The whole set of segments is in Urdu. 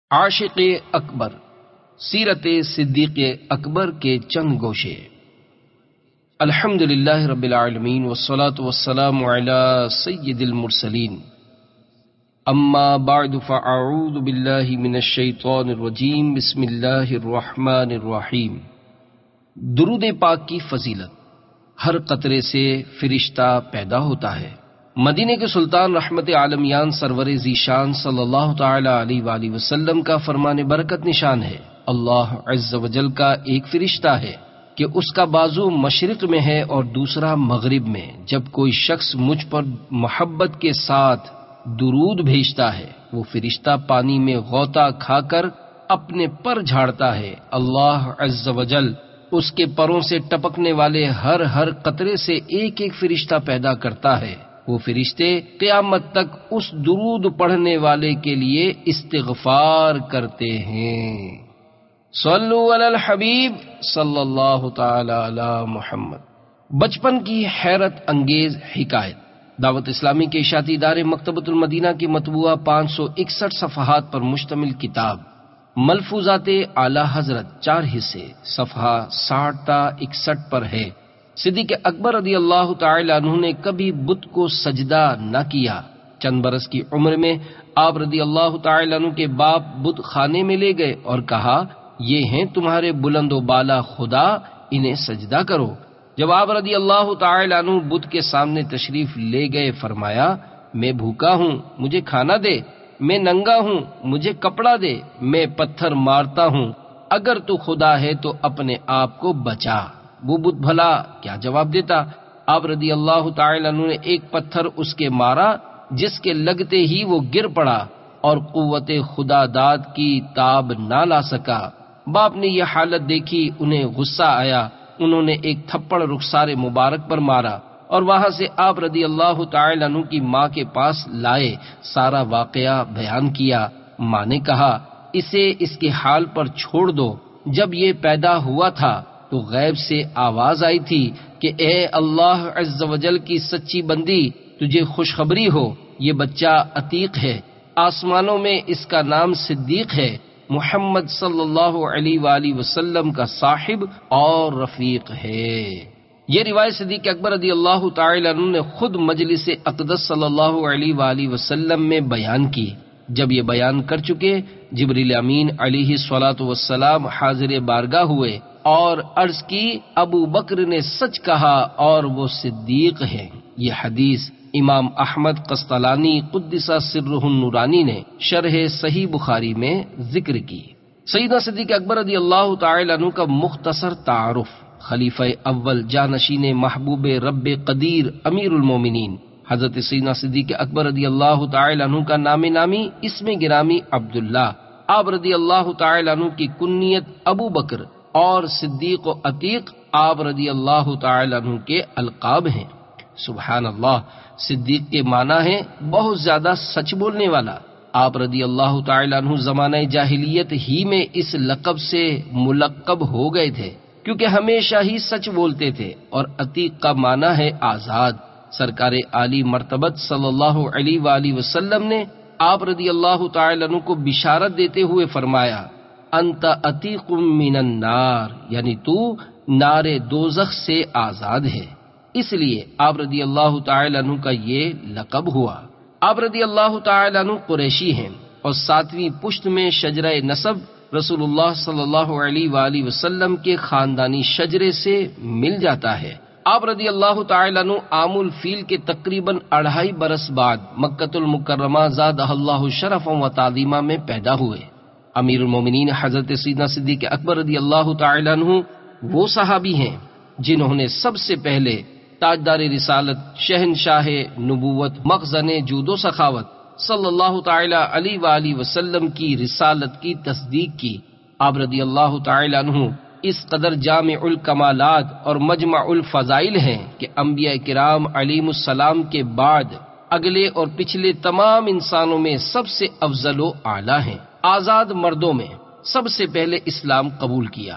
عاشق اکبر، سیرت صدیق اکبر کے چند گوشے۔ الحمدللہ رب العالمین والصلاة والسلام علی سید المرسلین، اما بعد فاعوذ باللہ من الشیطان الرجیم، بسم اللہ الرحمن الرحیم۔ درود پاک کی فضیلت، ہر قطرے سے فرشتہ پیدا ہوتا ہے۔ مدینے کے سلطان رحمت عالمیان سرور ذیشان صلی اللہ تعالی علیہ وآلہ وسلم کا فرمان برکت نشان ہے، اللہ عز و جل کا ایک فرشتہ ہے کہ اس کا بازو مشرق میں ہے اور دوسرا مغرب میں۔ جب کوئی شخص مجھ پر محبت کے ساتھ درود بھیجتا ہے، وہ فرشتہ پانی میں غوطہ کھا کر اپنے پر جھاڑتا ہے، اللہ عز و جل اس کے پروں سے ٹپکنے والے ہر قطرے سے ایک ایک فرشتہ پیدا کرتا ہے۔ وہ فرشتے قیامت تک اس درود پڑھنے والے کے لیے استغفار کرتے ہیں۔ صلو علی الحبیب صلی اللہ تعالی علی محمد۔ بچپن کی حیرت انگیز حکایت۔ دعوت اسلامی کے اشاعتی ادارے مکتبۃ المدینہ کی مطبوعہ 561 صفحات پر مشتمل کتاب ملفوظات اعلی حضرت 4 حصے، صفحہ 60 تا 61 پر ہے۔ صدیق اکبر رضی اللہ تعالی عنہ نے کبھی بت کو سجدہ نہ کیا۔ چند برس کی عمر میں آپ رضی اللہ تعالی عنہ کے باپ بت خانے میں لے گئے اور کہا، یہ ہیں تمہارے بلند و بالا خدا، انہیں سجدہ کرو۔ جب آپ رضی اللہ تعالی عنہ بت کے سامنے تشریف لے گئے، فرمایا، میں بھوکا ہوں، مجھے کھانا دے، میں ننگا ہوں، مجھے کپڑا دے، میں پتھر مارتا ہوں، اگر تو خدا ہے تو اپنے آپ کو بچا۔ وہ بت بھلا کیا جواب دیتا؟ آپ رضی اللہ تعالی عنہ نے ایک پتھر اس کے مارا، جس کے لگتے ہی وہ گر پڑا اور قوت خدا داد کی تاب نہ لا سکا۔ باپ نے یہ حالت دیکھی، انہیں غصہ آیا، انہوں نے ایک تھپڑ رخسار مبارک پر مارا اور وہاں سے آپ رضی اللہ تعالی عنہ کی ماں کے پاس لائے، سارا واقعہ بیان کیا۔ ماں نے کہا، اسے اس کے حال پر چھوڑ دو۔ جب یہ پیدا ہوا تھا تو غیب سے آواز آئی تھی کہ اے اللہ عز و جل کی سچی بندی، تجھے خوشخبری ہو، یہ بچہ عتیق ہے، آسمانوں میں اس کا نام صدیق ہے، محمد صلی اللہ علیہ وآلہ وسلم کا صاحب اور رفیق ہے۔ یہ روایت صدیق اکبر رضی اللہ تعالی عنہ نے خود مجلس اقدس صلی اللہ علیہ وآلہ وسلم میں بیان کی۔ جب یہ بیان کر چکے، جبریل امین علیہ الصلوۃ والسلام حاضر بارگاہ ہوئے اور عرض کی، ابو بکر نے سچ کہا اور وہ صدیق ہیں۔ یہ حدیث امام احمد قسطلانی قدس سرہ النورانی نے شرح صحیح بخاری میں ذکر کی۔ سیدنا صدیق اکبر رضی اللہ تعالی عنہ کا مختصر تعارف۔ خلیفہ اول جانشین محبوب رب قدیر امیر المومنین حضرت سیدنا صدیق اکبر رضی اللہ تعالی عنہ کا نام نامی اسم گرامی عبداللہ، آپ رضی اللہ تعالی عنہ کی کنیت ابو بکر اور صدیق و عتیق آپ رضی اللہ تعالی عنہ کے القاب ہیں۔ سبحان اللہ، صدیق کے معنی ہے بہت زیادہ سچ بولنے والا۔ آپ رضی اللہ تعالی عنہ زمانہ جاہلیت ہی میں اس لقب سے ملقب ہو گئے تھے، کیونکہ ہمیشہ ہی سچ بولتے تھے۔ اور عتیق کا معنی ہے آزاد۔ سرکار عالی مرتبت صلی اللہ علیہ وآلہ وسلم نے آپ رضی اللہ تعالی عنہ کو بشارت دیتے ہوئے فرمایا، انت عتیق من النار، یعنی تو نار دوزخ سے آزاد ہے۔ اس لیے آپ رضی اللہ تعالی عنہ کا یہ لقب ہوا۔ آپ رضی اللہ تعالی عنہ قریشی ہیں اور 7ویں پشت میں شجرہ نسب رسول اللہ صلی اللہ علیہ وآلہ وسلم کے خاندانی شجرے سے مل جاتا ہے۔ آپ رضی اللہ تعالی عنہ عام الفیل کے تقریباً 2.5 برس بعد مکۃ المکرمہ زادہ اللہ شرفا و تعظیما میں پیدا ہوئے۔ امیر المومنین حضرت سیدنا صدیق اکبر رضی اللہ تعالی عنہ وہ صحابی ہیں جنہوں نے سب سے پہلے تاجدار رسالت، شہنشاہ نبوت، مخزن جود و سخاوت صلی اللہ تعالی علیہ وآلہ وسلم کی رسالت کی تصدیق کی۔ آپ رضی اللہ تعالی عنہ اس قدر جامع الکمالات اور مجمع الفضائل ہیں کہ انبیاء کرام علیہم السلام کے بعد اگلے اور پچھلے تمام انسانوں میں سب سے افضل و اعلیٰ ہیں۔ آزاد مردوں میں سب سے پہلے اسلام قبول کیا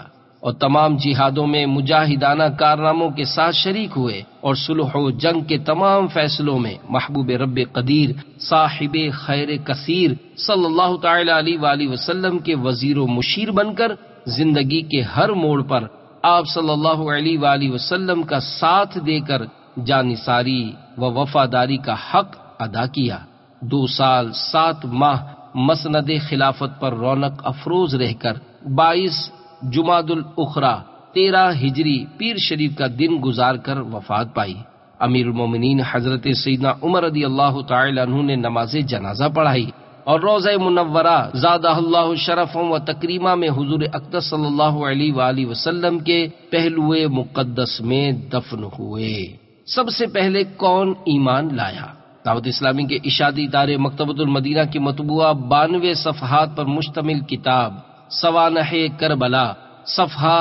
اور تمام جہادوں میں مجاہدانہ کارناموں کے ساتھ شریک ہوئے اور صلح و جنگ کے تمام فیصلوں میں محبوب رب قدیر صاحب خیر کثیر صلی اللہ تعالی علیہ وآلہ وسلم کے وزیر و مشیر بن کر زندگی کے ہر موڑ پر آپ صلی اللہ علیہ وآلہ وسلم کا ساتھ دے کر جانثاری و وفاداری کا حق ادا کیا۔ 2 سال 7 ماہ مسند خلافت پر رونق افروز رہ کر 22 جمادی الاخری 13 ہجری پیر شریف کا دن گزار کر وفات پائی۔ امیر المومنین حضرت سیدنا عمر رضی اللہ تعالی عنہ نے نماز جنازہ پڑھائی اور روضہ منورہ زادہ اللہ شرفا و تکریمہ میں حضور اقدس صلی اللہ علیہ وآلہ وسلم کے پہلو مقدس میں دفن ہوئے۔ سب سے پہلے کون ایمان لایا؟ دعوت اسلامی کے اشاعتی ادارے مکتبۃ المدینہ کی مطبوعہ 92 صفحات پر مشتمل کتاب سوانح کربلا صفحہ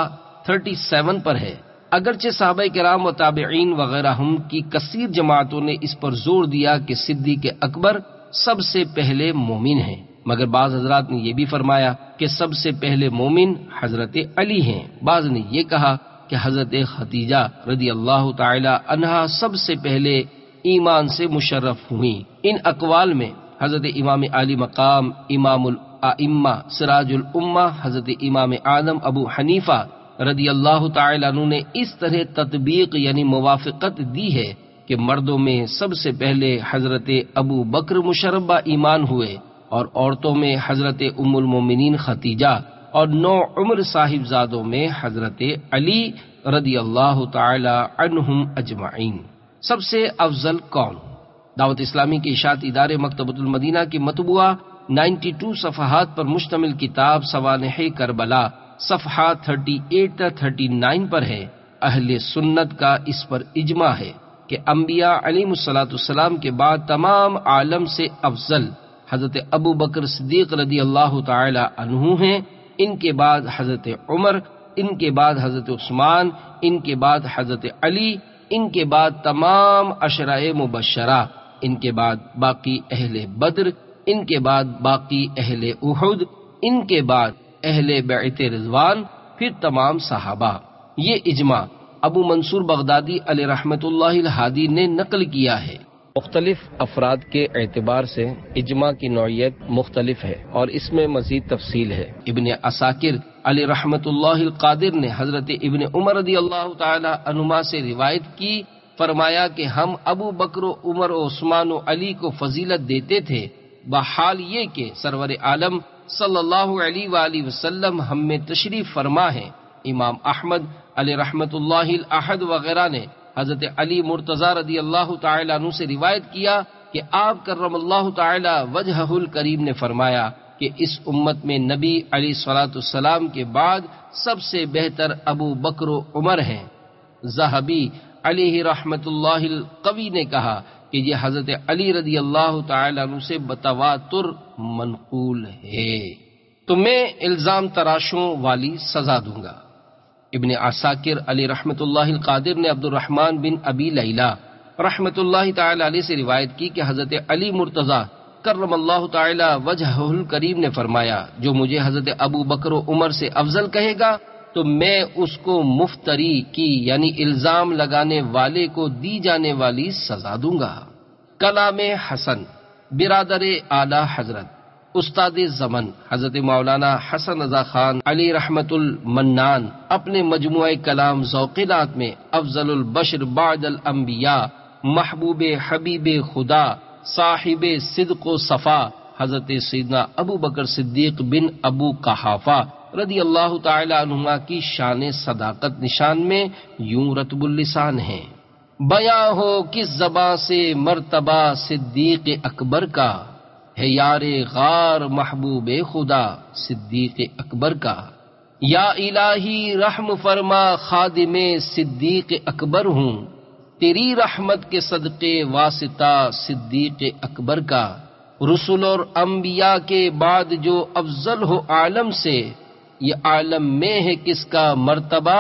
37 پر ہے۔ اگرچہ صحابہ کرام و تابعین وغیرہ ہم کی کثیر جماعتوں نے اس پر زور دیا کہ صدیق اکبر سب سے پہلے مومن ہیں، مگر بعض حضرات نے یہ بھی فرمایا کہ سب سے پہلے مومن حضرت علی ہیں۔ بعض نے یہ کہا کہ حضرت خدیجہ رضی اللہ تعالی عنہا سب سے پہلے ایمان سے مشرف ہوئیں۔ ان اقوال میں حضرت امام علی مقام، امام الائمہ، سراج الامہ، حضرت امام اعظم ابو حنیفہ رضی اللہ تعالی عنہ نے اس طرح تطبیق یعنی موافقت دی ہے کہ مردوں میں سب سے پہلے حضرت ابو بکر مشربہ ایمان ہوئے اور عورتوں میں حضرت ام المومنین خدیجہ اور 9 عمر صاحبزادوں میں حضرت علی رضی اللہ تعالی عنہم اجمعین۔ سب سے افضل کون؟ دعوت اسلامی کے اشاعتی ادارے مکتبۃ المدینہ کی مطبوعہ 92 صفحات پر مشتمل کتاب سوانح کربلا صفحہ 38 تا 39 پر ہے۔ اہل سنت کا اس پر اجماع ہے کہ انبیاء علیہ السلام کے بعد تمام عالم سے افضل حضرت ابو بکر صدیق رضی اللہ تعالی عنہ ہیں، ان کے بعد حضرت عمر، ان کے بعد حضرت عثمان، ان کے بعد حضرت علی، ان کے بعد تمام عشرۂ مبشرہ، ان کے بعد باقی اہل بدر، ان کے بعد باقی اہل احد، ان کے بعد اہل بیعت رضوان، پھر تمام صحابہ۔ یہ اجماع ابو منصور بغدادی علیہ رحمت اللہ الہادی نے نقل کیا ہے۔ مختلف افراد کے اعتبار سے اجماع کی نوعیت مختلف ہے اور اس میں مزید تفصیل ہے۔ ابن عساکر علیہ رحمت اللہ القادر نے حضرت ابن عمر رضی اللہ تعالی عنہما سے روایت کی، فرمایا کہ ہم ابو بکر و عمر و عثمان و علی کو فضیلت دیتے تھے، بحال یہ کہ سرور عالم صلی اللہ علیہ وآلہ وسلم ہم میں تشریف فرما ہے۔ امام احمد علیہ رحمت اللہ الاحد وغیرہ نے حضرت علی مرتضی رضی اللہ تعالی عنہ سے روایت کیا کہ آپ کرم اللہ تعالی وجہہ الکریم نے فرمایا کہ اس امت میں نبی علیہ الصلوۃ والسلام کے بعد سب سے بہتر ابو بکر و عمر ہیں۔ ذہبی علیہ رحمت اللہ القوی نے کہا کہ یہ حضرت علی رضی اللہ تعالی عنہ سے بتواتر منقول ہے، تو میں الزام تراشوں والی سزا دوں گا۔ ابن عساکر علی رحمت اللہ القادر نے عبد الرحمن بن ابی لیلہ رحمت اللہ تعالی علیہ سے روایت کی کہ حضرت علی مرتضی کرم اللہ تعالی وجہہ الکریم نے فرمایا، جو مجھے حضرت ابو بکر و عمر سے افضل کہے گا تو میں اس کو مفتری کی یعنی الزام لگانے والے کو دی جانے والی سزا دوں گا۔ کلام حسن برادر اعلی حضرت استاد زمن حضرت مولانا حسن رضا خان علی رحمت المنان اپنے مجموعہ کلام ذوقنات میں افضل البشر بعد الانبیاء، محبوب حبیب خدا، صاحب صدق و صفا حضرت سیدنا ابو بکر صدیق بن ابو قحافہ رضی اللہ تعالی عنہما کی شان صداقت نشان میں یوں رتب اللسان ہیں: بیاں ہو کس زباں سے مرتبہ صدیق اکبر کا، ہے یار غار محبوب خدا صدیق اکبر کا، یا الہی رحم فرما خادم صدیق اکبر ہوں، تیری رحمت کے صدقے واسطہ صدیق اکبر کا، رسول اور انبیاء کے بعد جو افضل ہو عالم سے، یہ عالم میں ہے کس کا مرتبہ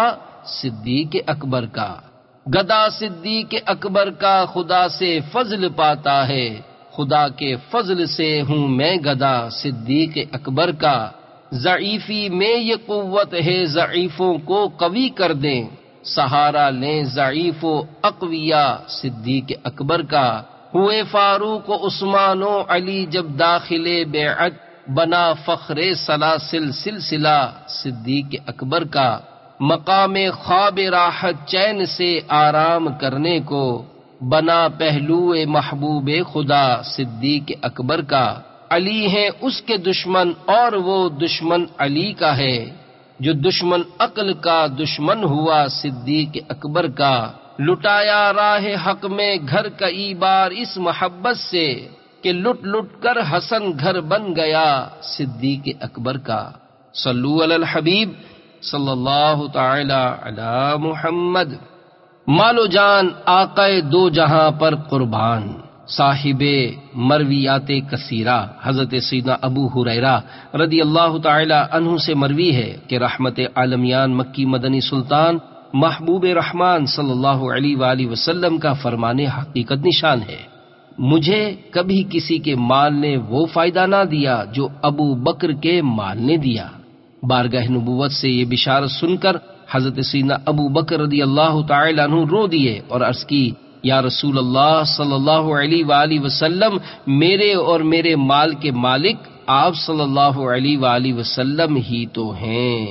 صدیق اکبر کا، گدا صدیق اکبر کا خدا سے فضل پاتا ہے، خدا کے فضل سے ہوں میں گدا صدیق اکبر کا، ضعیفی میں یہ قوت ہے ضعیفوں کو قوی کر دیں، سہارا لیں ضعیف و اقویا صدیق اکبر کا۔ ہوئے فاروق و عثمان و علی جب داخل بیعت، بنا فخر سلاسل سلسلہ صدیق اکبر کا۔ مقام خواب راحت چین سے آرام کرنے کو، بنا پہلو محبوب خدا صدیق اکبر کا۔ علی ہیں اس کے دشمن اور وہ دشمن علی کا ہے، جو دشمن عقل کا دشمن ہوا صدیق اکبر کا۔ لٹایا راہ حق میں گھر کئی بار اس محبت سے، کہ لٹ لٹ کر حسن گھر بن گیا صدیق اکبر کا۔ صلو علی الحبیب صلی اللہ تعالی علی محمد۔ مال و جان آقا دو جہاں پر قربان، صاحب مرویات کثیرہ حضرت سیدنا ابو ہریرہ رضی اللہ تعالی عنہ سے مروی ہے کہ رحمت عالمیان مکی مدنی سلطان محبوب رحمان صلی اللہ علیہ وآلہ وسلم کا فرمان حقیقت نشان ہے، مجھے کبھی کسی کے مال نے وہ فائدہ نہ دیا جو ابو بکر کے مال نے دیا۔ بارگاہ نبوت سے یہ بشارت سن کر حضرت سیدنا ابو بکر رضی اللہ تعالی عنہ رو دیے اور عرض کی، یا رسول اللہ صلی اللہ علیہ وآلہ وسلم، میرے اور میرے مال کے مالک آپ صلی اللہ علیہ وآلہ وسلم ہی تو ہیں۔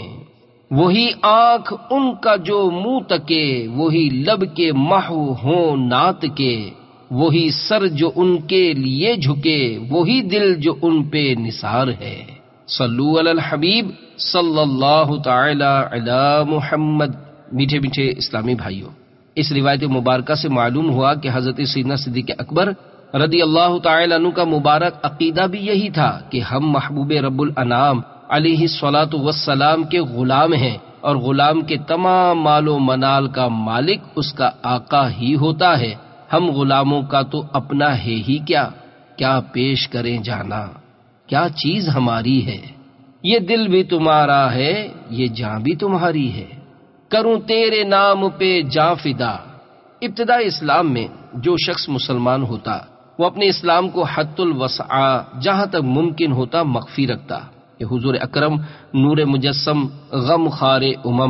وہی آنکھ ان کا جو منہ تکے، وہی لب کے محو ہوں نعت کے، وہی سر جو ان کے لیے جھکے، وہی دل جو ان پہ نثار ہے۔ صلو علی الحبیب صلی اللہ تعالی علی محمد۔ میٹھے میٹھے اسلامی بھائیوں، اس روایت مبارکہ سے معلوم ہوا کہ حضرت سیدنا صدیق اکبر رضی اللہ تعالی عنہ کا مبارک عقیدہ بھی یہی تھا کہ ہم محبوب رب الانام علیہ الصلاۃ والسلام کے غلام ہیں، اور غلام کے تمام مال و منال کا مالک اس کا آقا ہی ہوتا ہے۔ ہم غلاموں کا تو اپنا ہے ہی کیا پیش کریں جانا، کیا چیز ہماری ہے، یہ دل بھی تمہارا ہے، یہ جان بھی تمہاری ہے، کروں تیرے نام پہ جاں فدا۔ ابتدائی اسلام میں جو شخص مسلمان ہوتا وہ اپنے اسلام کو حد الوسع جہاں تک ممکن ہوتا مخفی رکھتا۔ کہ حضور اکرم نور مجسم غم خار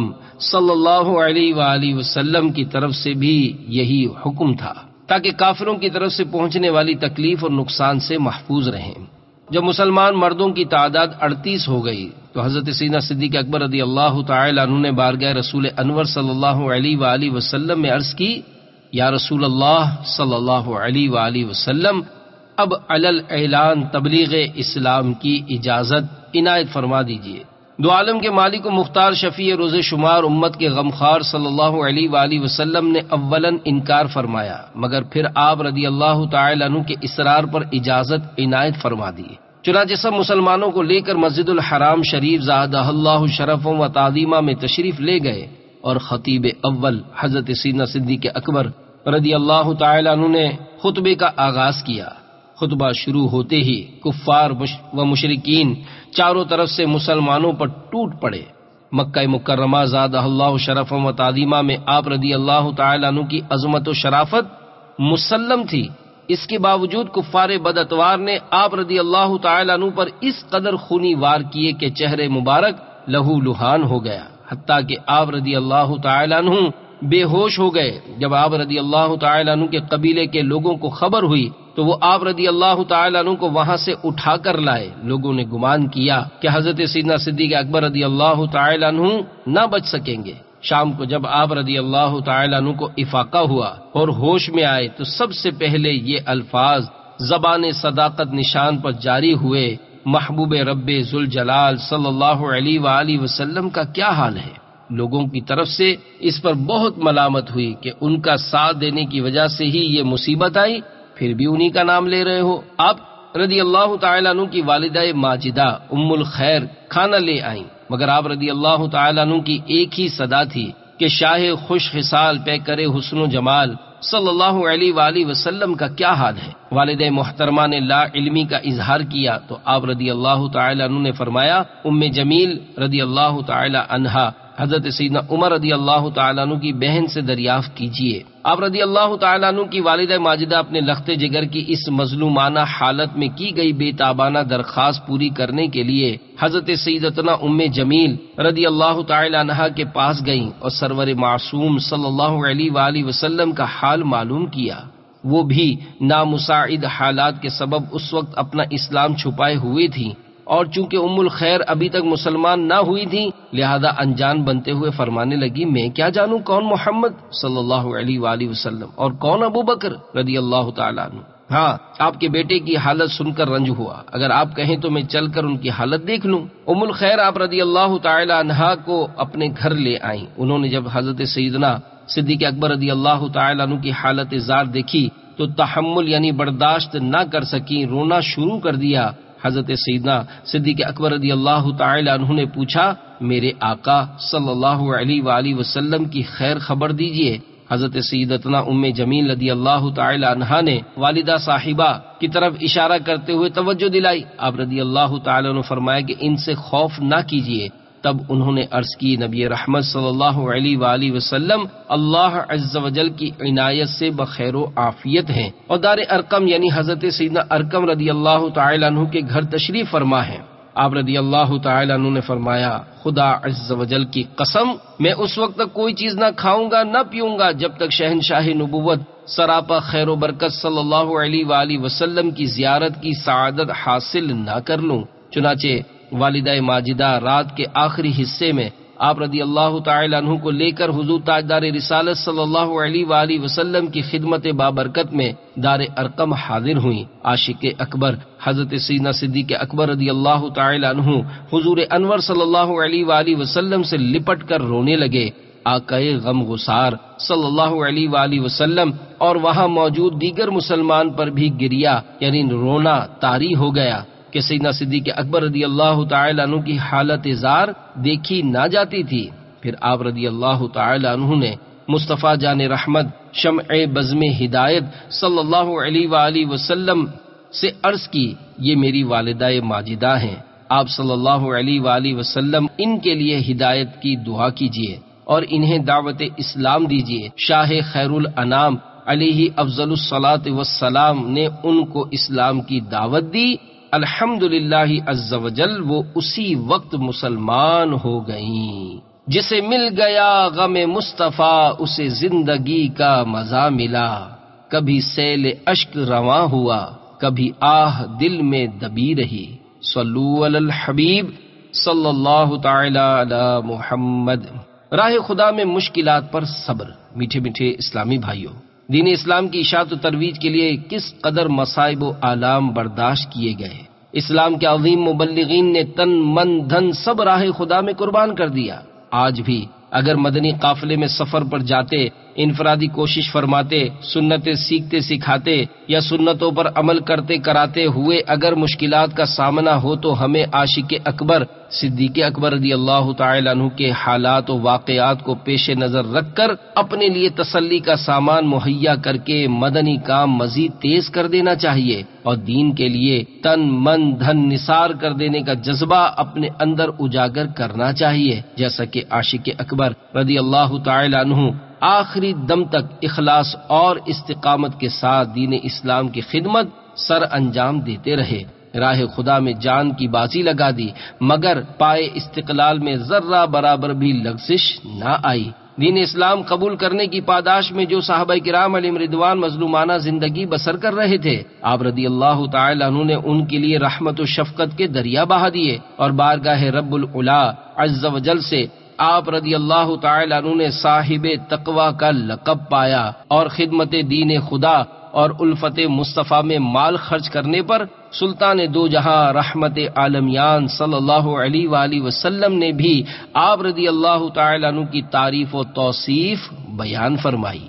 صلی اللہ علیہ وآلہ وسلم کی طرف سے بھی یہی حکم تھا، تاکہ کافروں کی طرف سے پہنچنے والی تکلیف اور نقصان سے محفوظ رہیں۔ جب مسلمان مردوں کی تعداد 38 ہو گئی تو حضرت سیدنا صدیق اکبر رضی اللہ تعالی عنہ نے بارگاہ رسول انور صلی اللہ علیہ وآلہ وسلم میں عرض کی، یا رسول اللہ صلی اللہ علیہ وآلہ وسلم، اب علل اعلان تبلیغ اسلام کی اجازت عنایت فرما دیجیے۔ دو عالم کے مالک و مختار شفیع روز شمار امت کے غمخوار صلی اللہ علیہ وآلہ وسلم نے اولاً انکار فرمایا، مگر پھر آپ رضی اللہ تعالی عنہ کے اصرار پر اجازت عنایت فرما دی۔ چنانچہ سب مسلمانوں کو لے کر مسجد الحرام شریف زادہ اللہ شرفا و تعظیما میں تشریف لے گئے، اور خطیب اول حضرت سیدنا صدیق اکبر رضی اللہ تعالی عنہ نے خطبے کا آغاز کیا۔ خطبہ شروع ہوتے ہی کفار و مشرکین چاروں طرف سے مسلمانوں پر ٹوٹ پڑے۔ مکہ مکرمہ زادہ اللہ شرفا و تعظیما میں آپ رضی اللہ تعالی عنہ کی عظمت و شرافت مسلم تھی، اس کے باوجود کفار بد اتوار نے آپ رضی اللہ تعالی عنہ پر اس قدر خونی وار کیے کہ چہرے مبارک لہو لہان ہو گیا، حتیٰ کہ آپ رضی اللہ تعالی عنہ بے ہوش ہو گئے۔ جب آپ رضی اللہ تعالی عنہ کے قبیلے کے لوگوں کو خبر ہوئی تو وہ آپ رضی اللہ تعالی عنہ کو وہاں سے اٹھا کر لائے۔ لوگوں نے گمان کیا کہ حضرت سیدنا صدیق اکبر رضی اللہ تعالی عنہ نہ بچ سکیں گے۔ شام کو جب آپ رضی اللہ تعالی عنہ کو افاقہ ہوا اور ہوش میں آئے تو سب سے پہلے یہ الفاظ زبان صداقت نشان پر جاری ہوئے، محبوب رب ذوالجلال صلی اللہ علیہ وآلہ وسلم کا کیا حال ہے۔ لوگوں کی طرف سے اس پر بہت ملامت ہوئی کہ ان کا ساتھ دینے کی وجہ سے ہی یہ مصیبت آئی، پھر بھی انہی کا نام لے رہے ہو۔ آپ رضی اللہ تعالی عنہ کی والدہ ماجدہ ام الخیر کھانا لے آئیں، مگر آپ رضی اللہ تعالی عنہ کی ایک ہی صدا تھی کہ شاہ خوش خصال پہ کرے حسن و جمال صلی اللہ علیہ وآلہ وسلم کا کیا حال ہے۔ والدہ محترمہ نے لا علمی کا اظہار کیا تو آپ رضی اللہ تعالی عنہ نے فرمایا، ام جمیل رضی اللہ تعالی عنہا حضرت سیدنا عمر رضی اللہ تعالیٰ عنہ کی بہن سے دریافت کیجیے۔ آپ رضی اللہ تعالیٰ عنہ کی والدہ ماجدہ اپنے لخت جگر کی اس مظلومانہ حالت میں کی گئی بے تابانہ درخواست پوری کرنے کے لیے حضرت سیدتنا ام جمیل رضی اللہ تعالیٰ عنہا کے پاس گئیں اور سرور معصوم صلی اللہ علیہ وآلہ وسلم کا حال معلوم کیا۔ وہ بھی نامساعد حالات کے سبب اس وقت اپنا اسلام چھپائے ہوئے تھیں، اور چونکہ ام الخیر ابھی تک مسلمان نہ ہوئی تھی لہذا انجان بنتے ہوئے فرمانے لگی، میں کیا جانوں کون محمد صلی اللہ علیہ وآلہ وسلم اور کون ابو بکر رضی اللہ تعالیٰ عنہ۔ ہاں، آپ کے بیٹے کی حالت سن کر رنج ہوا، اگر آپ کہیں تو میں چل کر ان کی حالت دیکھ لوں۔ ام الخیر آپ رضی اللہ تعالیٰ عنہا کو اپنے گھر لے آئیں۔ انہوں نے جب حضرت سیدنا صدیق اکبر رضی اللہ تعالیٰ عنہ کی حالت زار دیکھی تو تحمل یعنی برداشت نہ کر سکی، رونا شروع کر دیا۔ حضرت سیدنا صدیق اکبر رضی اللہ تعالی عنہ نے پوچھا، میرے آقا صلی اللہ علیہ وآلہ وسلم کی خیر خبر دیجئے۔ حضرت سیدتنا ام جمیل رضی اللہ تعالی عنہا نے والدہ صاحبہ کی طرف اشارہ کرتے ہوئے توجہ دلائی۔ آپ رضی اللہ تعالی عنہ فرمایا کہ ان سے خوف نہ کیجئے۔ تب انہوں نے عرض کی، نبی رحمت صلی اللہ علیہ وآلہ وسلم اللہ عز و جل کی عنایت سے بخیر و عافیت ہیں اور دار ارقم یعنی حضرت سیدنا ارقم رضی اللہ تعالی عنہ کے گھر تشریف فرما ہے۔ آپ رضی اللہ تعالی عنہ نے فرمایا، خدا عز و جل کی قسم، میں اس وقت تک کوئی چیز نہ کھاؤں گا نہ پیوں گا جب تک شہنشاہ نبوت سراپا خیر و برکت صلی اللہ علیہ وآلہ وسلم کی زیارت کی سعادت حاصل نہ کر لوں۔ چنانچہ والدہ ماجدہ رات کے آخری حصے میں آپ رضی اللہ تعالی عنہ کو لے کر حضور تاجدار رسالت صلی اللہ علیہ وآلہ وسلم کی خدمت بابرکت میں دار ارقم حاضر ہوئیں۔ عاشق اکبر حضرت سیدنا صدیق اکبر رضی اللہ تعالی عنہ حضور انور صلی اللہ علیہ وآلہ وسلم سے لپٹ کر رونے لگے۔ آقائے غم گسار صلی اللہ علیہ وآلہ وسلم اور وہاں موجود دیگر مسلمان پر بھی گریا یعنی رونا طاری ہو گیا کہ سیدنا صدیق اکبر رضی اللہ تعالی عنہ کی حالت زار دیکھی نہ جاتی تھی۔ پھر آپ رضی اللہ تعالی عنہ نے مصطفیٰ جان رحمت شمع بزم ہدایت صلی اللہ علیہ وآلہ وسلم سے عرض کی، یہ میری والدہ ماجدہ ہیں، آپ صلی اللہ علیہ وآلہ وسلم ان کے لیے ہدایت کی دعا کیجیے اور انہیں دعوت اسلام دیجیے۔ شاہ خیر الانام علیہ افضل الصلاۃ والسلام نے ان کو اسلام کی دعوت دی۔ الحمدللہ عز و جل وہ اسی وقت مسلمان ہو گئیں۔ جسے مل گیا غم مصطفیٰ اسے زندگی کا مزہ ملا، کبھی سیل اشک رواں ہوا کبھی آہ دل میں دبی رہی۔ صلو علی الحبیب صلی اللہ تعالی علی محمد۔ راہ خدا میں مشکلات پر صبر۔ میٹھے میٹھے اسلامی بھائیوں، دین اسلام کی اشاعت و ترویج کے لیے کس قدر مصائب و آلام برداشت کیے گئے۔ اسلام کے عظیم مبلغین نے تن من دھن سب راہ خدا میں قربان کر دیا۔ آج بھی اگر مدنی قافلے میں سفر پر جاتے، انفرادی کوشش فرماتے، سنتیں سیکھتے سکھاتے یا سنتوں پر عمل کرتے کراتے ہوئے اگر مشکلات کا سامنا ہو تو ہمیں عاشق اکبر صدیق اکبر رضی اللہ تعالی عنہ کے حالات و واقعات کو پیش نظر رکھ کر اپنے لیے تسلی کا سامان مہیا کر کے مدنی کام مزید تیز کر دینا چاہیے اور دین کے لیے تن من دھن نثار کر دینے کا جذبہ اپنے اندر اجاگر کرنا چاہیے، جیسا کہ عاشق اکبر رضی اللہ تعالی عنہ آخری دم تک اخلاص اور استقامت کے ساتھ دین اسلام کی خدمت سر انجام دیتے رہے۔ راہ خدا میں جان کی بازی لگا دی مگر پائے استقلال میں ذرہ برابر بھی لغزش نہ آئی۔ دین اسلام قبول کرنے کی پاداش میں جو صحابہ کرام علیہم رضوان مظلومانہ زندگی بسر کر رہے تھے، آپ رضی اللہ تعالی عنہ نے ان کے لیے رحمت و شفقت کے دریا بہا دیے اور بارگاہ رب العلا عز و جل سے آپ رضی اللہ تعالی عنہ نے صاحب تقوی کا لقب پایا اور خدمت دین خدا اور الفت مصطفیٰ میں مال خرچ کرنے پر سلطان دو جہاں رحمت عالمیان صلی اللہ علیہ وآلہ وسلم نے بھی آپ رضی اللہ تعالی عنہ کی تعریف و توصیف بیان فرمائی۔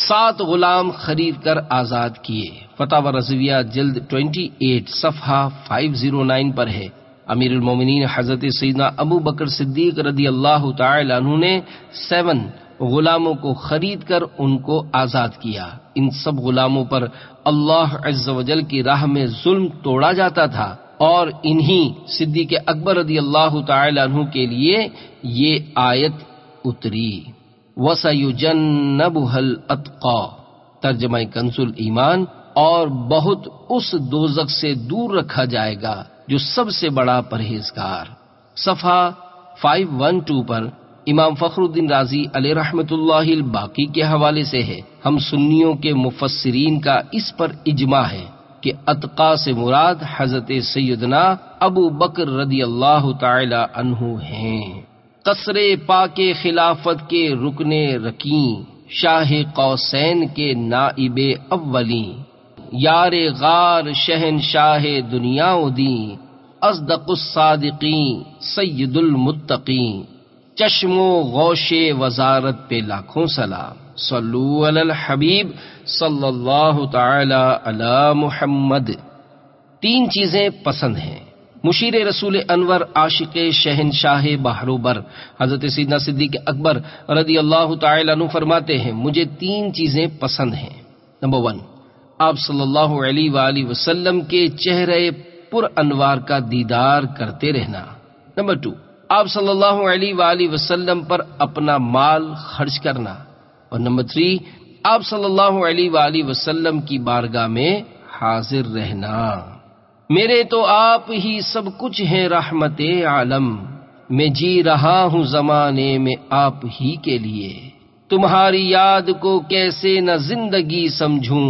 7 غلام خرید کر آزاد کیے۔ فتاوی رضویہ جلد 28 صفحہ 509 پر ہے۔ امیر المومنین حضرت سیدنا ابو بکر صدیق رضی اللہ تعالی عنہ نے 7 غلاموں کو خرید کر ان کو آزاد کیا۔ ان سب غلاموں پر اللہ عز و جل کی راہ میں ظلم توڑا جاتا تھا اور انہی صدیق اکبر رضی اللہ تعالی عنہ کے لیے یہ آیت اتری۔ وَسَيُجَنَّبُهَا الْأَتْقَى، ترجمہ کنز الایمان، اور بہت اس دوزخ سے دور رکھا جائے گا جو سب سے بڑا پرہیزگار۔ صفحہ 512 پر امام فخر الدین رازی علیہ رحمۃ اللہ الباقی کے حوالے سے ہے۔ ہم سنیوں کے مفسرین کا اس پر اجماع ہے کہ اتقا سے مراد حضرت سیدنا ابو بکر رضی اللہ تعالی عنہ ہیں۔ قصر پاک خلافت کے رکن رکیں، شاہ قوسین کے نائب اولیں، یار غار شہنشاہ دنیا دیں، اصدق الصادقین سید المتقین، چشم و غوش وزارت پہ لاکھوں سلام، صلو علی الحبیب صلی اللہ تعالی علی محمد۔ تین چیزیں پسند ہیں۔ مشیر رسول انور عاشق شہنشاہ بحروبر حضرت سیدنا صدیق اکبر رضی اللہ تعالی عنہ فرماتے ہیں، مجھے تین چیزیں پسند ہیں۔ نمبر 1، آپ صلی اللہ علیہ وآلہ وسلم کے چہرے پر انوار کا دیدار کرتے رہنا۔ نمبر 2، آپ صلی اللہ علیہ وآلہ وسلم پر اپنا مال خرچ کرنا۔ اور نمبر 3، آپ صلی اللہ علیہ وآلہ وسلم کی بارگاہ میں حاضر رہنا۔ میرے تو آپ ہی سب کچھ ہیں رحمت عالم، میں جی رہا ہوں زمانے میں آپ ہی کے لیے، تمہاری یاد کو کیسے نہ زندگی سمجھوں،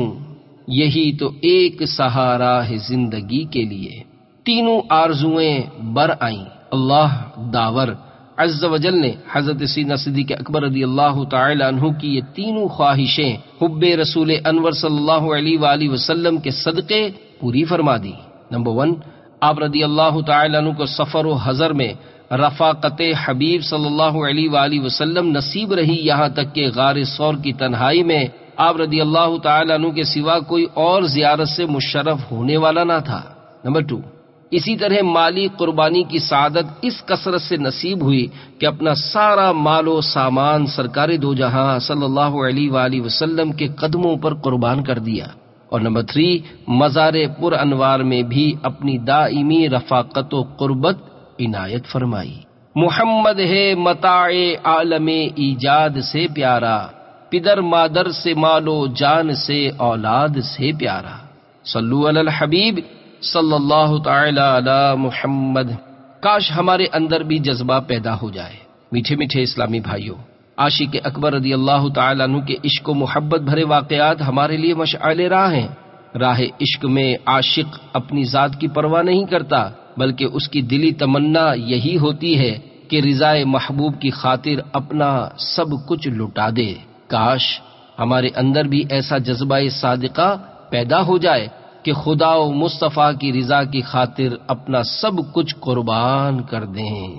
یہی تو ایک سہارا ہے زندگی کے لیے۔ تینوں آرزویں بر آئیں۔ اللہ داور عز و جل نے حضرت سیدنا صدیق اکبر رضی اللہ تعالی عنہ کی یہ تینوں خواہشیں حب رسول انور صلی اللہ علیہ وآلہ وسلم کے صدقے پوری فرما دی۔ نمبر 1، آپ رضی اللہ تعالی عنہ کو سفر و حضر میں رفاقت حبیب صلی اللہ علیہ وآلہ وسلم نصیب رہی، یہاں تک کہ غار ثور کی تنہائی میں آپ رضی اللہ تعالی عنہ کے سوا کوئی اور زیارت سے مشرف ہونے والا نہ تھا۔ نمبر 2، اسی طرح مالی قربانی کی سعادت اس کثرت سے نصیب ہوئی کہ اپنا سارا مال و سامان سرکار دو جہاں صلی اللہ علیہ وآلہ وسلم کے قدموں پر قربان کر دیا۔ اور نمبر 3، مزار پر انوار میں بھی اپنی دائمی رفاقت و قربت عنایت فرمائی۔ محمد ہے متاع عالم ایجاد سے پیارا، پدر مادر سے مال و جان سے اولاد سے پیارا، صلو علی الحبیب صلی اللہ تعالی علی محمد۔ کاش ہمارے اندر بھی جذبہ پیدا ہو جائے۔ میٹھے میٹھے اسلامی بھائیوں، عاشق اکبر رضی اللہ تعالی عنہ کے عشق و محبت بھرے واقعات ہمارے لیے مشعل راہ ہیں۔ راہ عشق میں عاشق اپنی ذات کی پرواہ نہیں کرتا، بلکہ اس کی دلی تمنا یہی ہوتی ہے کہ رضائے محبوب کی خاطر اپنا سب کچھ لٹا دے۔ کاش ہمارے اندر بھی ایسا جذبہ صادقہ پیدا ہو جائے کہ خدا و مصطفیٰ کی رضا کی خاطر اپنا سب کچھ قربان کر دیں۔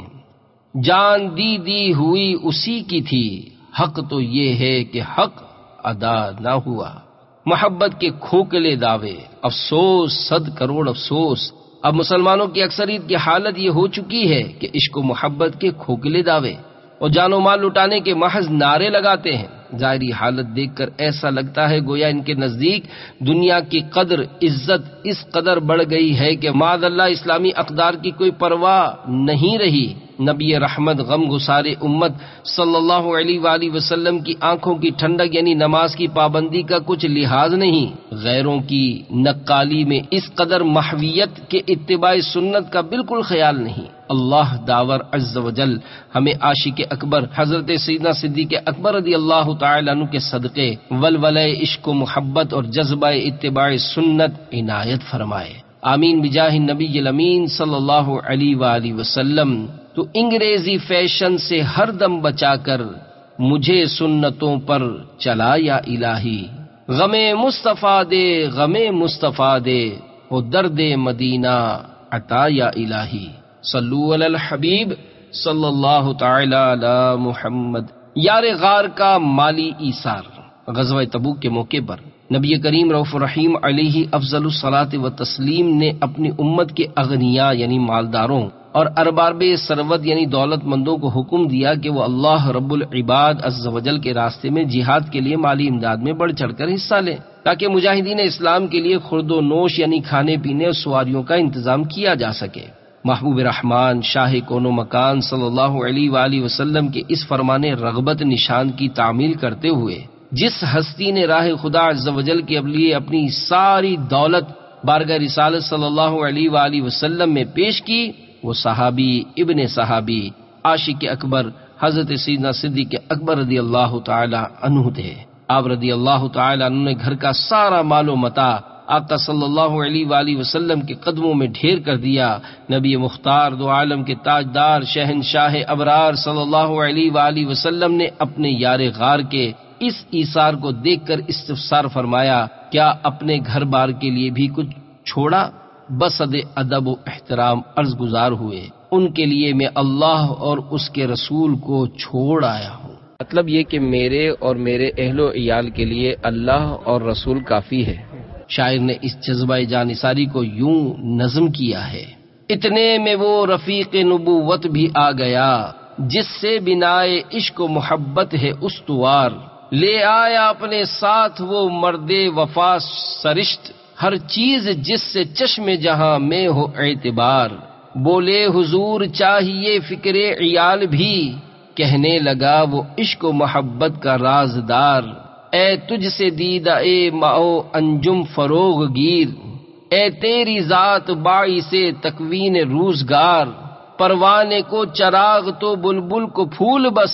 جان دی ہوئی اسی کی تھی، حق تو یہ ہے کہ حق ادا نہ ہوا۔ محبت کے کھوکھلے دعوے، افسوس صد کروڑ افسوس۔ اب مسلمانوں کی اکثریت کی حالت یہ ہو چکی ہے کہ عشق و محبت کے کھوکھلے دعوے اور جان و مال لٹانے کے محض نعرے لگاتے ہیں۔ ظاہری حالت دیکھ کر ایسا لگتا ہے گویا ان کے نزدیک دنیا کی قدر عزت اس قدر بڑھ گئی ہے کہ معاذ اللہ اسلامی اقدار کی کوئی پرواہ نہیں رہی۔ نبی رحمت غم گسار امت صلی اللہ علیہ وآلہ وسلم کی آنکھوں کی ٹھنڈک یعنی نماز کی پابندی کا کچھ لحاظ نہیں، غیروں کی نقالی میں اس قدر محویت کے اتباع سنت کا بالکل خیال نہیں۔ اللہ داور عز و جل ہمیں عاشق اکبر حضرت سیدنا صدیق اکبر رضی اللہ تعالی عنہ کے صدقے ولولہ عشق و محبت اور جذبہ اتباع سنت عنایت فرمائے، آمین بجاہ النبی الامین صلی اللہ علیہ وآلہ وسلم۔ تو انگریزی فیشن سے ہر دم بچا کر مجھے سنتوں پر چلا یا الہی، غم مصطفیٰ دے غم مصطفیٰ دے وہ درد مدینہ عطا یا الہی، صلو علی الحبیب صلی اللہ تعالی علی محمد۔ یار غار کا مالی ایثار۔ غزوہ تبوک کے موقع پر نبی کریم رؤوف الرحیم علیہ افضل الصلاۃ و تسلیم نے اپنی امت کے اغنیاء یعنی مالداروں اور ارباب ثروت یعنی دولت مندوں کو حکم دیا کہ وہ اللہ رب العباد عز و جل کے راستے میں جہاد کے لیے مالی امداد میں بڑھ چڑھ کر حصہ لیں تاکہ مجاہدین اسلام کے لیے خورد و نوش یعنی کھانے پینے اور سواریوں کا انتظام کیا جا سکے۔ محبوب رحمان شاہ کون و مکان صلی اللہ علیہ وآلہ وسلم کے اس فرمان رغبت نشان کی تعمیل کرتے ہوئے جس ہستی نے راہ خدا عز و جل کے لیے اپنی ساری دولت بارگاہ رسالت صلی اللہ علیہ وآلہ وسلم میں پیش کی، وہ صحابی ابن صحابی عاشق اکبر حضرت سیدنا صدیق اکبر رضی اللہ تعالی عنہ تھے۔ آپ رضی اللہ تعالی عنہ نے گھر کا سارا مال و متاع آقا صلی اللہ علیہ وآلہ وسلم کے قدموں میں ڈھیر کر دیا۔ نبی مختار دو عالم کے تاجدار شہنشاہ ابرار صلی اللہ علیہ وآلہ وسلم نے اپنے یار غار کے اس ایثار کو دیکھ کر استفسار فرمایا، کیا اپنے گھر بار کے لیے بھی کچھ چھوڑا؟ بصد ادب و احترام عرض گزار ہوئے، ان کے لیے میں اللہ اور اس کے رسول کو چھوڑ آیا ہوں۔ مطلب یہ کہ میرے اور میرے اہل و عیال کے لیے اللہ اور رسول کافی ہے۔ شاعر نے اس جذبہ جانثاری کو یوں نظم کیا ہے، اتنے میں وہ رفیق نبوت بھی آ گیا، جس سے بنائے عشق و محبت ہے استوار، لے آیا اپنے ساتھ وہ مرد وفا سرشت، ہر چیز جس سے چشم جہاں میں ہو اعتبار، بولے حضور چاہیے فکر عیال بھی، کہنے لگا وہ عشق و محبت کا رازدار، اے تجھ سے دیدہ اے ماؤ انجم فروغ گیر، اے تیری ذات باعث تکوین روزگار، پروانے کو چراغ تو بلبل کو پھول بس،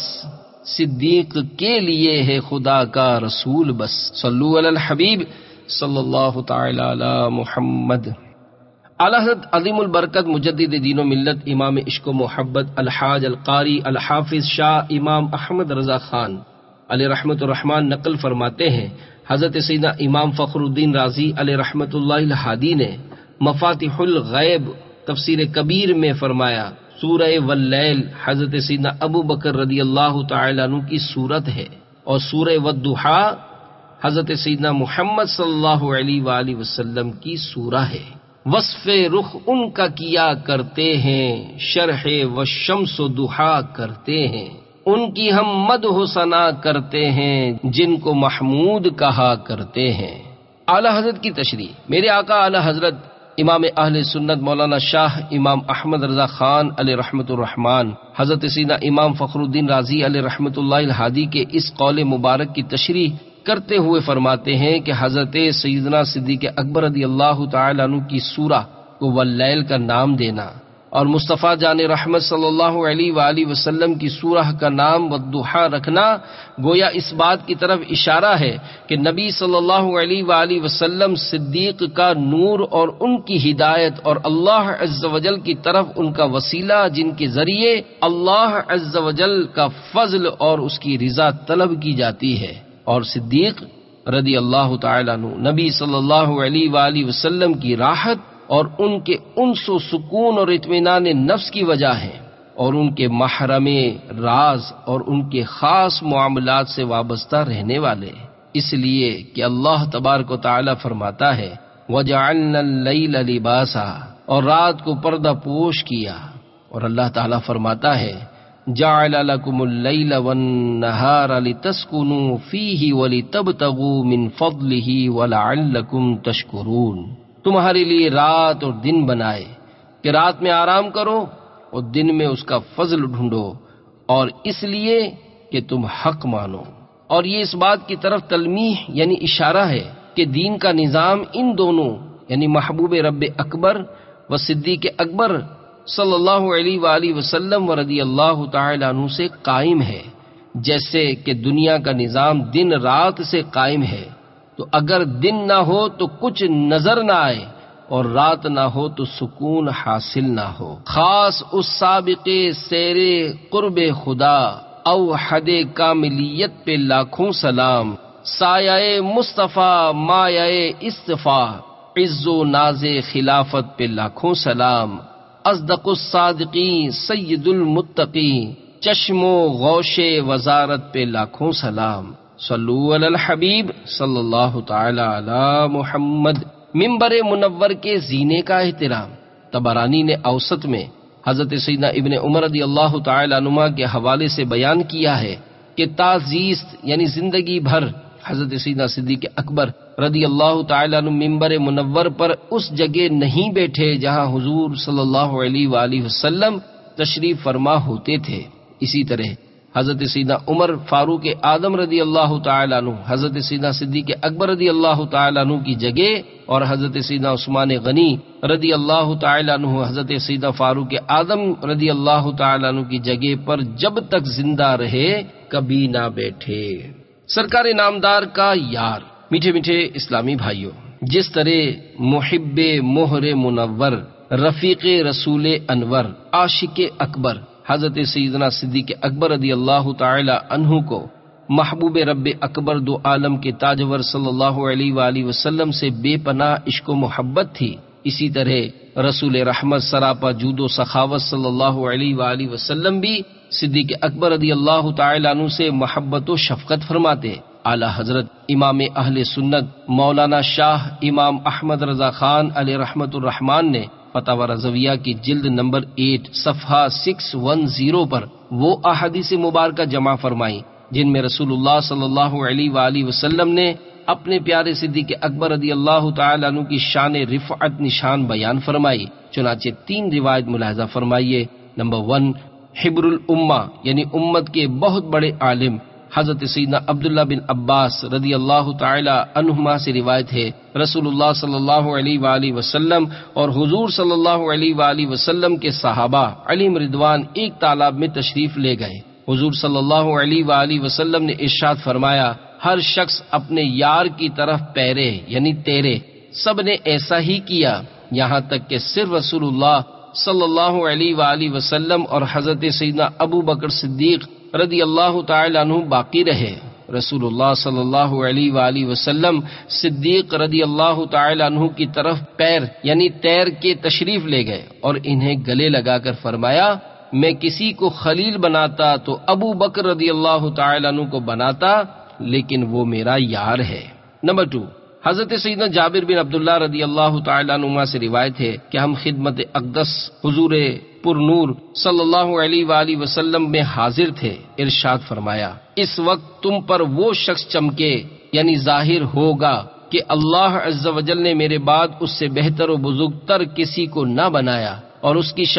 صدیق کے لیے ہے خدا کا رسول بس۔ صلو علی الحبیب صلی اللہ تعالی علی محمد۔ اعلی حضرت عظیم البرکت مجدد دین و ملت امام عشق و محبت الحاج القاری الحافظ شاہ امام احمد رضا خان علیہ رحمت الرحمن نقل فرماتے ہیں، حضرت سیدنا امام فخر الدین رازی علیہ رحمت اللہ الہادی نے مفاتیح الغیب تفسیر کبیر میں فرمایا، سورہ واللیل حضرت سیدنا ابو بکر رضی اللہ تعالی عنہ کی سورت ہے، اور سورہ والضحا حضرت سیدنا محمد صلی اللہ علیہ وآلہ وسلم کی سورہ ہے۔ وصف رخ ان کا کیا کرتے ہیں، شرح و شمس و ضحا کرتے ہیں، ان کی ہم مدح و ثنا کرتے ہیں، جن کو محمود کہا کرتے ہیں۔ اعلی حضرت کی تشریح، میرے آقا اعلی حضرت امام اہل سنت مولانا شاہ امام احمد رضا خان علیہ رحمت الرحمن حضرت سیدنا امام فخر الدین رازی علیہ رحمت اللہ الہادی کے اس قول مبارک کی تشریح کرتے ہوئے فرماتے ہیں کہ حضرت سیدنا صدیق اکبر رضی اللہ تعالی عنہ کی سورہ کو واللیل کا نام دینا اور مصطفیٰ جان رحمت صلی اللہ علیہ وآلہ وسلم کی سورہ کا نام والضحا رکھنا گویا اس بات کی طرف اشارہ ہے کہ نبی صلی اللہ علیہ وآلہ وسلم صدیق کا نور اور ان کی ہدایت اور اللہ عز و جل کی طرف ان کا وسیلہ، جن کے ذریعے اللہ عز و جل کا فضل اور اس کی رضا طلب کی جاتی ہے، اور صدیق رضی اللہ تعالیٰ عنہ نبی صلی اللہ علیہ وآلہ وسلم کی راحت اور ان کے انس و سکون اور اطمینان نفس کی وجہ ہے، اور ان کے محرم راز اور ان کے خاص معاملات سے وابستہ رہنے والے، اس لیے کہ اللہ تبارک و تعالی فرماتا ہے وَجَعَلْنَا اللَّيْلَ لِبَاسًا، اور رات کو پردہ پوش کیا، اور اللہ تعالی فرماتا ہے جَعَلَ لَكُمُ اللَّيْلَ وَالنَّهَارَ لِتَسْكُنُوا فِيهِ وَلِتَبْتَغُوا مِنْ فَضْلِهِ وَلَعَلَّكُمْ تَشْكُرُونَ، تمہارے لیے رات اور دن بنائے کہ رات میں آرام کرو اور دن میں اس کا فضل ڈھونڈو، اور اس لیے کہ تم حق مانو۔ اور یہ اس بات کی طرف تلمیح یعنی اشارہ ہے کہ دین کا نظام ان دونوں یعنی محبوب رب اکبر و صدیق اکبر صلی اللہ علیہ وآلہ وسلم و رضی اللہ تعالی عنہ سے قائم ہے، جیسے کہ دنیا کا نظام دن رات سے قائم ہے، تو اگر دن نہ ہو تو کچھ نظر نہ آئے اور رات نہ ہو تو سکون حاصل نہ ہو۔ خاص اس سابق سیر قرب خدا اوحد کاملیت پہ لاکھوں سلام، سایہ مصطفیٰ مایہ اصطفیٰ، عز و ناز خلافت پہ لاکھوں سلام، اصدق الصادقین سید المتقین، چشم و غوش وزارت پہ لاکھوں سلام۔ صلو علی الحبیب صلی اللہ تعالی علی محمد۔ منبر منور کے زینے کا احترام، طبرانی نے اوسط میں حضرت سیدنا ابن عمر رضی اللہ تعالی عنہما کے حوالے سے بیان کیا ہے کہ تازیست یعنی زندگی بھر حضرت سیدنا صدیق اکبر رضی اللہ تعالیٰ عنہ ممبر منور پر اس جگہ نہیں بیٹھے جہاں حضور صلی اللہ علیہ وآلہ وسلم تشریف فرما ہوتے تھے۔ اسی طرح حضرت سیدنا عمر فاروق اعظم رضی اللہ تعالیٰ عنہ، حضرت سیدنا صدیق اکبر رضی اللہ تعالیٰ عنہ کی جگہ اور حضرت سیدنا عثمان غنی رضی اللہ تعالیٰ عنہ، حضرت سیدنا فاروق اعظم رضی اللہ تعالیٰ عنہ کی جگہ پر جب تک زندہ رہے کبھی نہ بیٹھے۔ سرکار نامدار کا یار۔ میٹھے میٹھے اسلامی بھائیوں، جس طرح محب مہر منور، رفیق رسول انور، عاشق اکبر حضرت سیدنا صدیق اکبر رضی اللہ تعالی عنہ کو محبوب رب اکبر دو عالم کے تاجور صلی اللہ علیہ وآلہ وسلم سے بے پناہ عشق و محبت تھی، اسی طرح رسول رحمت سراپا جود و سخاوت صلی اللہ علیہ وآلہ وسلم بھی صدیق اکبر رضی اللہ تعالی عنہ سے محبت و شفقت فرماتے۔ اعلی حضرت امام اہل سنت مولانا شاہ امام احمد رضا خان علیہ رحمت الرحمان نے فتاوی رضویہ کی جلد نمبر 8 صفحہ 610 پر وہ احادیث مبارکہ جمع فرمائی جن میں رسول اللہ صلی اللہ علیہ وآلہ وسلم نے اپنے پیارے صدیق اکبر رضی اللہ تعالی عنہ کی شان رفعت نشان بیان فرمائی۔ چنانچہ 3 روایت ملاحظہ فرمائیے۔ نمبر 1، حبر الامہ یعنی امت کے بہت بڑے عالم حضرت سیدنا عبداللہ بن عباس رضی اللہ تعالی عنہما سے روایت ہے، رسول اللہ صلی اللہ علیہ وآلہ وسلم اور حضور صلی اللہ علیہ وآلہ وسلم کے صحابہ علیہم رضوان ایک تالاب میں تشریف لے گئے۔ حضور صلی اللہ علیہ وآلہ وسلم نے ارشاد فرمایا، ہر شخص اپنے یار کی طرف پیرے یعنی تیرے۔ سب نے ایسا ہی کیا، یہاں تک کہ صرف رسول اللہ صلی اللہ علیہ وآلہ وسلم اور حضرت سیدنا ابو بکر صدیق رضی اللہ تعالی عنہ باقی رہے۔ رسول اللہ صلی اللہ علیہ وآلہ وسلم صدیق رضی اللہ تعالی عنہ کی طرف پیر یعنی تیر کے تشریف لے گئے اور انہیں گلے لگا کر فرمایا، میں کسی کو خلیل بناتا تو ابو بکر رضی اللہ تعالی عنہ کو بناتا، لیکن وہ میرا یار ہے۔ نمبر 2، حضرت سیدنا جابر بن عبداللہ رضی اللہ تعالی عنہما سے روایت ہے کہ ہم خدمت اقدس حضور پر نور صلی اللہ علیہ وآلہ وسلم میں حاضر تھے۔ ارشاد فرمایا، اس وقت تم پر وہ شخص چمکے یعنی ظاہر ہوگا کہ اللہ عز و جل نے میرے بعد اس سے بہتر و بزرگتر کسی کو نہ بنایا، اور اس کی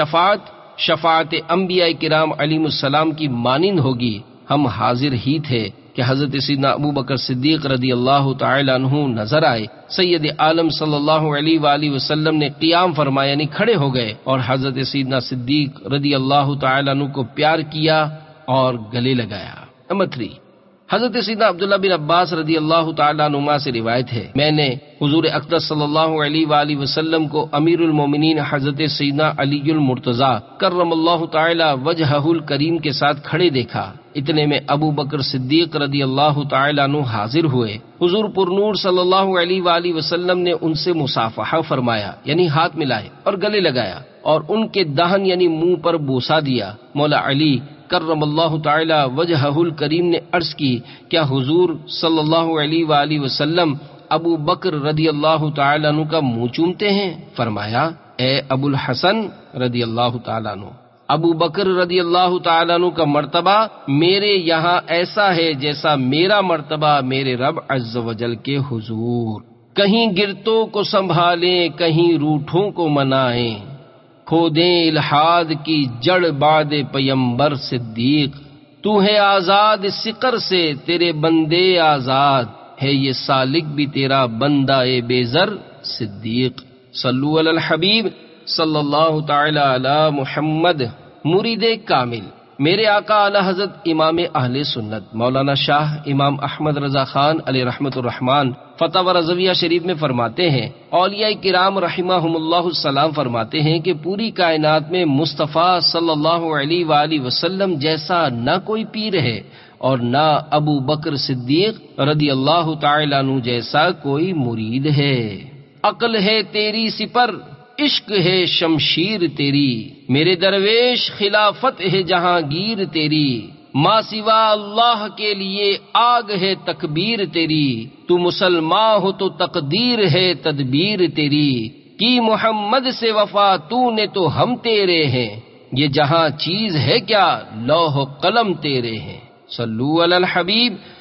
شفاعت انبیاء کرام علیہم السلام کی مانند ہوگی۔ ہم حاضر ہی تھے کہ حضرت سیدنا ابو بکر صدیق رضی اللہ تعالی عنہ نظر آئے۔ سید عالم صلی اللہ علیہ وآلہ وسلم نے قیام فرمایا یعنی کھڑے ہو گئے اور حضرت سیدنا صدیق رضی اللہ تعالی عنہ کو پیار کیا اور گلے لگایا۔ نمبر 3، حضرت سیدنا عبداللہ بن عباس رضی اللہ تعالی عنہما سے روایت ہے، میں نے حضور اقدس صلی اللہ علیہ وآلہ وسلم کو امیر المومنین حضرت سیدنا علی المرتضی کرم اللہ تعالی وجہہ الکریم کے ساتھ کھڑے دیکھا۔ اتنے میں ابو بکر صدیق رضی اللہ تعالی عنہ حاضر ہوئے۔ حضور پر نور صلی اللہ علیہ وآلہ وسلم نے ان سے مصافحہ فرمایا یعنی ہاتھ ملائے اور گلے لگایا اور ان کے دہن یعنی منہ پر بوسہ دیا۔ مولا علی کرم اللہ تعالی وجہہ الکریم نے عرض کی، کیا حضور صلی اللہ علیہ وآلہ وسلم ابو بکر رضی اللہ تعالی عنہ کا منہ چومتے ہیں؟ فرمایا، اے ابو الحسن رضی اللہ تعالی عنہ، ابو بکر رضی اللہ تعالیٰ عنہ کا مرتبہ میرے یہاں ایسا ہے جیسا میرا مرتبہ میرے رب عز و جل کے حضور۔ کہیں گرتوں کو سنبھالیں، کہیں روٹھوں کو منائیں، کھودیں الحاد کی جڑ بعد پیمبر صدیق۔ تو ہے آزاد سقر سے، تیرے بندے آزاد ہے یہ سالک بھی تیرا بندہ بے زر صدیق۔ صلو علی الحبیب صلی اللہ تعالی علی محمد۔ مرید کامل میرے آقا اعلی حضرت امام اہل سنت مولانا شاہ امام احمد رضا خان علیہ رحمت الرحمان فتاوی رضویہ شریف میں فرماتے ہیں، اولیاء کرام رحمہم اللہ السلام فرماتے ہیں کہ پوری کائنات میں مصطفیٰ صلی اللہ علیہ وآلہ وسلم جیسا نہ کوئی پیر ہے اور نہ ابو بکر صدیق رضی اللہ تعالی عنہ جیسا کوئی مرید ہے۔ عقل ہے تیری سپر، عشق ہے شمشیر تیری، میرے درویش خلافت ہے جہانگیر تیری، ماں سوا اللہ کے لیے آگ ہے تکبیر تیری، تو مسلمان ہو تو تقدیر ہے تدبیر تیری، کی محمد سے وفا تو نے تو ہم تیرے ہیں، یہ جہاں چیز ہے کیا لوح و قلم تیرے ہیں۔ صلو علی الحبیب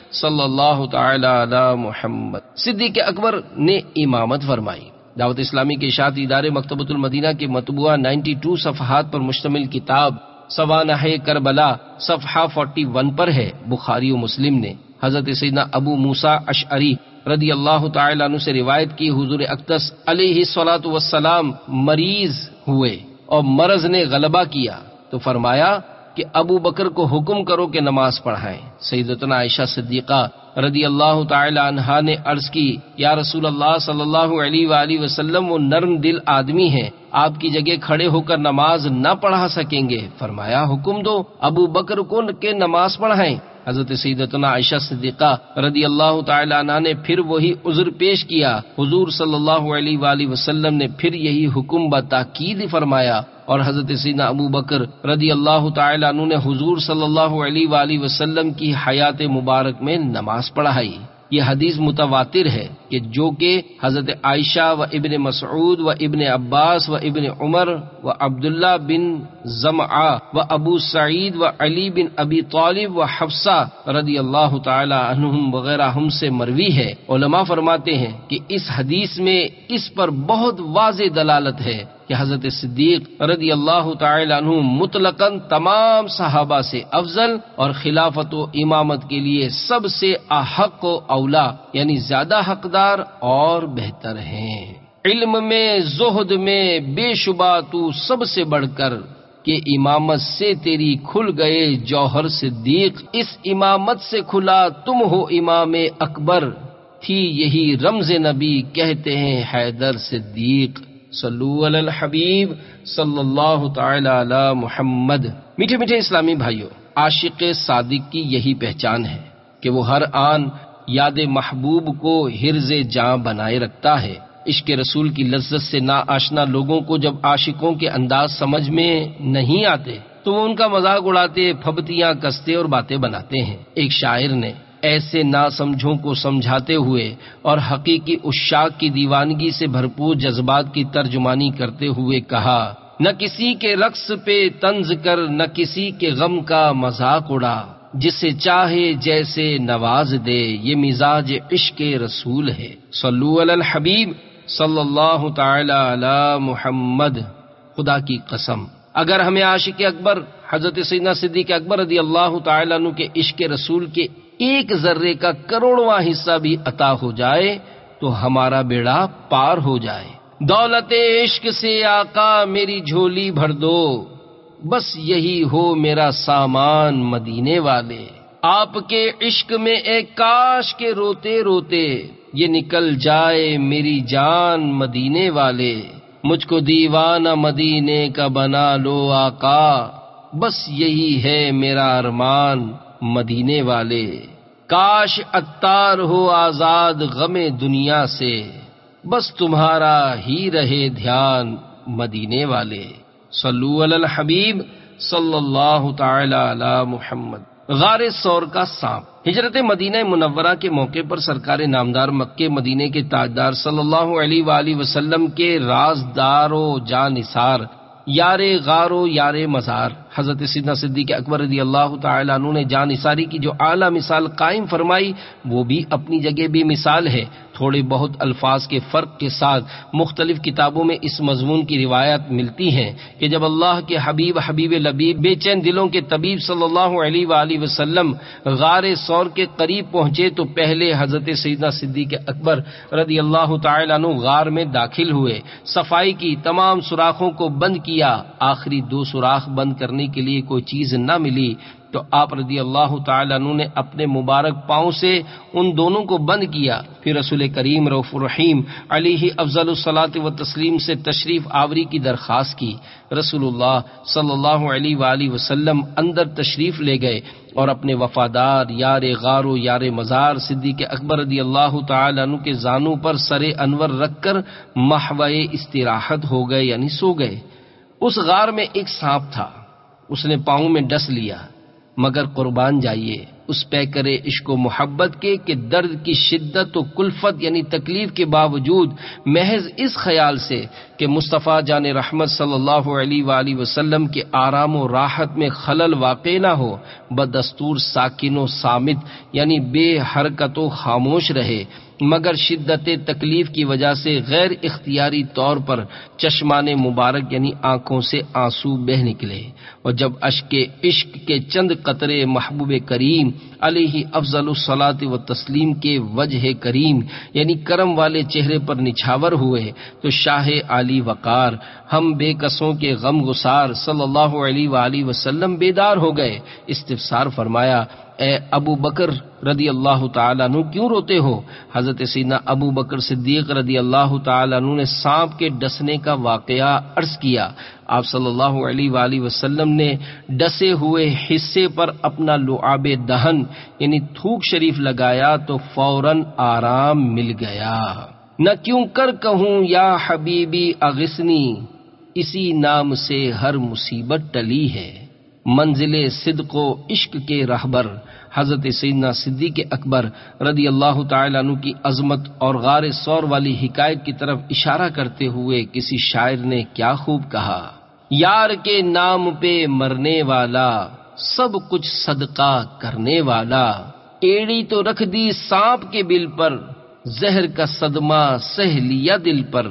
صلی اللہ تعالی علی محمد۔ صدیق اکبر نے امامت فرمائی۔ دعوت اسلامی کے اشاعتی ادارے مکتبۃ المدینہ کے مطبوعہ 92 صفحات پر مشتمل کتاب سوانح کربلا صفحہ 41 پر ہے۔ بخاری و مسلم نے حضرت سیدنا ابو موسیٰ اشعری رضی اللہ تعالی عنہ سے روایت کی، حضور اقدس علیہ الصلوۃ والسلام مریض ہوئے اور مرض نے غلبہ کیا تو فرمایا کہ ابو بکر کو حکم کرو کہ نماز پڑھائیں۔ سیدتنا عائشہ صدیقہ رضی اللہ تعالی عنہا نے عرض کی، یا رسول اللہ صلی اللہ علیہ وآلہ وسلم، وہ نرم دل آدمی ہیں، آپ کی جگہ کھڑے ہو کر نماز نہ پڑھا سکیں گے۔ فرمایا حکم دو ابو بکر کو کہ نماز پڑھائیں۔ حضرت سیدتنا عائشہ صدیقہ رضی اللہ تعالی عنہ نے پھر وہی عذر پیش کیا۔ حضور صلی اللہ علیہ وآلہ وسلم نے پھر یہی حکم بتاکید فرمایا، اور حضرت سیدنا ابو بکر رضی اللہ تعالی عنہ نے حضور صلی اللہ علیہ وآلہ وسلم کی حیات مبارک میں نماز پڑھائی۔ یہ حدیث متواتر ہے کہ جو کہ حضرت عائشہ و ابن مسعود و ابن عباس و ابن عمر و عبداللہ بن زمعہ و ابو سعید و علی بن ابی طالب و حفصہ رضی اللہ تعالی عنہم وغیرہ ہم سے مروی ہے۔ علماء فرماتے ہیں کہ اس حدیث میں اس پر بہت واضح دلالت ہے کہ حضرت صدیق رضی اللہ تعالی عنہ مطلقاً تمام صحابہ سے افضل اور خلافت و امامت کے لیے سب سے احق و اولا یعنی زیادہ حقدار اور بہتر ہیں۔ علم میں، زہد میں بے شبہ تو سب سے بڑھ کر کہ امامت سے تیری کھل گئے جوہر صدیق، اس امامت سے کھلا تم ہو امام اکبر، تھی یہی رمز نبی کہتے ہیں حیدر صدیق۔ صلو علی الحبیب صلی اللہ تعالی علی محمد۔ میٹھے میٹھے اسلامی بھائیوں، عاشق صادق کی یہی پہچان ہے کہ وہ ہر آن یاد محبوب کو حرز جاں بنائے رکھتا ہے۔ عشق رسول کی لذت سے نا آشنا لوگوں کو جب عاشقوں کے انداز سمجھ میں نہیں آتے تو وہ ان کا مذاق اڑاتے، پھبتیاں کستے اور باتیں بناتے ہیں۔ ایک شاعر نے ایسے ناسمجھوں کو سمجھاتے ہوئے اور حقیقی عشاق کی دیوانگی سے بھرپور جذبات کی ترجمانی کرتے ہوئے کہا، نہ کسی کے رقص پہ طنز کر، نہ کسی کے غم کا مذاق اڑا، جسے چاہے جیسے نواز دے، یہ مزاج عشق رسول ہے۔ صلو علی الحبیب صلی اللہ تعالی علی محمد۔ خدا کی قسم اگر ہمیں عاشق اکبر حضرت سیدنا صدیق اکبر رضی اللہ تعالی عنہ کے عشق رسول کے ایک ذرے کا کروڑواں حصہ بھی عطا ہو جائے تو ہمارا بیڑا پار ہو جائے۔ دولت عشق سے آقا میری جھولی بھر دو، بس یہی ہو میرا سامان مدینے والے۔ آپ کے عشق میں ایک کاش کے روتے روتے یہ نکل جائے میری جان مدینے والے۔ مجھ کو دیوانہ مدینے کا بنا لو آقا، بس یہی ہے میرا ارمان مدینے والے۔ کاش عطار ہو آزاد غم دنیا سے، بس تمہارا ہی رہے دھیان مدینے والے۔ صلو علی الحبیب صلی اللہ تعالی علی محمد۔ غار ثور کا سانپ۔ ہجرت مدینہ منورہ کے موقع پر سرکار نامدار مکے مدینے کے تاجدار صلی اللہ علیہ وآلہ وسلم کے رازدار و جانثار، یار غار و یار مزار حضرت سیدنا صدیق اکبر رضی اللہ تعالی عنہ نے جانثاری کی جو اعلیٰ مثال قائم فرمائی وہ بھی اپنی جگہ بھی مثال ہے۔ تھوڑے بہت الفاظ کے فرق کے ساتھ مختلف کتابوں میں اس مضمون کی روایت ملتی ہیں کہ جب اللہ کے حبیب لبیب بے چین دلوں کے طبیب صلی اللہ علیہ وآلہ وسلم غار ثور کے قریب پہنچے تو پہلے حضرت سیدنا صدیق اکبر رضی اللہ تعالی عنہ غار میں داخل ہوئے، صفائی کی، تمام سوراخوں کو بند کیا، آخری 2 سوراخ بند کرنے کے لیے کوئی چیز نہ ملی تو آپ رضی اللہ تعالی عنہ نے اپنے مبارک پاؤں سے ان دونوں کو بند کیا، پھر رسول کریم رؤوف الرحیم علیہ افضل الصلاۃ والتسلیم سے تشریف آوری کی درخواست کی۔ رسول اللہ صلی اللہ علیہ وآلہ وسلم اندر تشریف لے گئے اور اپنے وفادار یار غار و یار مزار صدیق اکبر رضی اللہ تعالی عنہ کے زانوں پر سر انور رکھ کر محو استراحت ہو گئے یعنی سو گئے۔ اس غار میں ایک سانپ تھا، اس نے پاؤں میں ڈس لیا، مگر قربان جائیے اس پیکر عشق و محبت کے کہ درد کی شدت و کلفت یعنی تکلیف کے باوجود محض اس خیال سے کہ مصطفیٰ جان رحمت صلی اللہ علیہ وآلہ وسلم کے آرام و راحت میں خلل واقع نہ ہو، بدستور ساکن و صامت یعنی بے حرکت و خاموش رہے، مگر شدت تکلیف کی وجہ سے غیر اختیاری طور پر چشمان مبارک یعنی آنکھوں سے آنسو بہہ نکلے، اور جب اشک عشق کے چند قطرے محبوب کریم علیہ افضل الصلاۃ و تسلیم کے وجہ کریم یعنی کرم والے چہرے پر نچھاور ہوئے تو شاہ عالی وقار ہم بے کسوں کے غم گسار صلی اللہ علیہ وآلہ وسلم بیدار ہو گئے۔ استفسار فرمایا، اے ابو بکر رضی اللہ تعالیٰ عنہ کیوں روتے ہو؟ حضرت سیدنا ابو بکر صدیق رضی اللہ تعالیٰ عنہ نے سانپ کے ڈسنے کا واقعہ عرض کیا۔ آپ صلی اللہ علیہ وآلہ وسلم نے ڈسے ہوئے حصے پر اپنا لعاب دہن یعنی تھوک شریف لگایا تو فوراً آرام مل گیا۔ نہ کیوں کر کہوں یا حبیبی اغثنی، اسی نام سے ہر مصیبت ٹلی ہے۔ منزل صدق و عشق کے رہبر حضرت سیدنا صدیق اکبر رضی اللہ تعالیٰ عنہ کی عظمت اور غار ثور والی حکایت کی طرف اشارہ کرتے ہوئے کسی شاعر نے کیا خوب کہا، یار کے نام پہ مرنے والا سب کچھ صدقہ کرنے والا، ایڑی تو رکھ دی سانپ کے بل پر زہر کا صدمہ سہ لیا دل پر،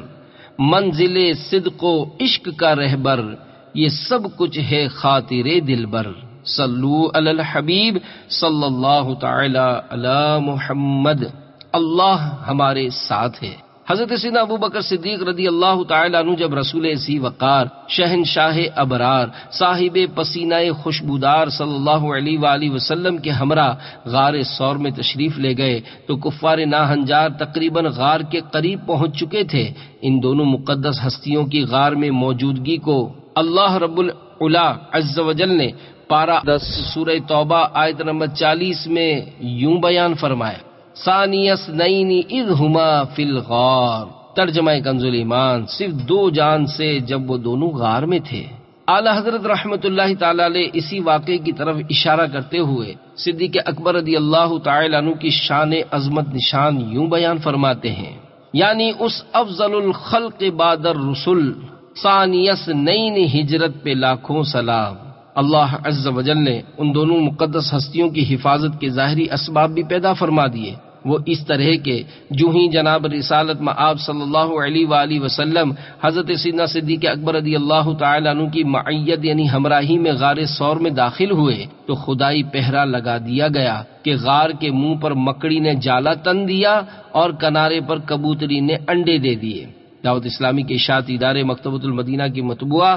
منزل صدق و عشق کا رہبر یہ سب کچھ ہے خاطر دلبر، صلو علی الحبیب صلی اللہ تعالی علی محمد، اللہ ہمارے ساتھ ہے۔ حضرت سیدنا ابو بکر صدیق رضی اللہ تعالیٰ عنہ جب رسول ذی وقار شہنشاہ ابرار صاحب پسینہ خوشبودار صلی اللہ علیہ وآلہ وسلم کے ہمراہ غار ثور میں تشریف لے گئے تو کفار ناہنجار تقریباً غار کے قریب پہنچ چکے تھے۔ ان دونوں مقدس ہستیوں کی غار میں موجودگی کو اللہ رب العلا عز و جل نے پارہ 10 سورہ توبہ آیت نمبر 40 میں یوں بیان فرمایا، ثانی اثنین اذ ہما فی الغار، ترجمہ کنز ایمان، صرف 2 جان سے جب وہ دونوں غار میں تھے۔ اعلی حضرت رحمت اللہ تعالی علیہ اسی واقعے کی طرف اشارہ کرتے ہوئے صدیق اکبر رضی اللہ تعالی عنہ کی شان عظمت نشان یوں بیان فرماتے ہیں، یعنی اس افضل الخلق بعد الرسل ثانی اثنین ہجرت پہ لاکھوں سلام۔ اللہ عز و جل نے ان دونوں مقدس ہستیوں کی حفاظت کے ظاہری اسباب بھی پیدا فرما دیے۔ وہ اس طرح کے جو ہی جناب رسالت مآب صلی اللہ علیہ وآلہ وسلم حضرت سیدنا صدیق اکبر رضی اللہ تعالیٰ عنہ کی معیت یعنی ہمراہی میں غار ثور میں داخل ہوئے تو خدائی پہرا لگا دیا گیا کہ غار کے منہ پر مکڑی نے جالا تن دیا اور کنارے پر کبوتری نے انڈے دے دیے۔ دعوت اسلامی کے اشاعتی ادارے مکتبۃ المدینہ کی مطبوعہ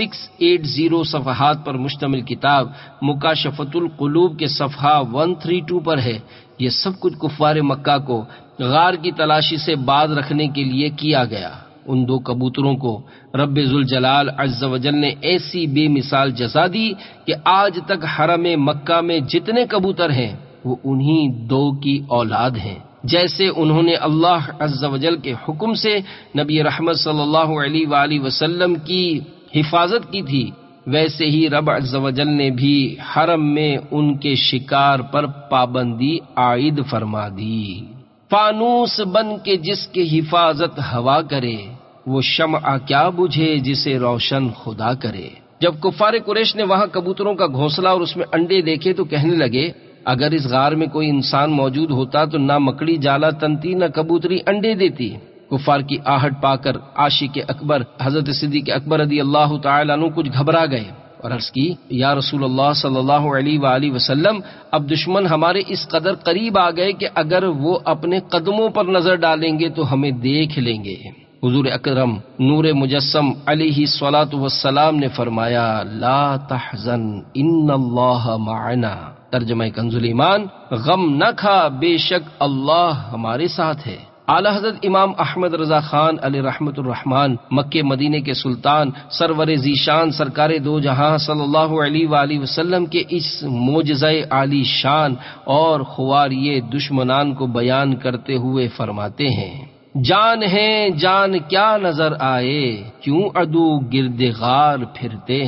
680 صفحات پر مشتمل کتاب مکاشفۃ القلوب کے صفحہ 132 پر ہے۔ یہ سب کچھ کفار مکہ کو غار کی تلاشی سے باز رکھنے کے لیے کیا گیا۔ ان 2 کبوتروں کو رب ذوالجلال عز و جل نے ایسی بے مثال جزا دی کہ آج تک حرم مکہ میں جتنے کبوتر ہیں وہ انہی 2 کی اولاد ہیں۔ جیسے انہوں نے اللہ عز و جل کے حکم سے نبی رحمت صلی اللہ علیہ وآلہ وسلم کی حفاظت کی تھی، ویسے ہی رب عز و جل نے بھی حرم میں ان کے شکار پر پابندی عائد فرما دی۔ فانوس بن کے جس کی حفاظت ہوا کرے، وہ شمع کیا بجھے جسے روشن خدا کرے۔ جب کفار قریش نے وہاں کبوتروں کا گھونسلہ اور اس میں انڈے دیکھے تو کہنے لگے، اگر اس غار میں کوئی انسان موجود ہوتا تو نہ مکڑی جالا تنتی نہ کبوتری انڈے دیتی۔ کفار کی آہٹ پا کر عاشق اکبر حضرت صدیق اکبر رضی اللہ تعالیٰ عنہ کچھ گھبرا گئے اور عرض کی، یا رسول اللہ صلی اللہ علیہ وآلہ وسلم، اب دشمن ہمارے اس قدر قریب آ گئے کہ اگر وہ اپنے قدموں پر نظر ڈالیں گے تو ہمیں دیکھ لیں گے۔ حضور اکرم نور مجسم علیہ الصلاۃ والسلام نے فرمایا، لا تحزن ان اللہ معنا، ترجمہ کنز ایمان، غم نہ کھا، بے شک اللہ ہمارے ساتھ ہے۔ اعلی حضرت امام احمد رضا خان علیہ رحمت الرحمان مکہ مدینے کے سلطان سرور ذیشان سرکار دو جہاں صلی اللہ علیہ وآلہ وسلم کے اس معجزہ عالی شان اور خواریے دشمنان کو بیان کرتے ہوئے فرماتے ہیں، جان ہے جان کیا نظر آئے، کیوں عدو گرد غار پھرتے ہیں،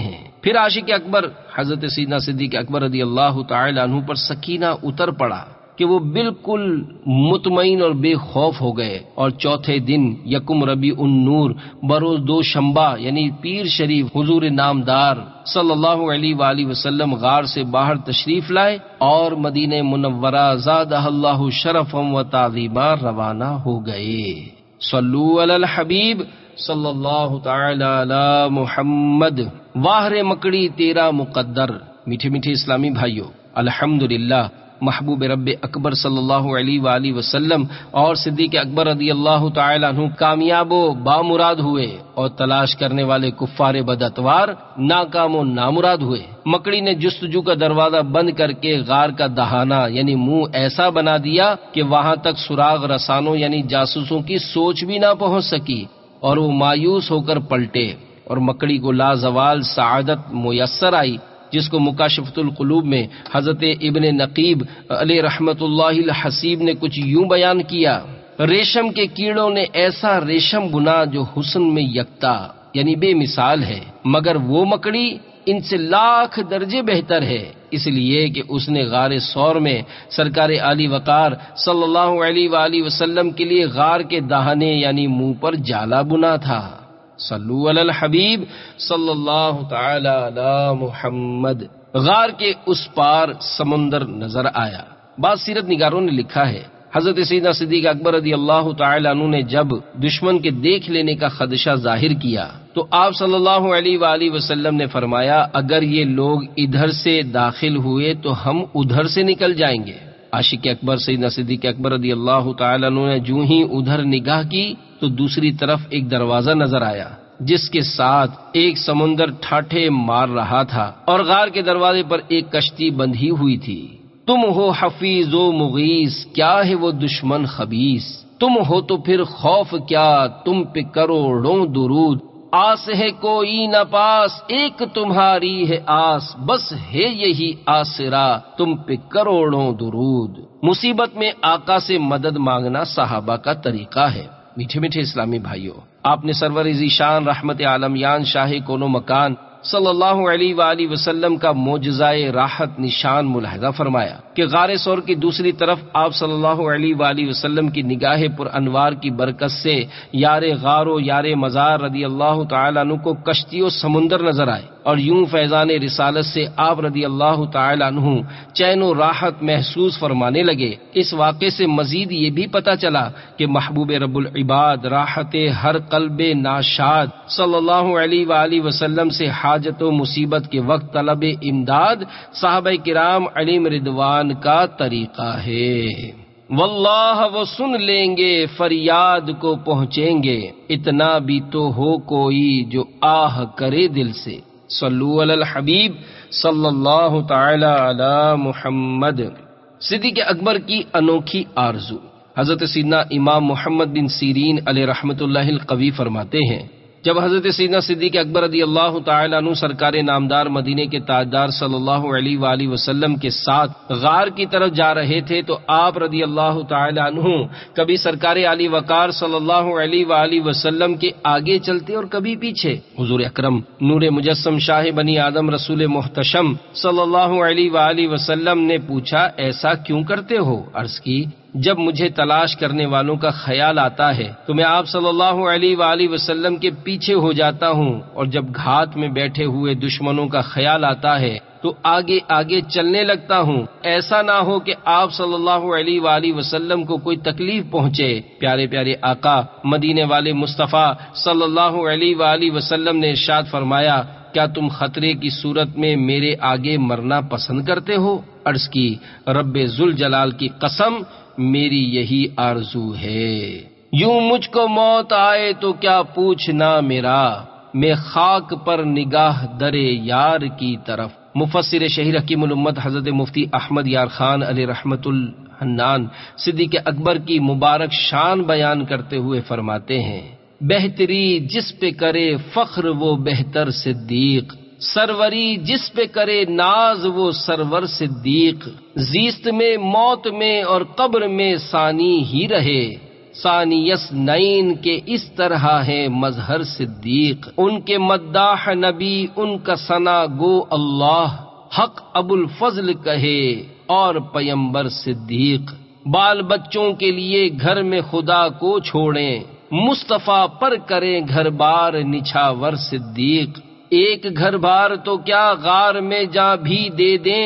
پھر عاشق اکبر حضرت سیدنا صدیق اکبر رضی اللہ تعالی عنہ پر سکینہ اتر پڑا کہ وہ بالکل مطمئن اور بے خوف ہو گئے، اور چوتھے دن یکم ربیع النور بروز دوشنبہ یعنی پیر شریف حضور نامدار صلی اللہ علیہ وآلہ وسلم غار سے باہر تشریف لائے اور مدینہ منورہ زادہ اللہ شرفا و تعظیما روانہ ہو گئے۔ صلو علی الحبیب صلی اللہ تعالی علی محمد۔ واہر مکڑی تیرا مقدر۔ میٹھے میٹھے اسلامی بھائیوں، الحمدللہ محبوب رب اکبر صلی اللہ علیہ وآلہ وسلم اور صدیق اکبر رضی اللہ تعالی عنہ کامیاب و بامراد ہوئے، اور تلاش کرنے والے کفار بداتوار ناکام و نامراد ہوئے۔ مکڑی نے جستجو کا دروازہ بند کر کے غار کا دہانہ یعنی منہ ایسا بنا دیا کہ وہاں تک سراغ رسانوں یعنی جاسوسوں کی سوچ بھی نہ پہنچ سکی، اور وہ مایوس ہو کر پلٹے، اور مکڑی کو لازوال سعادت میسر آئی، جس کو مکاشفۃ القلوب میں حضرت ابن نقیب علیہ رحمت اللہ الحسیب نے کچھ یوں بیان کیا: ریشم کے کیڑوں نے ایسا ریشم بنا جو حسن میں یکتا یعنی بے مثال ہے، مگر وہ مکڑی ان سے لاکھ درجے بہتر ہے، اس لیے کہ اس نے غار ثور میں سرکار عالی وقار صلی اللہ علیہ وآلہ وسلم کے لیے غار کے دہانے یعنی منہ پر جالا بنا تھا۔ صلو علی الحبیب صلی اللہ تعالی علی محمد۔ غار کے اس پار سمندر نظر آیا۔ بعض سیرت نگاروں نے لکھا ہے حضرت سیدنا صدیق اکبر رضی اللہ تعالی عنہ نے جب دشمن کے دیکھ لینے کا خدشہ ظاہر کیا تو آپ صلی اللہ علیہ وآلہ وسلم نے فرمایا، اگر یہ لوگ ادھر سے داخل ہوئے تو ہم ادھر سے نکل جائیں گے۔ عاشق اکبر سیدنا صدیق اکبر رضی اللہ تعالی عنہ نے جو ہی ادھر نگاہ کی تو دوسری طرف ایک دروازہ نظر آیا جس کے ساتھ ایک سمندر ٹھاٹھے مار رہا تھا، اور غار کے دروازے پر ایک کشتی بندھی ہوئی تھی۔ تم ہو حفیظ و مغیث، کیا ہے وہ دشمن خبیث، تم ہو تو پھر خوف کیا، تم پہ کروڑوں درود، آس ہے کوئی نہ پاس، ایک تمہاری ہے آس، بس ہے یہی آسرا، تم پہ کروڑوں درود۔ مصیبت میں آقا سے مدد مانگنا صحابہ کا طریقہ ہے۔ میٹھے میٹھے اسلامی بھائیوں، آپ نے سرور ذیشان رحمت عالمیان شاہ کون و مکان صلی اللہ علیہ وآلہ وسلم کا معجزۂ راحت نشان ملاحظہ فرمایا کہ غار ثور کی دوسری طرف آپ صلی اللہ علیہ وآلہ وسلم کی نگاہ پر انوار کی برکت سے یار غار و یار مزار رضی اللہ تعالی عنہ کو کشتی و سمندر نظر آئے، اور یوں فیضان رسالت سے آپ رضی اللہ تعالی عنہ چین و راحت محسوس فرمانے لگے۔ اس واقعے سے مزید یہ بھی پتہ چلا کہ محبوب رب العباد راحت ہر قلب ناشاد صلی اللہ علیہ وآلہ وسلم سے حاجت و مصیبت کے وقت طلب امداد صحابہ کرام علیہم رضوان کا طریقہ ہے۔ واللہ وہ سن لیں گے، فریاد کو پہنچیں گے، اتنا بھی تو ہو کوئی جو آہ کرے دل سے۔ صلو علی الحبیب صلی اللہ تعالی علی محمد۔ صدیق اکبر کی انوکھی آرزو۔ حضرت سیدنا امام محمد بن سیرین علیہ رحمت اللہ القوی فرماتے ہیں، جب حضرت سیدنا صدیق اکبر رضی اللہ تعالی عنہ سرکار نامدار مدینے کے تاجدار صلی اللہ علیہ وآلہ وسلم کے ساتھ غار کی طرف جا رہے تھے تو آپ رضی اللہ تعالی عنہ کبھی سرکار علی وقار صلی اللہ علیہ وآلہ وسلم کے آگے چلتے اور کبھی پیچھے۔ حضور اکرم نور مجسم شاہ بنی آدم رسول محتشم صلی اللہ علیہ وآلہ وسلم نے پوچھا، ایسا کیوں کرتے ہو؟ عرض کی، جب مجھے تلاش کرنے والوں کا خیال آتا ہے تو میں آپ صلی اللہ علیہ وآلہ وسلم کے پیچھے ہو جاتا ہوں، اور جب گھات میں بیٹھے ہوئے دشمنوں کا خیال آتا ہے تو آگے آگے چلنے لگتا ہوں، ایسا نہ ہو کہ آپ صلی اللہ علیہ وآلہ وسلم کو کوئی تکلیف پہنچے۔ پیارے پیارے آقا مدینے والے مصطفیٰ صلی اللہ علیہ وآلہ وسلم نے ارشاد فرمایا، کیا تم خطرے کی صورت میں میرے آگے مرنا پسند کرتے ہو؟ عرض کی، رب ذوالجلال کی قسم، میری یہی آرزو ہے۔ یوں مجھ کو موت آئے تو کیا پوچھنا میرا، میں خاک پر نگاہ درے یار کی طرف۔ مفسر شہیر حکیم الامت حضرت مفتی احمد یار خان علیہ رحمت الحنان صدیق اکبر کی مبارک شان بیان کرتے ہوئے فرماتے ہیں، بہتری جس پہ کرے فخر وہ بہتر صدیق، سروری جس پہ کرے ناز وہ سرور صدیق، زیست میں موت میں اور قبر میں ثانی ہی رہے، ثانیس نین کے اس طرح ہے مظہر صدیق، ان کے مداح نبی ان کا ثنا گو اللہ، حق ابو الفضل کہے اور پیمبر صدیق، بال بچوں کے لیے گھر میں خدا کو چھوڑیں، مصطفیٰ پر کریں گھر بار نچھاور صدیق، ایک گھر بار تو کیا غار میں جا بھی دے دیں،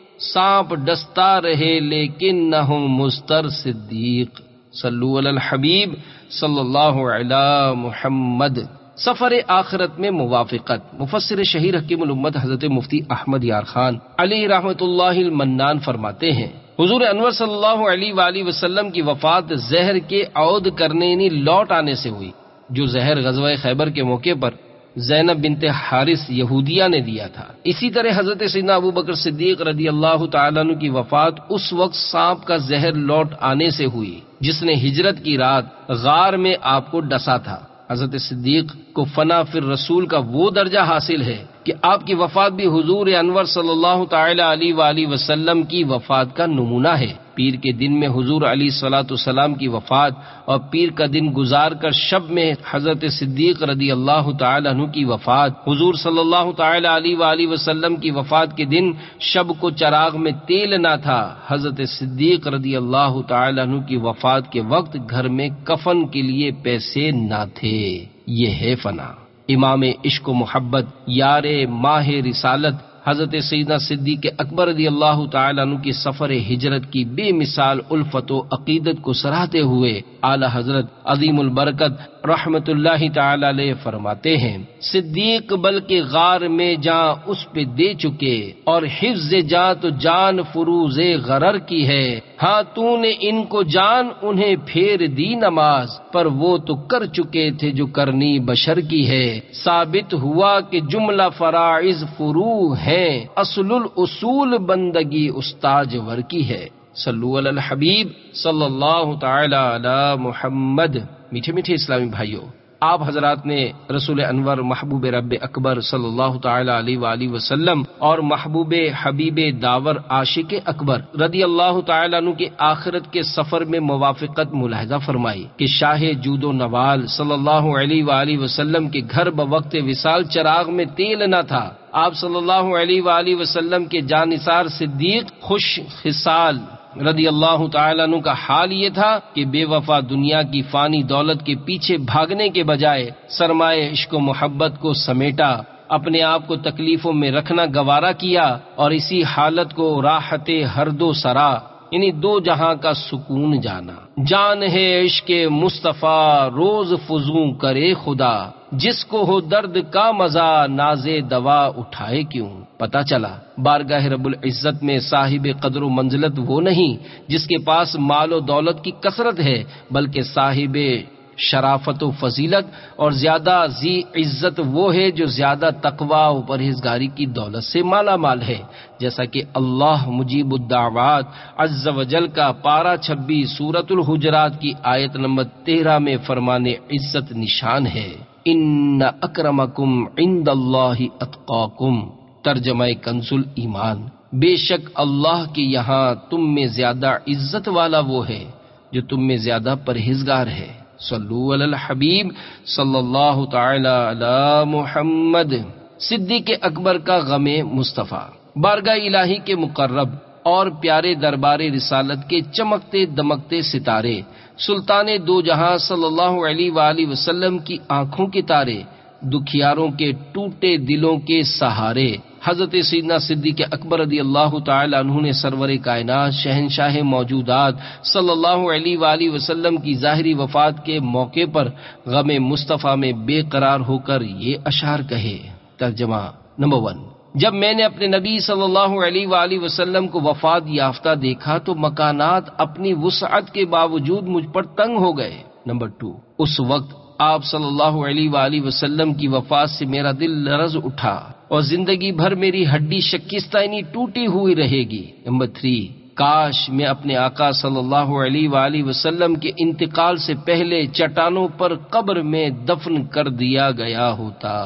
سانپ ڈستا رہے لیکن نہ ہو مستر صدیق۔ صلو علی الحبیب صلی اللہ علی محمد۔ سفر آخرت میں موافقت۔ مفسر شہیر حکیم الامت حضرت مفتی احمد یار خان علیہ رحمت اللہ المنان فرماتے ہیں، حضور انور صلی اللہ علیہ وآلہ وسلم کی وفات زہر کے عود کرنے یعنی لوٹ آنے سے ہوئی، جو زہر غزوہ خیبر کے موقع پر زینب بنت حارث یہودیہ نے دیا تھا۔ اسی طرح حضرت سیدنا ابو بکر صدیق رضی اللہ تعالیٰ عنہ کی وفات اس وقت سانپ کا زہر لوٹ آنے سے ہوئی جس نے ہجرت کی رات غار میں آپ کو ڈسا تھا۔ حضرت صدیق کو فنا فی الرسول کا وہ درجہ حاصل ہے کہ آپ کی وفات بھی حضور انور صلی اللہ تعالی علیہ وآلہ وسلم کی وفات کا نمونہ ہے۔ پیر کے دن میں حضور علیہ الصلوۃ والسلام کی وفات اور پیر کا دن گزار کر شب میں حضرت صدیق رضی اللہ تعالی عنہ کی وفات، حضور صلی اللہ تعالی علیہ وآلہ وسلم کی وفات کے دن شب کو چراغ میں تیل نہ تھا، حضرت صدیق رضی اللہ تعالی عنہ کی وفات کے وقت گھر میں کفن کے لیے پیسے نہ تھے۔ یہ ہے فنا۔ امام عشق و محبت، یار ماہ رسالت حضرت سیدنا صدیق اکبر رضی اللہ تعالی عنہ کی سفر ہجرت کی بے مثال الفت و عقیدت کو سراہتے ہوئے اعلی حضرت عظیم البرکت رحمت اللہ تعالی علیہ فرماتے ہیں، صدیق بلکہ غار میں جاں اس پہ دے چکے، اور حفظ جاں تو جان فروز غرر کی ہے، ہاں تو نے ان کو جان انہیں پھیر دی نماز، پر وہ تو کر چکے تھے جو کرنی بشر کی ہے، ثابت ہوا کہ جملہ فرائض فرو ہیں، اصل الاصول بندگی استاج ور کی ہے۔ صلو علی الحبیب صلی اللہ تعالی علی محمد۔ میٹھے میٹھے اسلامی بھائیوں، آپ حضرات نے رسول انور محبوب رب اکبر صلی اللہ تعالی علیہ وآلہ وسلم اور محبوب حبیب داور عاشق اکبر رضی اللہ تعالی عنہ کے آخرت کے سفر میں موافقت ملاحظہ فرمائی کہ شاہ جود و نوال صلی اللہ علیہ وآلہ وسلم کے گھر بوقت وصال چراغ میں تیل نہ تھا۔ آپ صلی اللہ علیہ وآلہ وسلم کے جانثار صدیق خوش خصال رضی اللہ تعالیٰ عنہ کا حال یہ تھا کہ بے وفا دنیا کی فانی دولت کے پیچھے بھاگنے کے بجائے سرمایہ عشق و محبت کو سمیٹا، اپنے آپ کو تکلیفوں میں رکھنا گوارا کیا، اور اسی حالت کو راحت ہر دو سرا یعنی دو جہاں کا سکون جانا۔ جان ہے عشق مصطفیٰ روز فزوں کرے خدا، جس کو ہو درد کا مزہ ناز دوا اٹھائے کیوں۔ پتہ چلا بارگاہ رب العزت میں صاحب قدر و منزلت وہ نہیں جس کے پاس مال و دولت کی کثرت ہے، بلکہ صاحب شرافت و فضیلت اور زیادہ ذی عزت وہ ہے جو زیادہ تقوی و پرہیزگاری کی دولت سے مالا مال ہے، جیسا کہ اللہ مجیب الدعوات عز و جل کا پارہ 26 سورۃ الحجرات کی آیت نمبر 13 میں فرمان عزت نشان ہے، ان اکرمکم عند اللہ اتقاکم۔ ترجمہ کنز ایمان، بے شک اللہ کے یہاں تم میں زیادہ عزت والا وہ ہے جو تم میں زیادہ پرہیزگار ہے۔ صلو علی الحبیب صلی اللہ تعالی علی محمد۔ صدیق اکبر کا غم مصطفیٰ، بارگاہ الہی کے مقرب اور پیارے دربار رسالت کے چمکتے دمکتے ستارے، سلطان دو جہاں صلی اللہ علیہ وآلہ وسلم کی آنکھوں کے تارے، دکھیاروں کے ٹوٹے دلوں کے سہارے، حضرت سیدنا صدیق اکبر رضی اللہ تعالی عنہ نے سرور کائنات شہنشاہ موجودات صلی اللہ علیہ وآلہ وسلم کی ظاہری وفات کے موقع پر غم مصطفیٰ میں بے قرار ہو کر یہ اشعار کہے۔ ترجمہ نمبر 1، جب میں نے اپنے نبی صلی اللہ علیہ وآلہ وسلم کو وفات یافتہ دیکھا تو مکانات اپنی وسعت کے باوجود مجھ پر تنگ ہو گئے۔ نمبر 2، اس وقت آپ صلی اللہ علیہ وآلہ وسلم کی وفات سے میرا دل لرز اٹھا اور زندگی بھر میری ہڈی شکستہ ٹوٹی ہوئی رہے گی۔ نمبر 3، کاش میں اپنے آقا صلی اللہ علیہ وآلہ وسلم کے انتقال سے پہلے چٹانوں پر قبر میں دفن کر دیا گیا ہوتا۔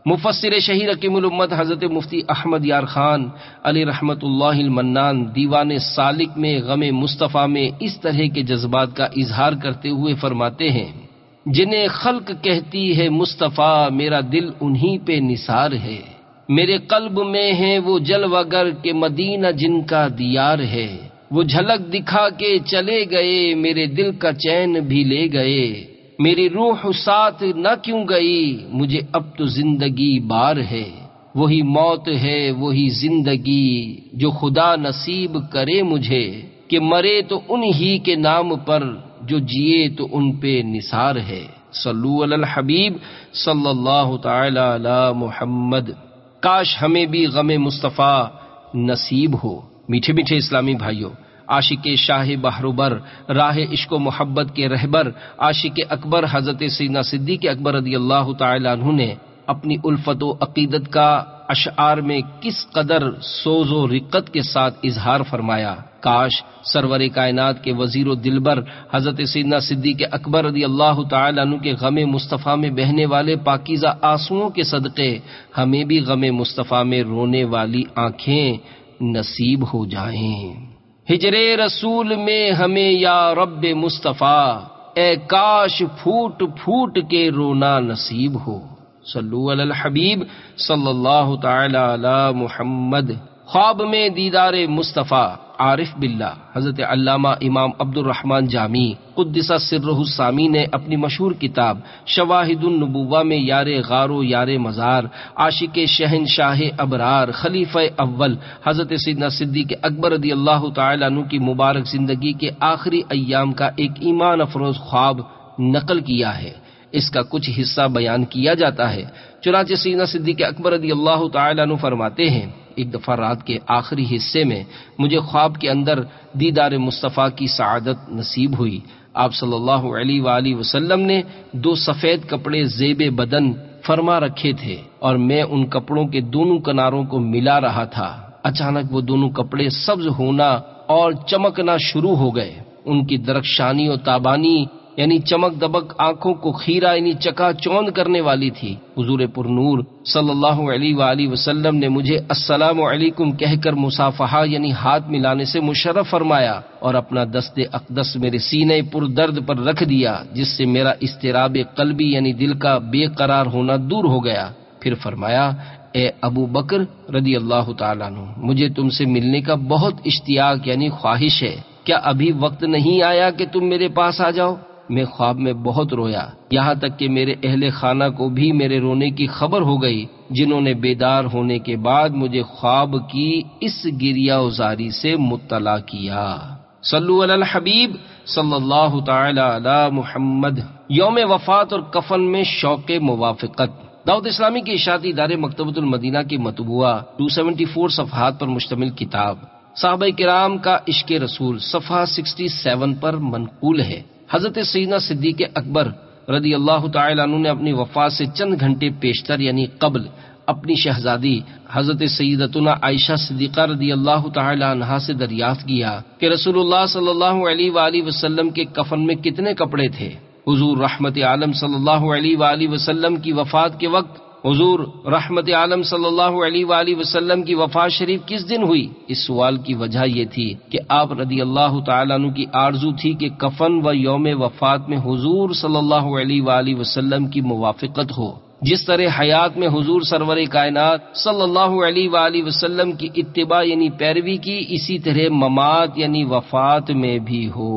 مفسر شہیر حکیم الامت حضرت مفتی احمد یار خان علی رحمت اللہ المنان دیوان سالک میں غم مصطفیٰ میں اس طرح کے جذبات کا اظہار کرتے ہوئے فرماتے ہیں، جنہیں خلق کہتی ہے مصطفیٰ، میرا دل انہی پہ نثار ہے، میرے قلب میں ہے وہ جلوگر کہ مدینہ جن کا دیار ہے، وہ جھلک دکھا کے چلے گئے، میرے دل کا چین بھی لے گئے، میری روح ساتھ نہ کیوں گئی، مجھے اب تو زندگی بار ہے، وہی موت ہے وہی زندگی جو خدا نصیب کرے مجھے، کہ مرے تو انہی کے نام پر، جو جیے تو ان پہ نثار ہے۔ صلو علی الحبیب صلی اللہ تعالی علی محمد۔ کاش ہمیں بھی غم مصطفیٰ نصیب ہو۔ میٹھے میٹھے اسلامی بھائیوں، عاشق شاہ بحروبر، راہ عشق و محبت کے رہبر، عاشق اکبر حضرت سیدنا صدیق اکبر رضی اللہ تعالی عنہ نے اپنی الفت و عقیدت کا اشعار میں کس قدر سوز و رقت کے ساتھ اظہار فرمایا۔ کاش سرور کائنات کے وزیر و دلبر حضرت سیدنا صدیق اکبر رضی اللہ تعالی عنہ کے غم مصطفیٰ میں بہنے والے پاکیزہ آنسوؤں کے صدقے ہمیں بھی غم مصطفیٰ میں رونے والی آنکھیں نصیب ہو جائیں۔ ہجر رسول میں ہمیں یا رب مصطفیٰ، اے کاش پھوٹ پھوٹ کے رونا نصیب ہو۔ صلو علی الحبیب صلی اللہ تعالی علی محمد۔ خواب میں دیدار مصطفیٰ، عارف باللہ حضرت علامہ امام عبد الرحمن جامی قدس سرہ السامی نے اپنی مشہور کتاب شواہد النبوہ میں یار غار و یار مزار، عاشق شہنشاہ ابرار، خلیفہ اول حضرت سیدنا صدیق اکبر رضی اللہ تعالی عنہ کی مبارک زندگی کے آخری ایام کا ایک ایمان افروز خواب نقل کیا ہے۔ اس کا کچھ حصہ بیان کیا جاتا ہے۔ چنانچہ سیدنا صدیق اکبر رضی اللہ تعالی عنہ فرماتے ہیں، ایک دفعہ رات کے آخری حصے میں مجھے خواب کے اندر دیدار مصطفیٰ کی سعادت نصیب ہوئی۔ آپ صلی اللہ علیہ وآلہ وسلم نے 2 سفید کپڑے زیب بدن فرما رکھے تھے اور میں ان کپڑوں کے دونوں کناروں کو ملا رہا تھا۔ اچانک وہ دونوں کپڑے سبز ہونا اور چمکنا شروع ہو گئے۔ ان کی درخشانی و تابانی یعنی چمک دبک آنکھوں کو خیرہ یعنی چکا چوند کرنے والی تھی۔ حضور پر نور صلی اللہ علیہ وآلہ وسلم نے مجھے السلام علیکم کہہ کر مصافحہ یعنی ہاتھ ملانے سے مشرف فرمایا اور اپنا دست اقدس میرے سینے پر درد پر رکھ دیا، جس سے میرا اضطراب قلبی یعنی دل کا بے قرار ہونا دور ہو گیا۔ پھر فرمایا، اے ابو بکر رضی اللہ تعالیٰ عنہ، مجھے تم سے ملنے کا بہت اشتیاق یعنی خواہش ہے، کیا ابھی وقت نہیں آیا کہ تم میرے پاس آ جاؤ؟ میں خواب میں بہت رویا، یہاں تک کہ میرے اہل خانہ کو بھی میرے رونے کی خبر ہو گئی، جنہوں نے بیدار ہونے کے بعد مجھے خواب کی اس گریہ وزاری سے مطلع کیا۔ صلو علی الحبیب صلی اللہ تعالی علی محمد۔ یوم وفات اور کفن میں شوق موافقت۔ دعوت اسلامی کے اشاعتی ادارے مکتبۃ المدینہ کی مطبوعہ 274 صفحات پر مشتمل کتاب صحابہ کرام کا عشق رسول صفحہ 67 پر منقول ہے۔ حضرت سیدنا صدیق اکبر رضی اللہ تعالی عنہ نے اپنی وفات سے چند گھنٹے پیشتر یعنی قبل اپنی شہزادی حضرت سیدتنا عائشہ صدیقہ رضی اللہ تعالی عنہا سے دریافت کیا کہ رسول اللہ صلی اللہ علیہ وآلہ وسلم کے کفن میں کتنے کپڑے تھے۔ حضور رحمت عالم صلی اللہ علیہ وآلہ وسلم کی وفات کے وقت حضور رحمت عالم صلی اللہ علیہ وآلہ وسلم کی وفات شریف کس دن ہوئی؟ اس سوال کی وجہ یہ تھی کہ آپ رضی اللہ تعالیٰ عنہ کی آرزو تھی کہ کفن و یوم وفات میں حضور صلی اللہ علیہ وآلہ وسلم کی موافقت ہو، جس طرح حیات میں حضور سرور کائنات صلی اللہ علیہ وآلہ وسلم کی اتباع یعنی پیروی کی، اسی طرح ممات یعنی وفات میں بھی ہو۔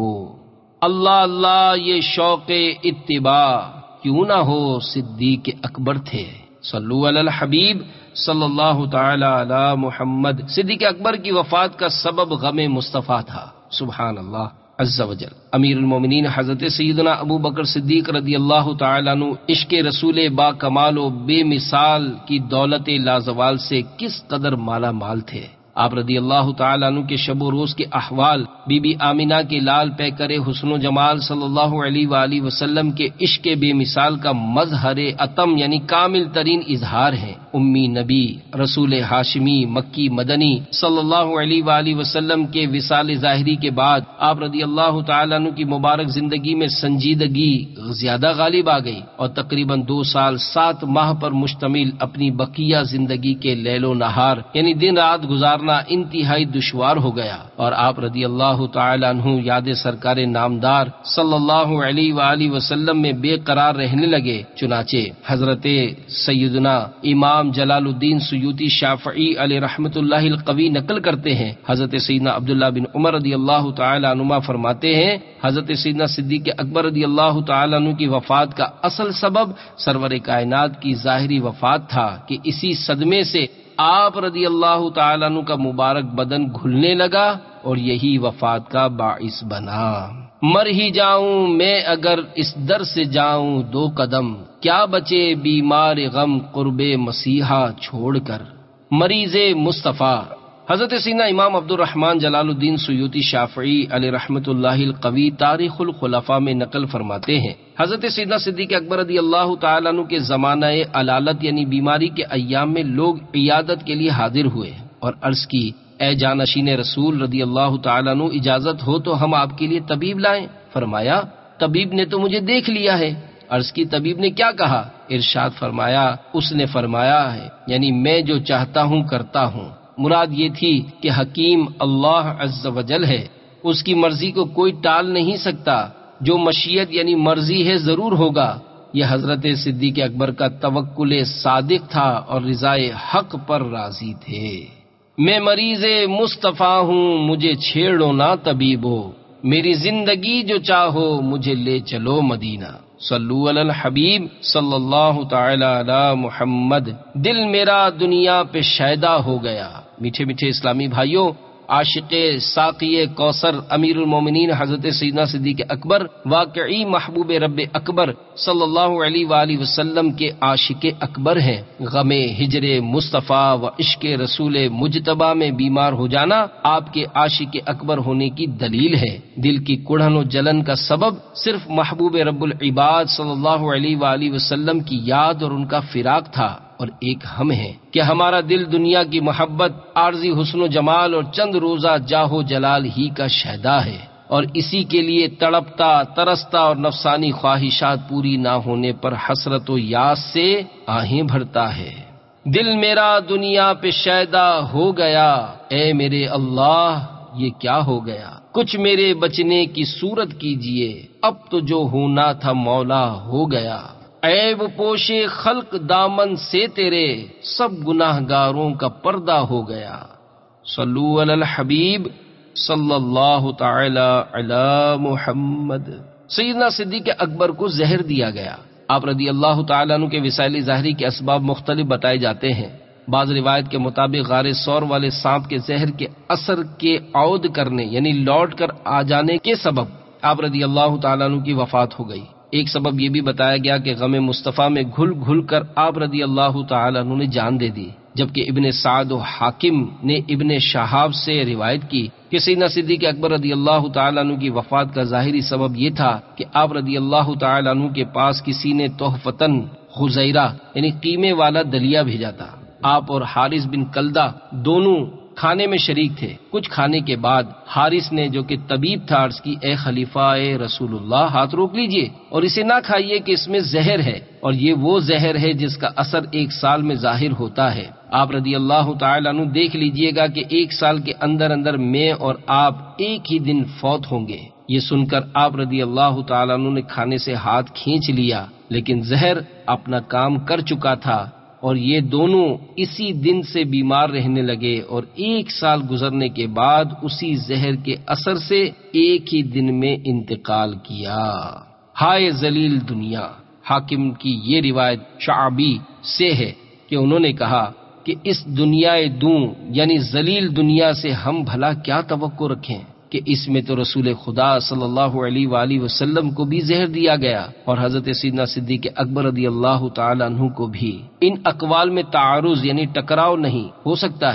اللہ اللہ، یہ شوق اتباع کیوں نہ ہو، صدیق اکبر تھے۔ صلو علی الحبیب صلی اللہ تعالی علی محمد۔ صدیق اکبر کی وفات کا سبب غم مصطفیٰ تھا۔ سبحان اللہ عز وجل۔ امیر المومنین حضرت سیدنا ابو بکر صدیق رضی اللہ تعالی عنہ عشق رسول با کمال و بے مثال کی دولت لازوال سے کس قدر مالا مال تھے۔ آپ رضی اللہ تعالیٰ عنہ کے شب و روز کے احوال بی بی آمینہ کے لال پیکر حسن و جمال صلی اللہ علیہ وآلہ وسلم کے عشق بے مثال کا مظہر اتم یعنی کامل ترین اظہار ہے۔ امی نبی رسول ہاشمی مکی مدنی صلی اللہ علیہ وآلہ وسلم کے وصال ظاہری کے بعد آپ رضی اللہ تعالیٰ عنہ کی مبارک زندگی میں سنجیدگی زیادہ غالب آ گئی اور تقریباً 2 سال 7 ماہ پر مشتمل اپنی بقیہ زندگی کے لیل و نہار یعنی دن رات گزارنا انتہائی دشوار ہو گیا، اور آپ رضی اللہ تعالیٰ عنہ یاد سرکار نامدار صلی اللہ علیہ وآلہ وسلم میں بے قرار رہنے لگے۔ چنانچہ حضرت سیدنا امام جلال الدین سیوطی شافعی علیہ رحمت اللہ القوی نقل کرتے ہیں، حضرت سیدنا عبداللہ بن عمر رضی اللہ تعالیٰ عنہما فرماتے ہیں حضرت سیدنا صدیق اکبر رضی اللہ تعالیٰ عنہ کی وفات کا اصل سبب سرور کائنات کی ظاہری وفات تھا کہ اسی صدمے سے آپ رضی اللہ تعالیٰ عنہ کا مبارک بدن گھلنے لگا اور یہی وفات کا باعث بنا۔ مر ہی جاؤں میں اگر اس در سے جاؤں 2 قدم، کیا بچے بیمار غم قرب مسیحا چھوڑ کر۔ مریض مصطفیٰ حضرت سیدنا امام عبد الرحمن جلال الدین سیوطی شافعی علیہ رحمت اللہ القوی تاریخ الخلفاء میں نقل فرماتے ہیں حضرت سیدنا صدیق اکبر رضی اللہ تعالیٰ عنہ کے زمانہ علالت یعنی بیماری کے ایام میں لوگ عیادت کے لیے حاضر ہوئے اور عرض کی، اے جانشین رسول رضی اللہ تعالیٰ عنہ اجازت ہو تو ہم آپ کے لیے طبیب لائیں۔ فرمایا، طبیب نے تو مجھے دیکھ لیا ہے۔ عرض کی، طبیب نے کیا کہا؟ ارشاد فرمایا، اس نے فرمایا ہے یعنی میں جو چاہتا ہوں کرتا ہوں۔ مراد یہ تھی کہ حکیم اللہ عز و جل ہے، اس کی مرضی کو کوئی ٹال نہیں سکتا، جو مشیت یعنی مرضی ہے ضرور ہوگا۔ یہ حضرت صدیق اکبر کا توکل صادق تھا اور رضائے حق پر راضی تھے۔ میں مریض مصطفیٰ ہوں، مجھے چھیڑو نہ طبیبو، میری زندگی جو چاہو مجھے لے چلو مدینہ۔ صلو علی الحبیب صلی اللہ تعالی علی محمد۔ دل میرا دنیا پہ شیدا ہو گیا۔ میٹھے میٹھے اسلامی بھائیوں، عاشق ساقی کوثر امیر المومنین حضرت سیدنا صدیق اکبر واقعی محبوب رب اکبر صلی اللہ علیہ وآلہ وسلم کے عاشق اکبر ہیں۔ غم ہجر مصطفیٰ و عشق رسول مجتبی میں بیمار ہو جانا آپ کے عاشق اکبر ہونے کی دلیل ہے۔ دل کی کڑھن و جلن کا سبب صرف محبوب رب العباد صلی اللہ علیہ وآلہ وسلم کی یاد اور ان کا فراق تھا، اور ایک ہم ہیں کہ ہمارا دل دنیا کی محبت، عارضی حسن و جمال اور چند روزہ جاہ و جلال ہی کا شیدا ہے، اور اسی کے لیے تڑپتا ترستا اور نفسانی خواہشات پوری نہ ہونے پر حسرت و یاس سے آہیں بھرتا ہے۔ دل میرا دنیا پہ شیدا ہو گیا، اے میرے اللہ یہ کیا ہو گیا؟ کچھ میرے بچنے کی صورت کیجئے، اب تو جو ہونا تھا مولا ہو گیا۔ عیب پوش خلق دامن سے تیرے، سب گناہ گاروں کا پردہ ہو گیا۔ صلو علی الحبیب صلی اللہ تعالی علی محمد۔ سیدنا صدیق اکبر کو زہر دیا گیا۔ آپ رضی اللہ تعالیٰ عنہ کے وسائل ظاہری کے اسباب مختلف بتائے جاتے ہیں۔ بعض روایت کے مطابق غار ثور والے سانپ کے زہر کے اثر کے عود کرنے یعنی لوٹ کر آ جانے کے سبب آپ رضی اللہ تعالیٰ عنہ کی وفات ہو گئی۔ ایک سبب یہ بھی بتایا گیا کہ غم مصطفیٰ میں گھل گھل کر آپ رضی اللہ تعالیٰ عنہ نے جان دے دی، جبکہ ابن سعد و حاکم نے ابن شہاب سے روایت کی کہ سیدنا صدیق اکبر رضی اللہ تعالیٰ عنہ کی وفات کا ظاہری سبب یہ تھا کہ آپ رضی اللہ تعالیٰ عنہ کے پاس کسی نے تحفتاً خزیرہ یعنی قیمے والا دلیا بھیجا تھا۔ آپ اور حارث بن کلدہ دونوں کھانے میں شریک تھے۔ کچھ کھانے کے بعد حارث نے جو کہ طبیب تھا عرض کی، اے خلیفہ اے رسول اللہ، ہاتھ روک لیجئے اور اسے نہ کھائیے کہ اس میں زہر ہے، اور یہ وہ زہر ہے جس کا اثر 1 سال میں ظاہر ہوتا ہے۔ آپ رضی اللہ تعالیٰ عنہ دیکھ لیجئے گا کہ 1 سال کے اندر اندر میں اور آپ ایک ہی دن فوت ہوں گے۔ یہ سن کر آپ رضی اللہ تعالیٰ عنہ نے کھانے سے ہاتھ کھینچ لیا، لیکن زہر اپنا کام کر چکا تھا، اور یہ دونوں اسی دن سے بیمار رہنے لگے، اور 1 سال گزرنے کے بعد اسی زہر کے اثر سے ایک ہی دن میں انتقال کیا۔ ہائے ذلیل دنیا۔ حاکم کی یہ روایت شعبی سے ہے کہ انہوں نے کہا کہ اس دنیا دوں یعنی ذلیل دنیا سے ہم بھلا کیا توقع رکھیں کہ اس میں تو رسول خدا صلی اللہ علیہ وآلہ وسلم کو بھی زہر دیا گیا، اور حضرت سیدنا صدیق اکبر رضی اللہ تعالی عنہ کو بھی۔ ان اقوال میں تعارض یعنی ٹکراؤ نہیں ہو سکتا ہے،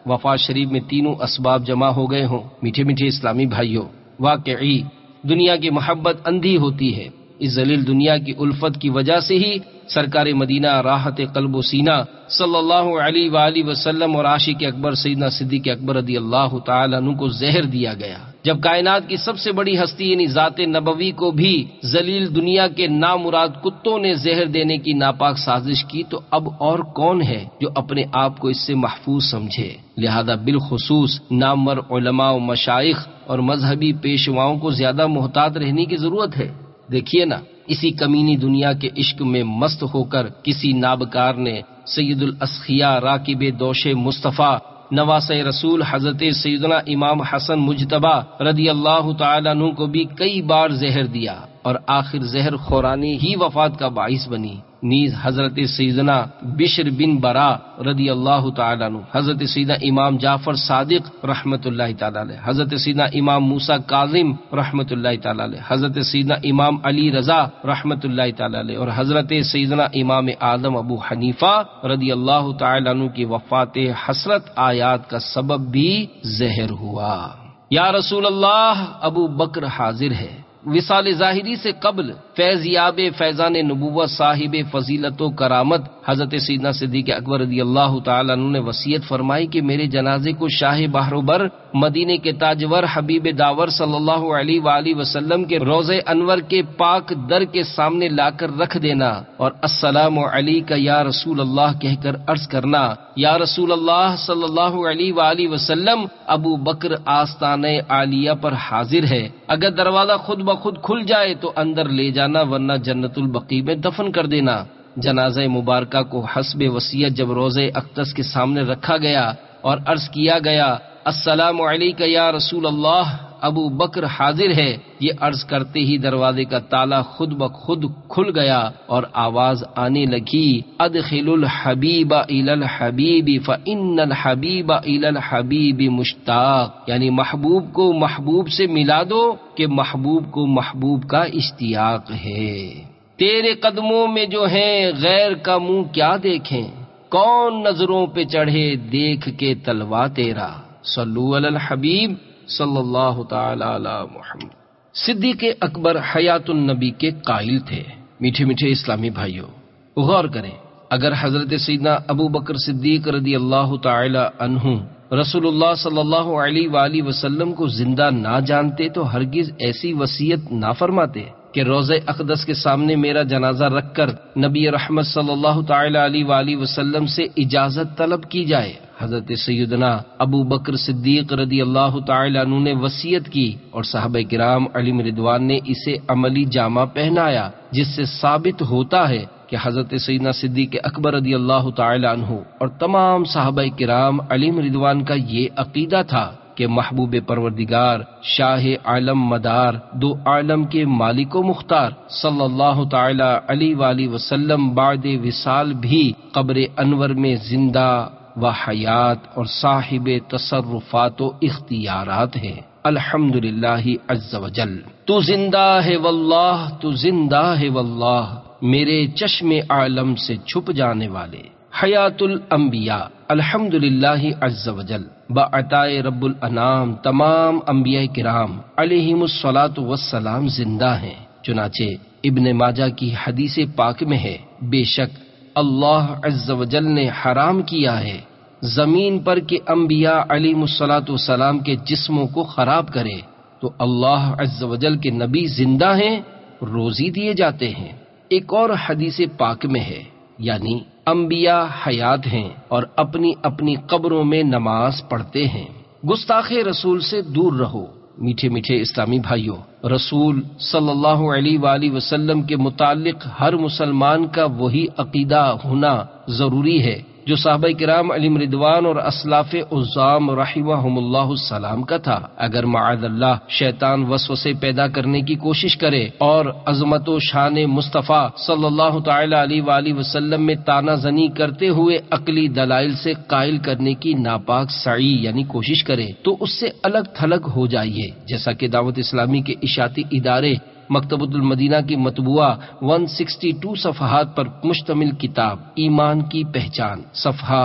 وفات شریف میں تینوں اسباب جمع ہو گئے ہوں۔ میٹھے میٹھے اسلامی بھائیوں، واقعی دنیا کی محبت اندھی ہوتی ہے۔ اس ذلیل دنیا کی الفت کی وجہ سے ہی سرکار مدینہ راحت قلب و سینہ صلی اللہ علیہ وآلہ وسلم اور عاشق اکبر سیدنا صدیق اکبر رضی اللہ تعالی عنہ کو زہر دیا گیا۔ جب کائنات کی سب سے بڑی ہستی یعنی ذات نبوی کو بھی ذلیل دنیا کے نامراد کتوں نے زہر دینے کی ناپاک سازش کی، تو اب اور کون ہے جو اپنے آپ کو اس سے محفوظ سمجھے؟ لہذا بالخصوص نامور علماء و مشائخ اور مذہبی پیشواؤں کو زیادہ محتاط رہنے کی ضرورت ہے۔ دیکھیے نا، اسی کمینی دنیا کے عشق میں مست ہو کر کسی نابکار نے سید الاسخیاء راکب دوش مصطفیٰ نواسہ رسول حضرت سیدنا امام حسن مجتبی رضی اللہ تعالیٰ عنہ کو بھی کئی بار زہر دیا، اور آخر زہر خورانی ہی وفات کا باعث بنی۔ نیز حضرت سیدنا بشر بن برا رضی اللہ تعالیٰ عنہ، حضرت سیدنا امام جعفر صادق رحمت اللہ تعالیٰ علیہ، حضرت سیدنا امام موسیٰ کاظم رحمت اللہ تعالیٰ علیہ، حضرت سیدنا امام علی رضا رحمت اللہ تعالیٰ علیہ، اور حضرت سیدنا امام اعظم ابو حنیفہ رضی اللہ تعالیٰ عنہ کی وفات حسرت آیات کا سبب بھی زہر ہوا۔ یا رسول اللہ، ابو بکر حاضر ہے۔ وصال ظاہری سے قبل فیضیاب فیضان نبوت صاحب فضیلت و کرامت حضرت سیدنا صدیق اکبر رضی اللہ تعالیٰ عنہ نے وصیت فرمائی کہ میرے جنازے کو شاہ بحر و بر مدینے کے تاجور حبیب داور صلی اللہ علیہ وآلہ وسلم کے روضہ انور کے پاک در کے سامنے لا کر رکھ دینا، اور السلام علیک یا رسول اللہ کہہ کر عرض کرنا، یا رسول اللہ صلی اللہ علیہ وآلہ وسلم، ابو بکر آستانہ عالیہ پر حاضر ہے، اگر دروازہ خود بخود کھل جائے تو اندر لے جانا، ورنہ جنت البقیع میں دفن کر دینا۔ جنازہ مبارکہ کو حسب وصیت جب روضہ اقدس کے سامنے رکھا گیا اور عرض کیا گیا السلام علیک یا رسول اللہ، ابو بکر حاضر ہے، یہ عرض کرتے ہی دروازے کا تالا خود بخود کھل گیا اور آواز آنے لگی ادخل الحبیب الی الحبیب فان الحبیب الی الحبیب مشتاق، یعنی محبوب کو محبوب سے ملا دو کہ محبوب کو محبوب کا اشتیاق ہے۔ تیرے قدموں میں جو ہیں غیر کا منہ کیا دیکھیں، کون نظروں پہ چڑھے دیکھ کے تلوا تیرا، صلو علی الحبیب صلی اللہ تعالی علی محمد۔ صدیق اکبر حیات النبی کے قائل تھے۔ میٹھے میٹھے اسلامی بھائیوں، غور کریں، اگر حضرت سیدنا ابو بکر صدیق رضی اللہ تعالی عنہ رسول اللہ صلی اللہ علیہ وآلہ وسلم کو زندہ نہ جانتے تو ہرگز ایسی وصیت نہ فرماتے کہ روضہ اقدس کے سامنے میرا جنازہ رکھ کر نبی رحمت صلی اللہ تعالی علیہ وآلہ وسلم سے اجازت طلب کی جائے۔ حضرت سیدنا ابو بکر صدیق رضی اللہ تعالی عنہ نے وصیت کی اور صحابہ کرام علیہم رضوان نے اسے عملی جامہ پہنایا، جس سے ثابت ہوتا ہے کہ حضرت سیدنا صدیق اکبر رضی اللہ تعالی عنہ اور تمام صحابہ کرام علیہم رضوان کا یہ عقیدہ تھا کہ محبوب پروردگار شاہ عالم مدار دو عالم کے مالک و مختار صلی اللہ تعالی علیہ وآلہ وسلم بعد وصال بھی قبر انور میں زندہ و حیات اور صاحب تصرفات و اختیارات ہے۔ الحمدللہ عز وجل، تو زندہ ہے واللہ، تو زندہ ہے واللہ، میرے چشم عالم سے چھپ جانے والے۔ حیات الانبیاء، الحمدللہ عز وجل، بعطائے رب الانام تمام انبیاء کرام علیہم الصلاۃ والسلام زندہ ہیں۔ چنانچہ ابن ماجہ کی حدیث پاک میں ہے، بے شک اللہ عز وجل نے حرام کیا ہے زمین پر کہ انبیاء علیہم الصلاۃ والسلام کے جسموں کو خراب کرے، تو اللہ عز وجل کے نبی زندہ ہیں، روزی دیے جاتے ہیں۔ ایک اور حدیث پاک میں ہے، یعنی انبیاء حیات ہیں اور اپنی اپنی قبروں میں نماز پڑھتے ہیں۔ گستاخ رسول سے دور رہو۔ میٹھے میٹھے اسلامی بھائیوں، رسول صلی اللہ علیہ وآلہ وسلم کے متعلق ہر مسلمان کا وہی عقیدہ ہونا ضروری ہے جو صحابہ کرام علیہم رضوان اور اسلاف عظام رحمہم اللہ السلام کا تھا۔ اگر معاذ اللہ شیطان وسوسے پیدا کرنے کی کوشش کرے اور عظمت و شان مصطفیٰ صلی اللہ تعالی علیہ وآلہ وسلم میں تانا زنی کرتے ہوئے عقلی دلائل سے قائل کرنے کی ناپاک سعی یعنی کوشش کرے تو اس سے الگ تھلگ ہو جائیے، جیسا کہ دعوت اسلامی کے اشاعتی ادارے مکتبۃ المدینہ کی مطبوعہ 162 صفحات پر مشتمل کتاب ایمان کی پہچان صفحہ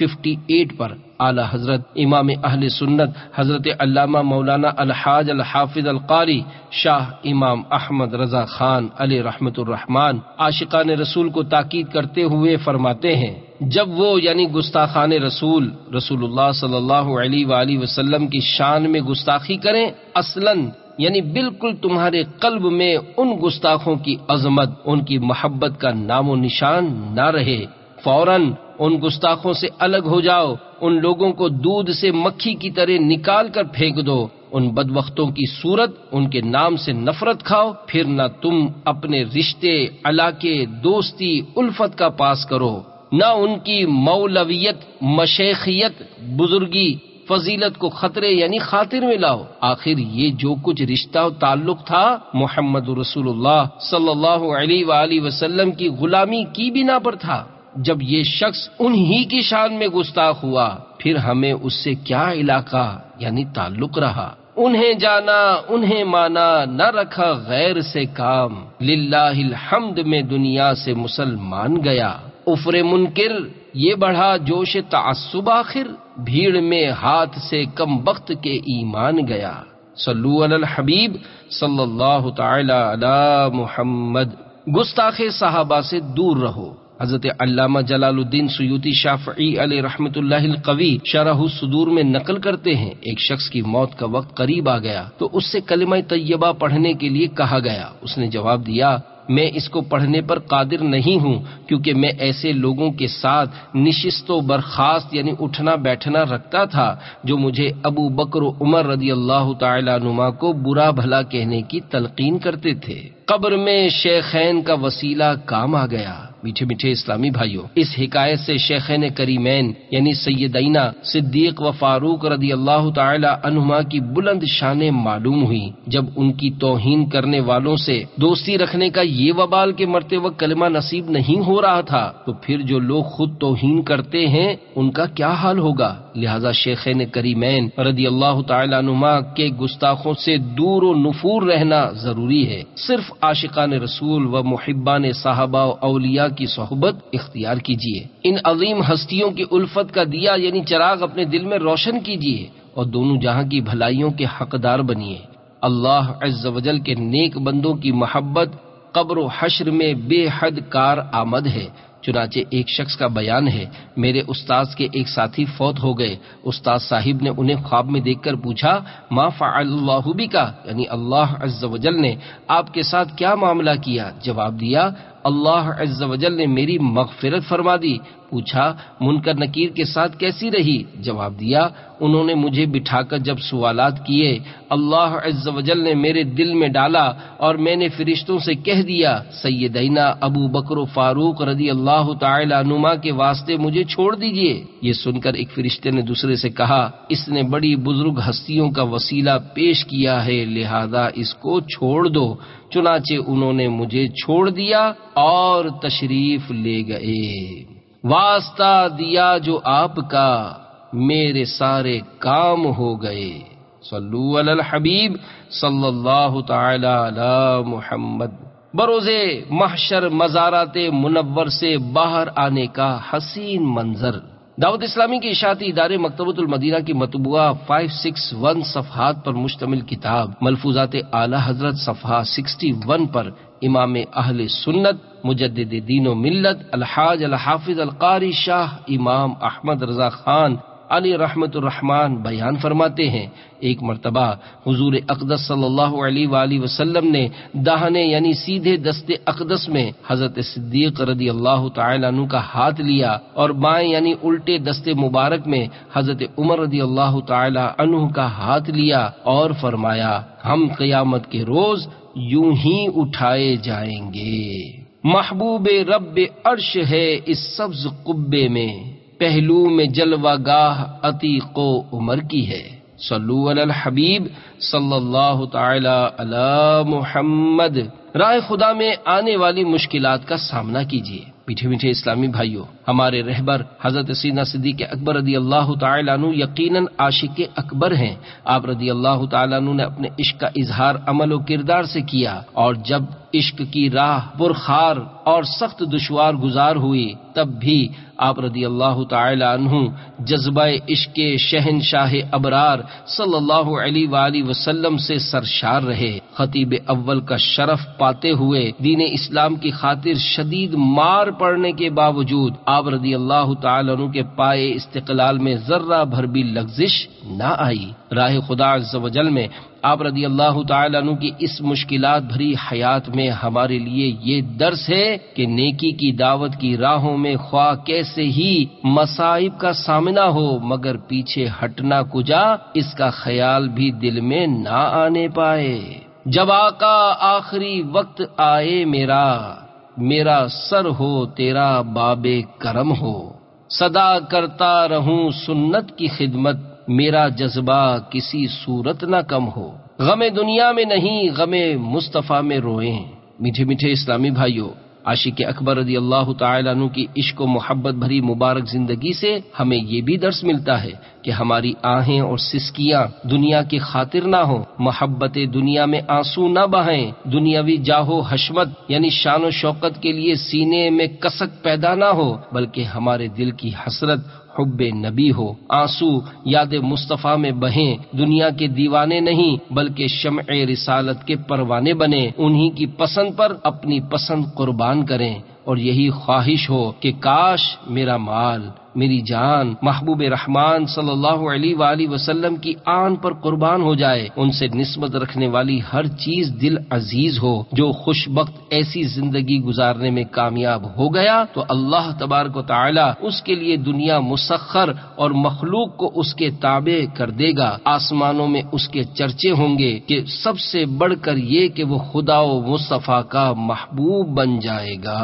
58 پر اعلی حضرت امام اہل سنت حضرت علامہ مولانا الحاج الحافظ القاری شاہ امام احمد رضا خان علیہ رحمت الرحمن عاشقان رسول کو تاکید کرتے ہوئے فرماتے ہیں، جب وہ یعنی گستاخان رسول اللہ صلی اللہ علیہ وآلہ وسلم کی شان میں گستاخی کریں، اصلاً یعنی بالکل تمہارے قلب میں ان گستاخوں کی عظمت، ان کی محبت کا نام و نشان نہ رہے، فوراً ان گستاخوں سے الگ ہو جاؤ، ان لوگوں کو دودھ سے مکھی کی طرح نکال کر پھینک دو، ان بدبختوں کی صورت ان کے نام سے نفرت کھاؤ، پھر نہ تم اپنے رشتے، علاقے، دوستی، الفت کا پاس کرو، نہ ان کی مولویت، مشیخیت، بزرگی، فضیلت کو خطرے یعنی خاطر میں لاؤ۔ آخر یہ جو کچھ رشتہ و تعلق تھا محمد رسول اللہ صلی اللہ علیہ وآلہ وسلم کی غلامی کی بنا پر تھا۔ جب یہ شخص انہی کی شان میں گستاخ ہوا، پھر ہمیں اس سے کیا علاقہ یعنی تعلق رہا؟ انہیں جانا، انہیں مانا، نہ رکھا غیر سے کام، للہ الحمد میں دنیا سے مسلمان گیا۔ افر منکر یہ بڑھا جوش تعصب، آخر بھیڑ میں ہاتھ سے کم بخت کے ایمان گیا۔ صلو علی الحبیب صلی اللہ تعالی علی محمد۔ گستاخ صحابہ سے دور رہو۔ حضرت علامہ جلال الدین سیوطی شافعی علیہ رحمت اللہ القوی شرح الصدور میں نقل کرتے ہیں، ایک شخص کی موت کا وقت قریب آ گیا تو اس سے کلمہ طیبہ پڑھنے کے لیے کہا گیا۔ اس نے جواب دیا، میں اس کو پڑھنے پر قادر نہیں ہوں، کیونکہ میں ایسے لوگوں کے ساتھ نشست و برخاست یعنی اٹھنا بیٹھنا رکھتا تھا جو مجھے ابو بکر و عمر رضی اللہ تعالی عنہما کو برا بھلا کہنے کی تلقین کرتے تھے۔ قبر میں شیخین کا وسیلہ کام آ گیا۔ میٹھے میٹھے اسلامی بھائیوں، اس حکایت سے شیخین کریمین یعنی سیدینا صدیق و فاروق رضی اللہ تعالی عنہما کی بلند شانیں معلوم ہوئی۔ جب ان کی توہین کرنے والوں سے دوستی رکھنے کا یہ وبال کے مرتے وقت کلمہ نصیب نہیں ہو رہا تھا، تو پھر جو لوگ خود توہین کرتے ہیں ان کا کیا حال ہوگا؟ لہذا شیخین کریمین رضی اللہ تعالی عنہما کے گستاخوں سے دور و نفور رہنا ضروری ہے۔ صرف عاشقان رسول و محبان صحابہ و اولیاء کی صحبت اختیار کیجیے۔ ان عظیم ہستیوں کی الفت کا دیا یعنی چراغ اپنے دل میں روشن کیجیے اور دونوں جہاں کی بھلائیوں کے حقدار بنیے۔ اللہ عز و جل کے نیک بندوں کی محبت قبر و حشر میں بے حد کار آمد ہے۔ چنانچہ ایک شخص کا بیان ہے، میرے استاذ کے ایک ساتھی فوت ہو گئے۔ استاد صاحب نے انہیں خواب میں دیکھ کر پوچھا، ما فعل اللہ بکا، یعنی اللہ عز و جل نے آپ کے ساتھ کیا معاملہ کیا؟ جواب دیا، اللہ عز و جل نے میری مغفرت فرما دی۔ پوچھا، منکر نکیر کے ساتھ کیسی رہی؟ جواب دیا، انہوں نے مجھے بٹھا کر جب سوالات کیے، اللہ عز و جل نے میرے دل میں ڈالا اور میں نے فرشتوں سے کہہ دیا، سیدینا ابو بکر و فاروق رضی اللہ تعالی عنہما کے واسطے مجھے چھوڑ دیجئے۔ یہ سن کر ایک فرشتے نے دوسرے سے کہا، اس نے بڑی بزرگ ہستیوں کا وسیلہ پیش کیا ہے، لہذا اس کو چھوڑ دو۔ چنانچہ انہوں نے مجھے چھوڑ دیا اور تشریف لے گئے۔ واسطہ دیا جو آپ کا، میرے سارے کام ہو گئے۔ صلو علی الحبیب صلی اللہ تعالی علی محمد۔ بروز محشر مزارات منور سے باہر آنے کا حسین منظر۔ دعوت اسلامی کے اشاعتی ادارے مکتبۃ المدینہ کی مطبوعہ 561 صفحات پر مشتمل کتاب ملفوظات اعلی حضرت صفحہ 61 پر امام اہل سنت مجدد دین و ملت الحاج الحافظ القاری شاہ امام احمد رضا خان علی رحمت الرحمن بیان فرماتے ہیں، ایک مرتبہ حضور اقدس صلی اللہ علیہ وآلہ وسلم نے داہنے یعنی سیدھے دست اقدس میں حضرت صدیق رضی اللہ تعالی عنہ کا ہاتھ لیا اور بائیں یعنی الٹے دست مبارک میں حضرت عمر رضی اللہ تعالی عنہ کا ہاتھ لیا اور فرمایا، ہم قیامت کے روز یوں ہی اٹھائے جائیں گے۔ محبوب رب عرش ہے اس سبز قبے میں، پہلو میں جلوہ گاہ عتیق و عمر کی ہے۔ صلو علی الحبیب صلی اللہ تعالی علی محمد۔ راہ خدا میں آنے والی مشکلات کا سامنا کیجیے۔ میٹھے میٹھے اسلامی بھائیوں، ہمارے رہبر حضرت سیدنا صدیق اکبر رضی اللہ تعالی عنہ یقیناً عاشق اکبر ہیں۔ آپ رضی اللہ تعالی عنہ نے اپنے عشق کا اظہار عمل و کردار سے کیا، اور جب عشق کی راہ پرخار اور سخت دشوار گزار ہوئی تب بھی آپ رضی اللہ تعالی عنہ جذبہ عشق شہنشاہ ابرار صلی اللہ علیہ وآلہ وسلم سے سرشار رہے۔ خطیب اول کا شرف پاتے ہوئے دین اسلام کی خاطر شدید مار پڑنے کے باوجود آپ رضی اللہ تعالی عنہ کے پائے استقلال میں ذرہ بھر بھی لغزش نہ آئی۔ راہ خدا عز و جل میں آپ رضی اللہ تعالی عنہ کی اس مشکلات بھری حیات میں ہمارے لیے یہ درس ہے کہ نیکی کی دعوت کی راہوں میں خواہ کیسے ہی مصائب کا سامنا ہو مگر پیچھے ہٹنا کجا، اس کا خیال بھی دل میں نہ آنے پائے۔ جب آقا آخری وقت آئے میرا سر ہو تیرا باب کرم ہو، صدا کرتا رہوں سنت کی خدمت، میرا جذبہ کسی صورت نہ کم ہو، غم دنیا میں نہیں غم مصطفیٰ میں روئیں۔ میٹھے میٹھے اسلامی بھائیوں، عاشق اکبر رضی اللہ تعالی عنہ کی عشق و محبت بھری مبارک زندگی سے ہمیں یہ بھی درس ملتا ہے کہ ہماری آہیں اور سسکیاں دنیا کی خاطر نہ ہوں، محبت دنیا میں آنسو نہ بہائیں، دنیاوی جاہ و حشمت یعنی شان و شوکت کے لیے سینے میں کسک پیدا نہ ہو، بلکہ ہمارے دل کی حسرت حب نبی ہو، آنسو یاد مصطفیٰ میں بہیں، دنیا کے دیوانے نہیں بلکہ شمع رسالت کے پروانے بنے، انہی کی پسند پر اپنی پسند قربان کریں، اور یہی خواہش ہو کہ کاش میرا مال میری جان محبوب رحمان صلی اللہ علیہ وآلہ وسلم کی آن پر قربان ہو جائے، ان سے نسبت رکھنے والی ہر چیز دل عزیز ہو۔ جو خوش بخت ایسی زندگی گزارنے میں کامیاب ہو گیا تو اللہ تبارک و تعالی اس کے لیے دنیا مسخر اور مخلوق کو اس کے تابع کر دے گا، آسمانوں میں اس کے چرچے ہوں گے کہ سب سے بڑھ کر یہ کہ وہ خدا و مصطفیٰ کا محبوب بن جائے گا۔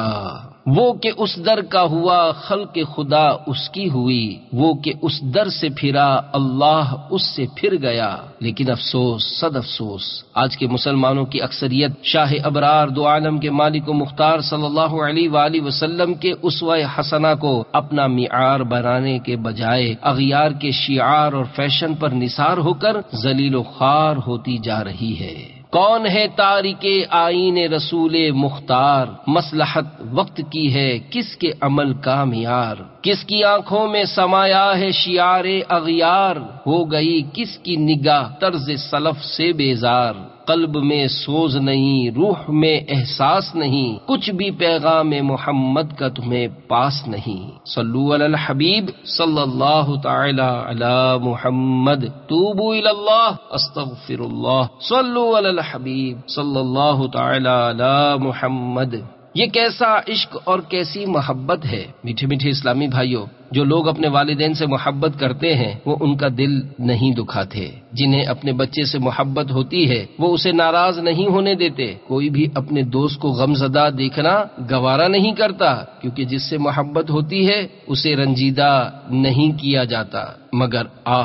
وہ کہ اس در کا ہوا خلق خدا اس کی ہوئی، وہ کہ اس در سے پھرا اللہ اس سے پھر گیا۔ لیکن افسوس صد افسوس، آج کے مسلمانوں کی اکثریت شاہ ابرار دو عالم کے مالک و مختار صلی اللہ علیہ وآلہ وسلم کے اسوہ حسنہ کو اپنا معیار بنانے کے بجائے اغیار کے شعار اور فیشن پر نثار ہو کر ذلیل و خوار ہوتی جا رہی ہے۔ کون ہے تارک آئین رسول مختار، مصلحت وقت کی ہے کس کے عمل کا معیار، کس کی آنکھوں میں سمایا ہے شعار اغیار، ہو گئی کس کی نگاہ طرز سلف سے بیزار، قلب میں سوز نہیں روح میں احساس نہیں، کچھ بھی پیغام محمد کا تمہیں پاس نہیں۔ صلو علی الحبیب صلی اللہ تعالی علی محمد، توبوا الی اللہ استغفر اللہ، صلو علی الحبیب صلی اللہ تعالی علی محمد۔ یہ کیسا عشق اور کیسی محبت ہے میٹھے میٹھے اسلامی بھائیوں، جو لوگ اپنے والدین سے محبت کرتے ہیں وہ ان کا دل نہیں دکھاتے، جنہیں اپنے بچے سے محبت ہوتی ہے وہ اسے ناراض نہیں ہونے دیتے، کوئی بھی اپنے دوست کو غم زدہ دیکھنا گوارا نہیں کرتا، کیونکہ جس سے محبت ہوتی ہے اسے رنجیدہ نہیں کیا جاتا۔ مگر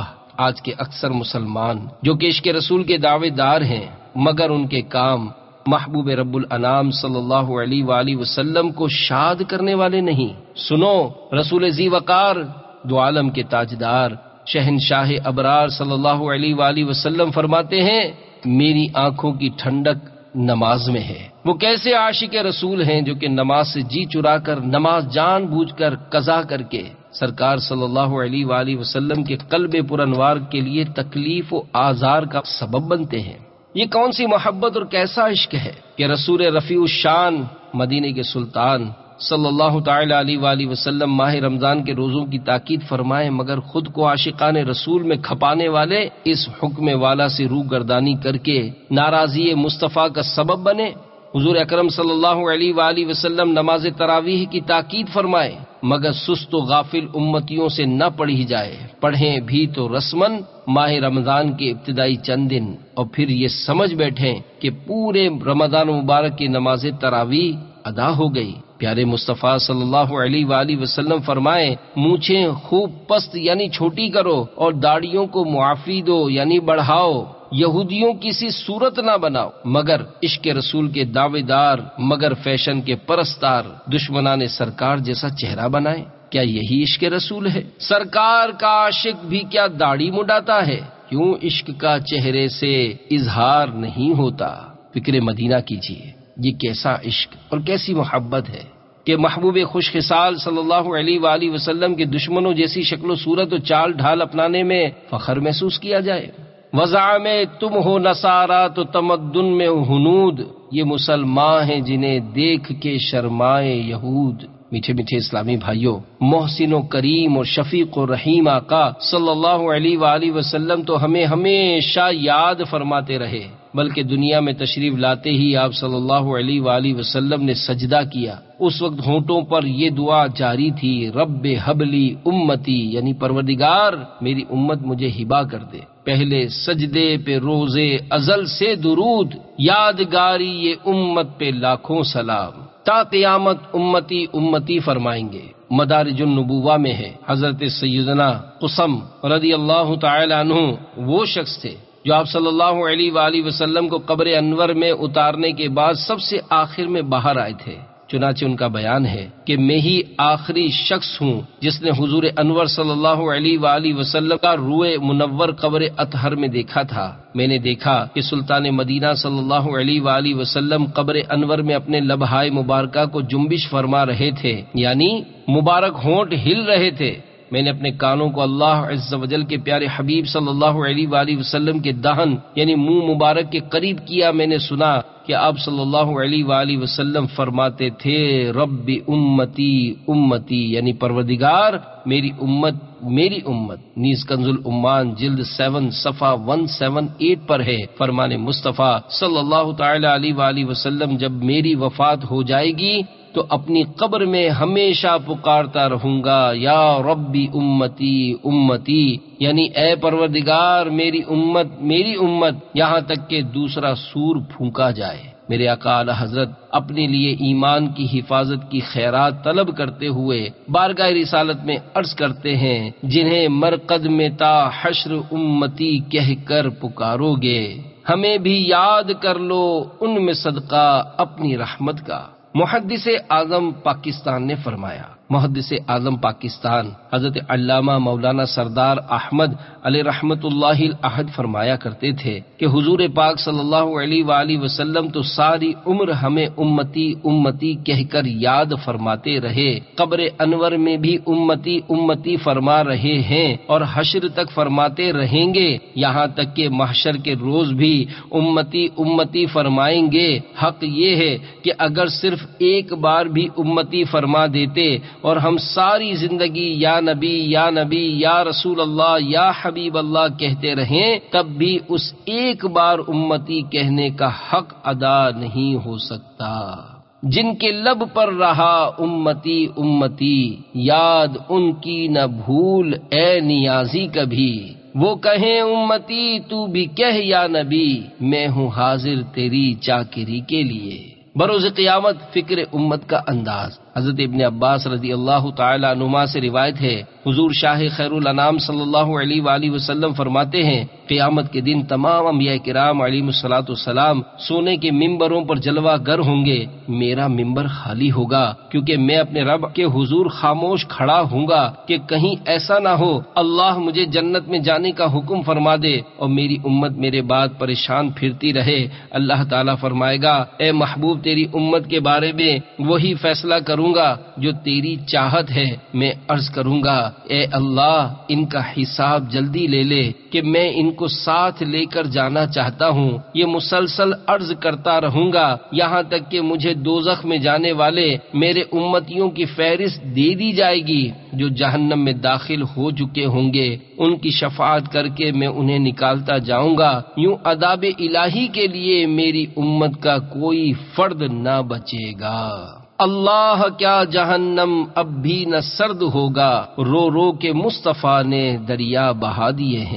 آج کے اکثر مسلمان جو کہ عشق رسول کے دعوے دار ہیں مگر ان کے کام محبوب رب الانام صلی اللہ علیہ وآلہ وسلم کو شاد کرنے والے نہیں۔ سنو، رسول ذی وقار دو عالم کے تاجدار شہنشاہ ابرار صلی اللہ علیہ وآلہ وسلم فرماتے ہیں، میری آنکھوں کی ٹھنڈک نماز میں ہے۔ وہ کیسے عاشق رسول ہیں جو کہ نماز سے جی چرا کر، نماز جان بوجھ کر قضا کر کے سرکار صلی اللہ علیہ وآلہ وسلم کے قلب پرانوار کے لیے تکلیف و آزار کا سبب بنتے ہیں۔ یہ کون سی محبت اور کیسا عشق ہے کہ رسول رفیع الشان مدینے کے سلطان صلی اللہ تعالی علیہ وآلہ وسلم ماہ رمضان کے روزوں کی تاکید فرمائے مگر خود کو عاشقان رسول میں کھپانے والے اس حکم والا سے روح گردانی کر کے ناراضی مصطفیٰ کا سبب بنے۔ حضور اکرم صلی اللہ علیہ وآلہ وسلم نماز تراویح کی تاکید فرمائے مگر سست و غافل امتیوں سے نہ پڑھی جائے، پڑھیں بھی تو رسمن ماہ رمضان کے ابتدائی چند دن، اور پھر یہ سمجھ بیٹھیں کہ پورے رمضان مبارک کی نماز تراویح ادا ہو گئی۔ پیارے مصطفیٰ صلی اللہ علیہ وآلہ وسلم فرمائے، مونچھیں خوب پست یعنی چھوٹی کرو اور داڑھیوں کو معافی دو یعنی بڑھاؤ، یہودیوں کی سی صورت نہ بناؤ مگر عشق رسول کے دعوے دار، مگر فیشن کے پرستار، دشمنان سرکار جیسا چہرہ بنائے۔ کیا یہی عشق رسول ہے؟ سرکار کا عاشق بھی کیا داڑھی مڈاتا ہے؟ کیوں عشق کا چہرے سے اظہار نہیں ہوتا؟ فکر مدینہ کیجیے، یہ کیسا عشق اور کیسی محبت ہے کہ محبوب خوش خصال صلی اللہ علیہ وآلہ وسلم کے دشمنوں جیسی شکل و صورت و چال ڈھال اپنانے میں فخر محسوس کیا جائے۔ وضع میں تم ہو نصارا تو تمدن میں ہنود، یہ مسلمان ہیں جنہیں دیکھ کے شرمائے یہود۔ میٹھے میٹھے اسلامی بھائیوں، محسن و کریم اور شفیق و رحیم آقا صلی اللہ علیہ وآلہ وسلم تو ہمیں ہمیشہ یاد فرماتے رہے، بلکہ دنیا میں تشریف لاتے ہی آپ صلی اللہ علیہ وآلہ وسلم نے سجدہ کیا۔ اس وقت ہونٹوں پر یہ دعا جاری تھی، رب حبلی امتی، یعنی پروردگار میری امت مجھے ہبا کر دے۔ پہلے سجدے پہ روزے ازل سے درود، یادگاری یہ امت پہ لاکھوں سلام، تا قیامت امتی امتی فرمائیں گے۔ مدارج النبوہ میں ہے، حضرت سیدنا قسم رضی اللہ تعالی عنہ وہ شخص تھے جو آپ صلی اللہ علیہ وآلہ وسلم کو قبر انور میں اتارنے کے بعد سب سے آخر میں باہر آئے تھے۔ چنانچہ ان کا بیان ہے کہ میں ہی آخری شخص ہوں جس نے حضور انور صلی اللہ علیہ وآلہ وسلم کا روئے منور قبر اطہر میں دیکھا تھا۔ میں نے دیکھا کہ سلطان مدینہ صلی اللہ علیہ وآلہ وسلم قبر انور میں اپنے لبہائے مبارکہ کو جنبش فرما رہے تھے، یعنی مبارک ہونٹ ہل رہے تھے۔ میں نے اپنے کانوں کو اللہ عز و جل کے پیارے حبیب صلی اللہ علیہ وآلہ وسلم کے دہن یعنی منہ مبارک کے قریب کیا۔ میں نے سنا کہ آپ صلی اللہ علیہ وآلہ وسلم فرماتے تھے، رب امتی امتی، یعنی پروردگار میری امت میری امت۔ نیز کنز الاممان جلد 7 صفحہ 178 پر ہے، فرمان مصطفیٰ صلی اللہ تعالی علیہ وآلہ وسلم جب میری وفات ہو جائے گی تو اپنی قبر میں ہمیشہ پکارتا رہوں گا، یا ربی امتی امتی، یعنی اے پروردگار میری امت، یہاں تک کہ دوسرا سور پھونکا جائے۔ میرے آقا اعلی حضرت اپنے لیے ایمان کی حفاظت کی خیرات طلب کرتے ہوئے بارگاہ رسالت میں عرض کرتے ہیں، جنہیں مرقد میں تا حشر امتی کہہ کر پکارو گے، ہمیں بھی یاد کر لو ان میں صدقہ اپنی رحمت کا۔ محدث اعظم پاکستان نے فرمایا، محدث اعظم پاکستان حضرت علامہ مولانا سردار احمد علیہ رحمت اللہ الاحد فرمایا کرتے تھے کہ حضور پاک صلی اللہ علیہ وآلہ وسلم تو ساری عمر ہمیں امتی امتی کہہ کر یاد فرماتے رہے، قبر انور میں بھی امتی امتی فرما رہے ہیں اور حشر تک فرماتے رہیں گے، یہاں تک کہ محشر کے روز بھی امتی امتی فرمائیں گے۔ حق یہ ہے کہ اگر صرف ایک بار بھی امتی فرما دیتے اور ہم ساری زندگی یا نبی یا نبی یا رسول اللہ یا حبیب اللہ کہتے رہیں، تب بھی اس ایک بار امتی کہنے کا حق ادا نہیں ہو سکتا۔ جن کے لب پر رہا امتی امتی، یاد ان کی نہ بھول اے نیازی کبھی، وہ کہیں امتی تو بھی کہہ یا نبی، میں ہوں حاضر تیری چاکری کے لیے۔ بروز قیامت فکر امت کا انداز حضرت ابن عباس رضی اللہ تعالی عنہما سے روایت ہے، حضور شاہ خیر الانام صلی اللہ علیہ وآلہ وسلم فرماتے ہیں، قیامت کے دن تمام انبیاء کرام علیہم الصلوۃ والسلام سونے کے ممبروں پر جلوہ گر ہوں گے، میرا ممبر خالی ہوگا، کیونکہ میں اپنے رب کے حضور خاموش کھڑا ہوں گا کہ کہیں ایسا نہ ہو اللہ مجھے جنت میں جانے کا حکم فرما دے اور میری امت میرے بعد پریشان پھرتی رہے۔ اللہ تعالیٰ فرمائے گا، اے محبوب تیری امت کے بارے میں وہی فیصلہ کروں گا جو تیری چاہت ہے۔ میں عرض کروں گا، اے اللہ ان کا حساب جلدی لے لے کہ میں ان کو ساتھ لے کر جانا چاہتا ہوں۔ یہ مسلسل عرض کرتا رہوں گا یہاں تک کہ مجھے دوزخ میں جانے والے میرے امتیوں کی فہرست دے دی جائے گی، جو جہنم میں داخل ہو چکے ہوں گے ان کی شفاعت کر کے میں انہیں نکالتا جاؤں گا۔ یوں عذاب الہی کے لیے میری امت کا کوئی فرد نہ بچے گا۔ اللہ کیا جہنم اب بھی نہ سرد ہوگا، رو رو کے مصطفیٰ نے دریا بہا دیے ہیں۔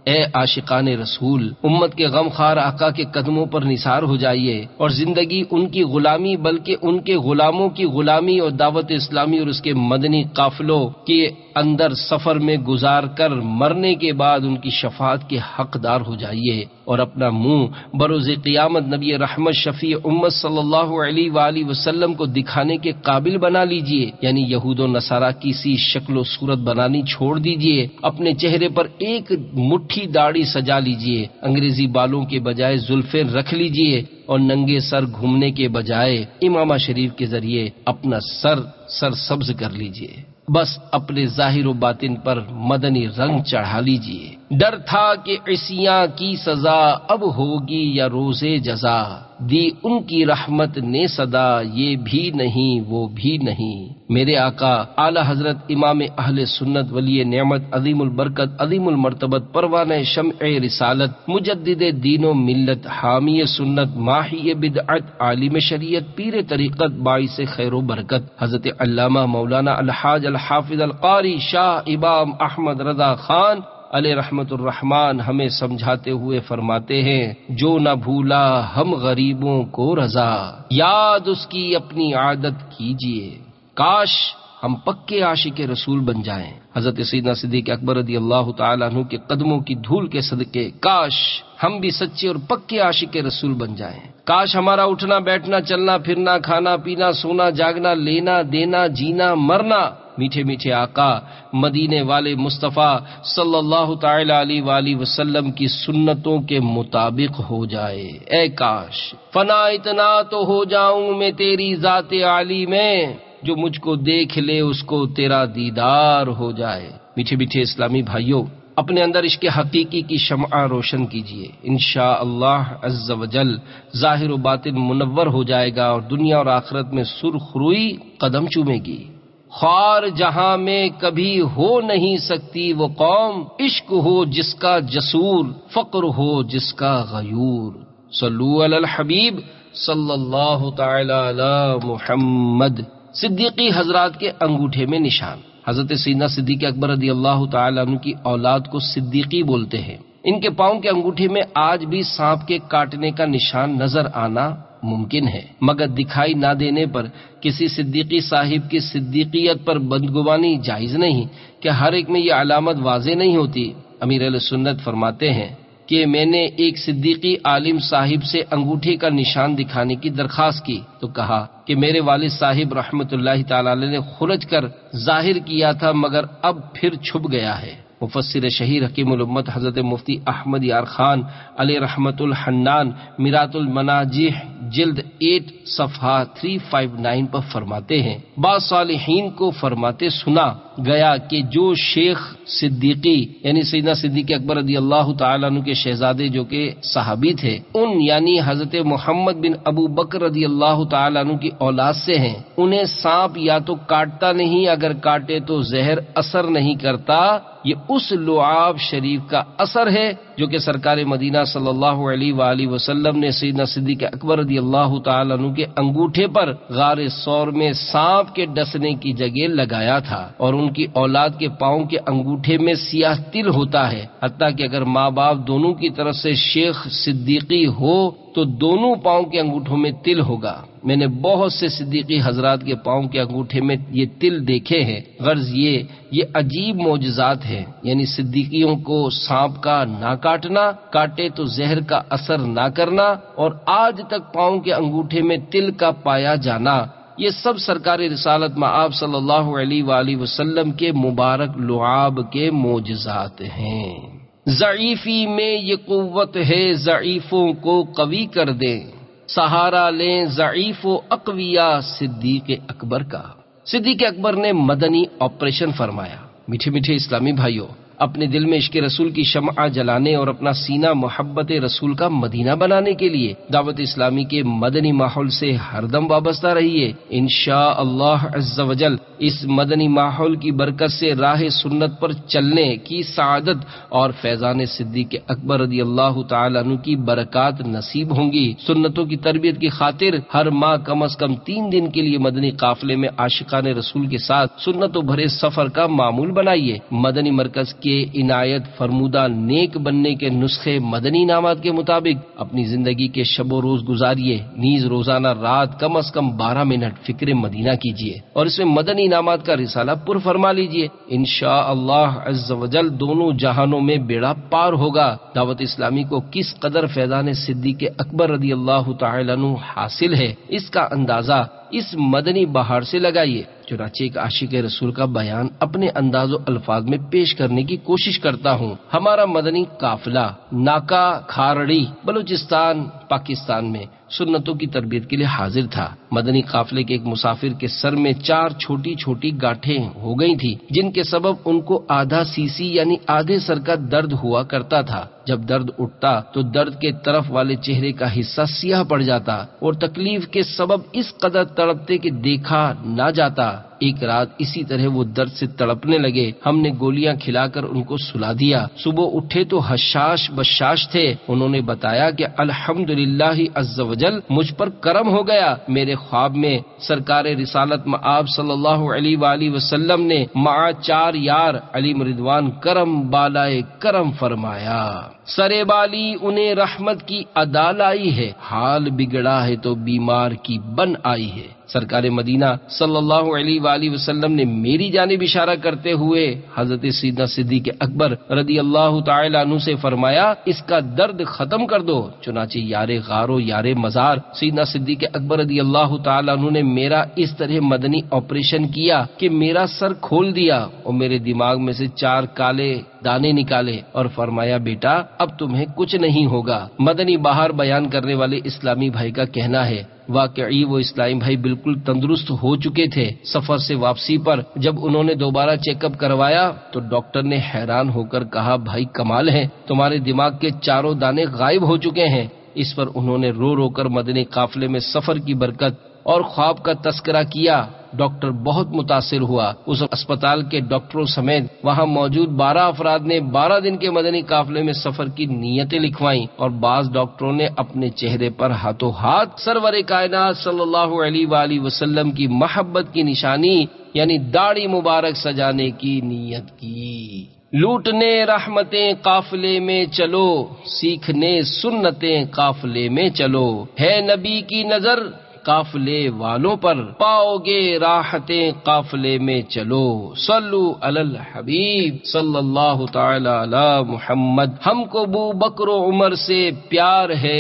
اے عاشقان رسول، امت کے غم خوار آقا کے قدموں پر نثار ہو جائیے اور زندگی ان کی غلامی بلکہ ان کے غلاموں کی غلامی اور دعوت اسلامی اور اس کے مدنی قافلوں کے اندر سفر میں گزار کر مرنے کے بعد ان کی شفاعت کے حقدار ہو جائیے اور اپنا منہ بروز قیامت نبی رحمت شفیع امت صلی اللہ علیہ وآلہ وسلم کو دکھانے کے قابل بنا لیجئے، یعنی یہود و نصارہ کی سی شکل و صورت بنانی چھوڑ دیجئے، اپنے چہرے پر ایک مٹھی داڑھی سجا لیجئے، انگریزی بالوں کے بجائے زلفیں رکھ لیجئے اور ننگے سر گھومنے کے بجائے امامہ شریف کے ذریعے اپنا سر سبز کر لیجئے، بس اپنے ظاہر و باطن پر مدنی رنگ چڑھا لیجئے۔ ڈر تھا کہ عصیاں کی سزا اب ہوگی یا روز جزا، دی ان کی رحمت نے صدا، یہ بھی نہیں وہ بھی نہیں۔ میرے آقا اعلی حضرت امام اہل سنت ولی نعمت عظیم البرکت عظیم المرتبت پروانہ شمع رسالت مجدد دین و ملت حامی سنت ماحی بدعت عالم شریعت پیر طریقت باعث خیر و برکت حضرت علامہ مولانا الحاج الحافظ القاری شاہ امام احمد رضا خان علیہ رحمت الرحمن ہمیں سمجھاتے ہوئے فرماتے ہیں، جو نہ بھولا ہم غریبوں کو رضا، یاد اس کی اپنی عادت کیجئے، کاش ہم پکے عاشق رسول بن جائیں۔ حضرت سیدنا صدیق اکبر رضی اللہ تعالیٰ عنہ کے قدموں کی دھول کے صدقے کاش ہم بھی سچے اور پکے عاشق رسول بن جائیں، کاش ہمارا اٹھنا بیٹھنا چلنا پھرنا کھانا پینا سونا جاگنا لینا دینا جینا مرنا میٹھے میٹھے آقا مدینے والے مصطفیٰ صلی اللہ تعالی علیہ وآلہ وسلم کی سنتوں کے مطابق ہو جائے۔ اے کاش فنا اتنا تو ہو جاؤں میں تیری ذات عالی میں، جو مجھ کو دیکھ لے اس کو تیرا دیدار ہو جائے۔ میٹھے میٹھے اسلامی بھائیوں، اپنے اندر عشق حقیقی کی شمع روشن کیجئے، انشاءاللہ عز وجل ظاہر و باطن منور ہو جائے گا اور دنیا اور آخرت میں سرخ روئی قدم چومے گی۔ خوار جہاں میں کبھی ہو نہیں سکتی وہ قوم، عشق ہو جس کا جسور، فقر ہو جس کا غیور۔ صلو علی الحبیب صلی اللہ تعالی علی محمد۔ صدیقی حضرات کے انگوٹھے میں نشان، حضرت سیدنا صدیق اکبر رضی اللہ تعالی عنہ کی اولاد کو صدیقی بولتے ہیں۔ ان کے پاؤں کے انگوٹھے میں آج بھی سانپ کے کاٹنے کا نشان نظر آنا ممکن ہے، مگر دکھائی نہ دینے پر کسی صدیقی صاحب کی صدیقیت پر بدگمانی جائز نہیں کہ ہر ایک میں یہ علامت واضح نہیں ہوتی۔ امیر اہل سنت فرماتے ہیں کہ میں نے ایک صدیقی عالم صاحب سے انگوٹھے کا نشان دکھانے کی درخواست کی تو کہا کہ میرے والد صاحب رحمت اللہ تعالی علیہ نے خرج کر ظاہر کیا تھا مگر اب پھر چھپ گیا ہے۔ مفسر شہیر حکیم الامت حضرت مفتی احمد یار خان علیہ رحمت الحنان میرات المناجح جلد 8 صفحہ 359 پر فرماتے ہیں، بعض صالحین کو فرماتے سنا گیا کہ جو شیخ صدیقی یعنی سیدنا صدیق اکبر رضی اللہ تعالیٰ عنہ کے شہزادے جو کہ صحابی تھے، ان یعنی حضرت محمد بن ابو بکر رضی اللہ تعالیٰ عنہ کی اولاد سے ہیں، انہیں سانپ یا تو کاٹتا نہیں، اگر کاٹے تو زہر اثر نہیں کرتا، یہ اس لعاب شریف کا اثر ہے جو کہ سرکار مدینہ صلی اللہ علیہ وآلہ وسلم نے سیدنا صدیق اکبر رضی اللہ تعالیٰ عنہ کے انگوٹھے پر غار ثور میں سانپ کے ڈسنے کی جگہ لگایا تھا، اور ان کی اولاد کے پاؤں کے انگوٹھے میں سیاہ تل ہوتا ہے، حتیٰ کہ اگر ماں باپ دونوں کی طرف سے شیخ صدیقی ہو تو دونوں پاؤں کے انگوٹھوں میں تل ہوگا۔ میں نے بہت سے صدیقی حضرات کے پاؤں کے انگوٹھے میں یہ تل دیکھے ہیں، غرض یہ عجیب معجزات ہیں، یعنی صدیقیوں کو سانپ کا نہ کاٹنا، کاٹے تو زہر کا اثر نہ کرنا، اور آج تک پاؤں کے انگوٹھے میں تل کا پایا جانا، یہ سب سرکار رسالت مآب صلی اللہ علیہ وآلہ وسلم کے مبارک لعاب کے معجزات ہیں۔ ضعیفی میں یہ قوت ہے ضعیفوں کو قوی کر دیں، سہارا لیں ضعیف و اقویا صدیق اکبر کا۔ صدیق اکبر نے مدنی آپریشن فرمایا۔ میٹھے میٹھے اسلامی بھائیوں، اپنے دل میں عشق رسول کی شمع جلانے اور اپنا سینہ محبت رسول کا مدینہ بنانے کے لیے دعوت اسلامی کے مدنی ماحول سے ہر دم وابستہ رہیے۔ انشاءاللہ عز وجل اس مدنی ماحول کی برکت سے راہ سنت پر چلنے کی سعادت اور فیضان صدیق اکبر رضی اللہ تعالیٰ عنہ کی برکات نصیب ہوں گی۔ سنتوں کی تربیت کی خاطر ہر ماہ کم از کم 3 دن کے لیے مدنی قافلے میں عاشقان رسول کے ساتھ سنتوں بھرے سفر کا معمول بنائیے۔ مدنی مرکز کے عنایت فرمودہ نیک بننے کے نسخے مدنی انعامات کے مطابق اپنی زندگی کے شب و روز گزاریے، نیز روزانہ رات کم از کم 12 منٹ فکر مدینہ کیجیے اور اس میں مدنی انعامات کا رسالہ پر فرما لیجیے۔ انشاءاللہ عز و جل دونوں جہانوں میں بیڑا پار ہوگا۔ دعوت اسلامی کو کس قدر فیضان صدیق اکبر رضی اللہ تعالی عنہ حاصل ہے، اس کا اندازہ اس مدنی بہار سے لگائیے۔ چنانچہ ایک عاشق رسول کا بیان اپنے انداز و الفاظ میں پیش کرنے کی کوشش کرتا ہوں۔ ہمارا مدنی قافلہ ناکا کھارڑی بلوچستان پاکستان میں سنتوں کی تربیت کے لیے حاضر تھا۔ مدنی قافلے کے ایک مسافر کے سر میں 4 چھوٹی چھوٹی گاٹھیں ہو گئی تھی، جن کے سبب ان کو آدھا سیسی یعنی آدھے سر کا درد ہوا کرتا تھا۔ جب درد اٹھتا تو درد کے طرف والے چہرے کا حصہ سیاہ پڑ جاتا اور تکلیف کے سبب اس قدر تڑپتے کہ دیکھا نہ جاتا۔ ایک رات اسی طرح وہ درد سے تڑپنے لگے۔ ہم نے گولیاں کھلا کر ان کو سلا دیا۔ صبح اٹھے تو حشاش بشاش تھے۔ انہوں نے بتایا کہ الحمدللہ عز و جل مجھ پر کرم ہو گیا۔ میرے خواب میں سرکار رسالت مآب صلی اللہ علیہ وآلہ وسلم نے مع 4 یار علی رضوان کرم بالائے کرم فرمایا۔ سرے بالی انہیں رحمت کی ادا لائی ہے، حال بگڑا ہے تو بیمار کی بن آئی ہے۔ سرکار مدینہ صلی اللہ علیہ وآلہ وسلم نے میری جانب اشارہ کرتے ہوئے حضرت سیدنا صدیق اکبر رضی اللہ تعالی عنہ سے فرمایا، اس کا درد ختم کر دو۔ چنانچہ یار غار و یار مزار سیدنا صدیق اکبر رضی اللہ تعالی عنہ نے میرا اس طرح مدنی آپریشن کیا کہ میرا سر کھول دیا اور میرے دماغ میں سے 4 کالے دانے نکالے اور فرمایا، بیٹا اب تمہیں کچھ نہیں ہوگا۔ مدنی بہار بیان کرنے والے اسلامی بھائی کا کہنا ہے، واقعی وہ اسلامی بھائی بالکل تندرست ہو چکے تھے۔ سفر سے واپسی پر جب انہوں نے دوبارہ چیک اپ کروایا تو ڈاکٹر نے حیران ہو کر کہا، بھائی کمال ہے، تمہارے دماغ کے 4 دانے غائب ہو چکے ہیں۔ اس پر انہوں نے رو رو کر مدنی قافلے میں سفر کی برکت اور خواب کا تذکرہ کیا۔ ڈاکٹر بہت متاثر ہوا۔ اس اسپتال کے ڈاکٹروں سمیت وہاں موجود 12 افراد نے 12 دن کے مدنی قافلے میں سفر کی نیتیں لکھوائیں اور بعض ڈاکٹروں نے اپنے چہرے پر ہاتھوں ہاتھ سرور کائنات صلی اللہ علیہ وآلہ وسلم کی محبت کی نشانی یعنی داڑھی مبارک سجانے کی نیت کی۔ لوٹنے رحمتیں قافلے میں چلو، سیکھنے سنتیں قافلے میں چلو، ہے نبی کی نظر قافلے والوں پر، پاؤ گے راحتیں قافلے میں چلو، صلو علی الحبیب صلی اللہ تعالی علی محمد۔ ہم کو ابو بکر و عمر سے پیار ہے،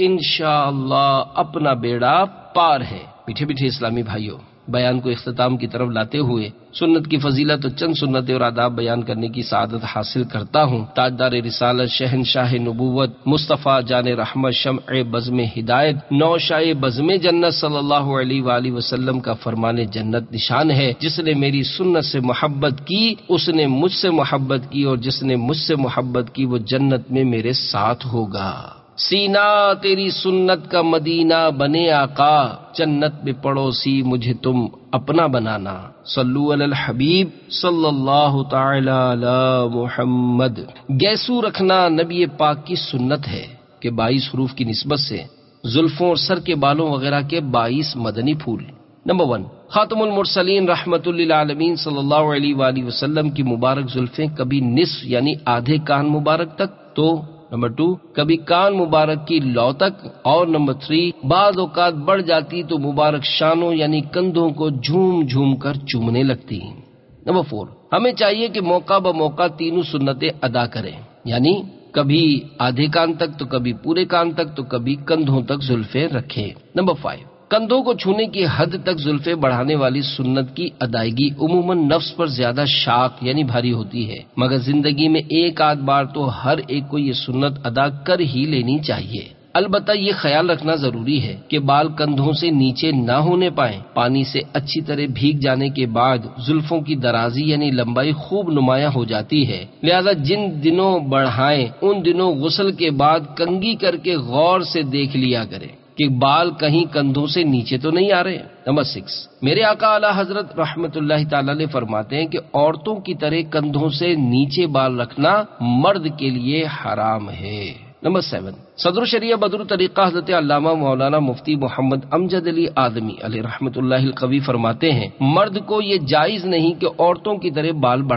انشاءاللہ اپنا بیڑا پار ہے۔ میٹھے میٹھے اسلامی بھائیوں، بیان کو اختتام کی طرف لاتے ہوئے سنت کی فضیلت اور چند سنتیں اور آداب بیان کرنے کی سعادت حاصل کرتا ہوں۔ تاجدار رسالت، شہنشاہ نبوت، مصطفیٰ جان رحمت، شمع بزم ہدایت، نوشائے بزم جنت صلی اللہ علیہ وآلہ وسلم کا فرمان جنت نشان ہے، جس نے میری سنت سے محبت کی اس نے مجھ سے محبت کی، اور جس نے مجھ سے محبت کی وہ جنت میں میرے ساتھ ہوگا۔ سینہ تیری سنت کا مدینہ بنے آقا، جنت میں پڑوسی مجھے تم اپنا بنانا، صلو علی الحبیب صلی اللہ تعالی علی محمد۔ گیسو رکھنا نبی پاک کی سنت ہے کہ 22 حروف کی نسبت سے زلفوں اور سر کے بالوں وغیرہ کے 22 مدنی پھول۔ نمبر 1، خاتم المرسلین رحمت للعالمین صلی اللہ علیہ وآلہ وسلم کی مبارک زلفیں کبھی نصف یعنی آدھے کان مبارک تک تو نمبر 2 کبھی کان مبارک کی لو تک، اور نمبر 3 بعض اوقات بڑھ جاتی تو مبارک شانوں یعنی کندھوں کو جھوم جھوم کر چومنے لگتی۔ نمبر 4 ہمیں چاہیے کہ موقع بموقع تینوں سنتیں ادا کریں، یعنی کبھی آدھے کان تک تو کبھی پورے کان تک تو کبھی کندھوں تک زلفیں رکھیں۔ نمبر 5 کندھوں کو چھونے کی حد تک زلفیں بڑھانے والی سنت کی ادائیگی عموماً نفس پر زیادہ شاق یعنی بھاری ہوتی ہے، مگر زندگی میں ایک آدھ بار تو ہر ایک کو یہ سنت ادا کر ہی لینی چاہیے۔ البتہ یہ خیال رکھنا ضروری ہے کہ بال کندھوں سے نیچے نہ ہونے پائیں۔ پانی سے اچھی طرح بھیگ جانے کے بعد زلفوں کی درازی یعنی لمبائی خوب نمایاں ہو جاتی ہے، لہذا جن دنوں بڑھائیں ان دنوں غسل کے بعد کنگھی کر کے غور سے دیکھ لیا کریں کہ بال کہیں کندھوں سے نیچے تو نہیں آ رہے۔ نمبر 6 میرے آقا اعلی حضرت رحمت اللہ تعالی علیہ فرماتے ہیں کہ عورتوں کی طرح کندھوں سے نیچے بال رکھنا مرد کے لیے حرام ہے۔ نمبر 7 صدر شریعہ بدر طریقہ حضرت علامہ مولانا مفتی محمد امجد علی آدمی علیہ رحمت اللہ القوی فرماتے ہیں، مرد کو یہ جائز نہیں کہ عورتوں کی طرح بال بڑھائے،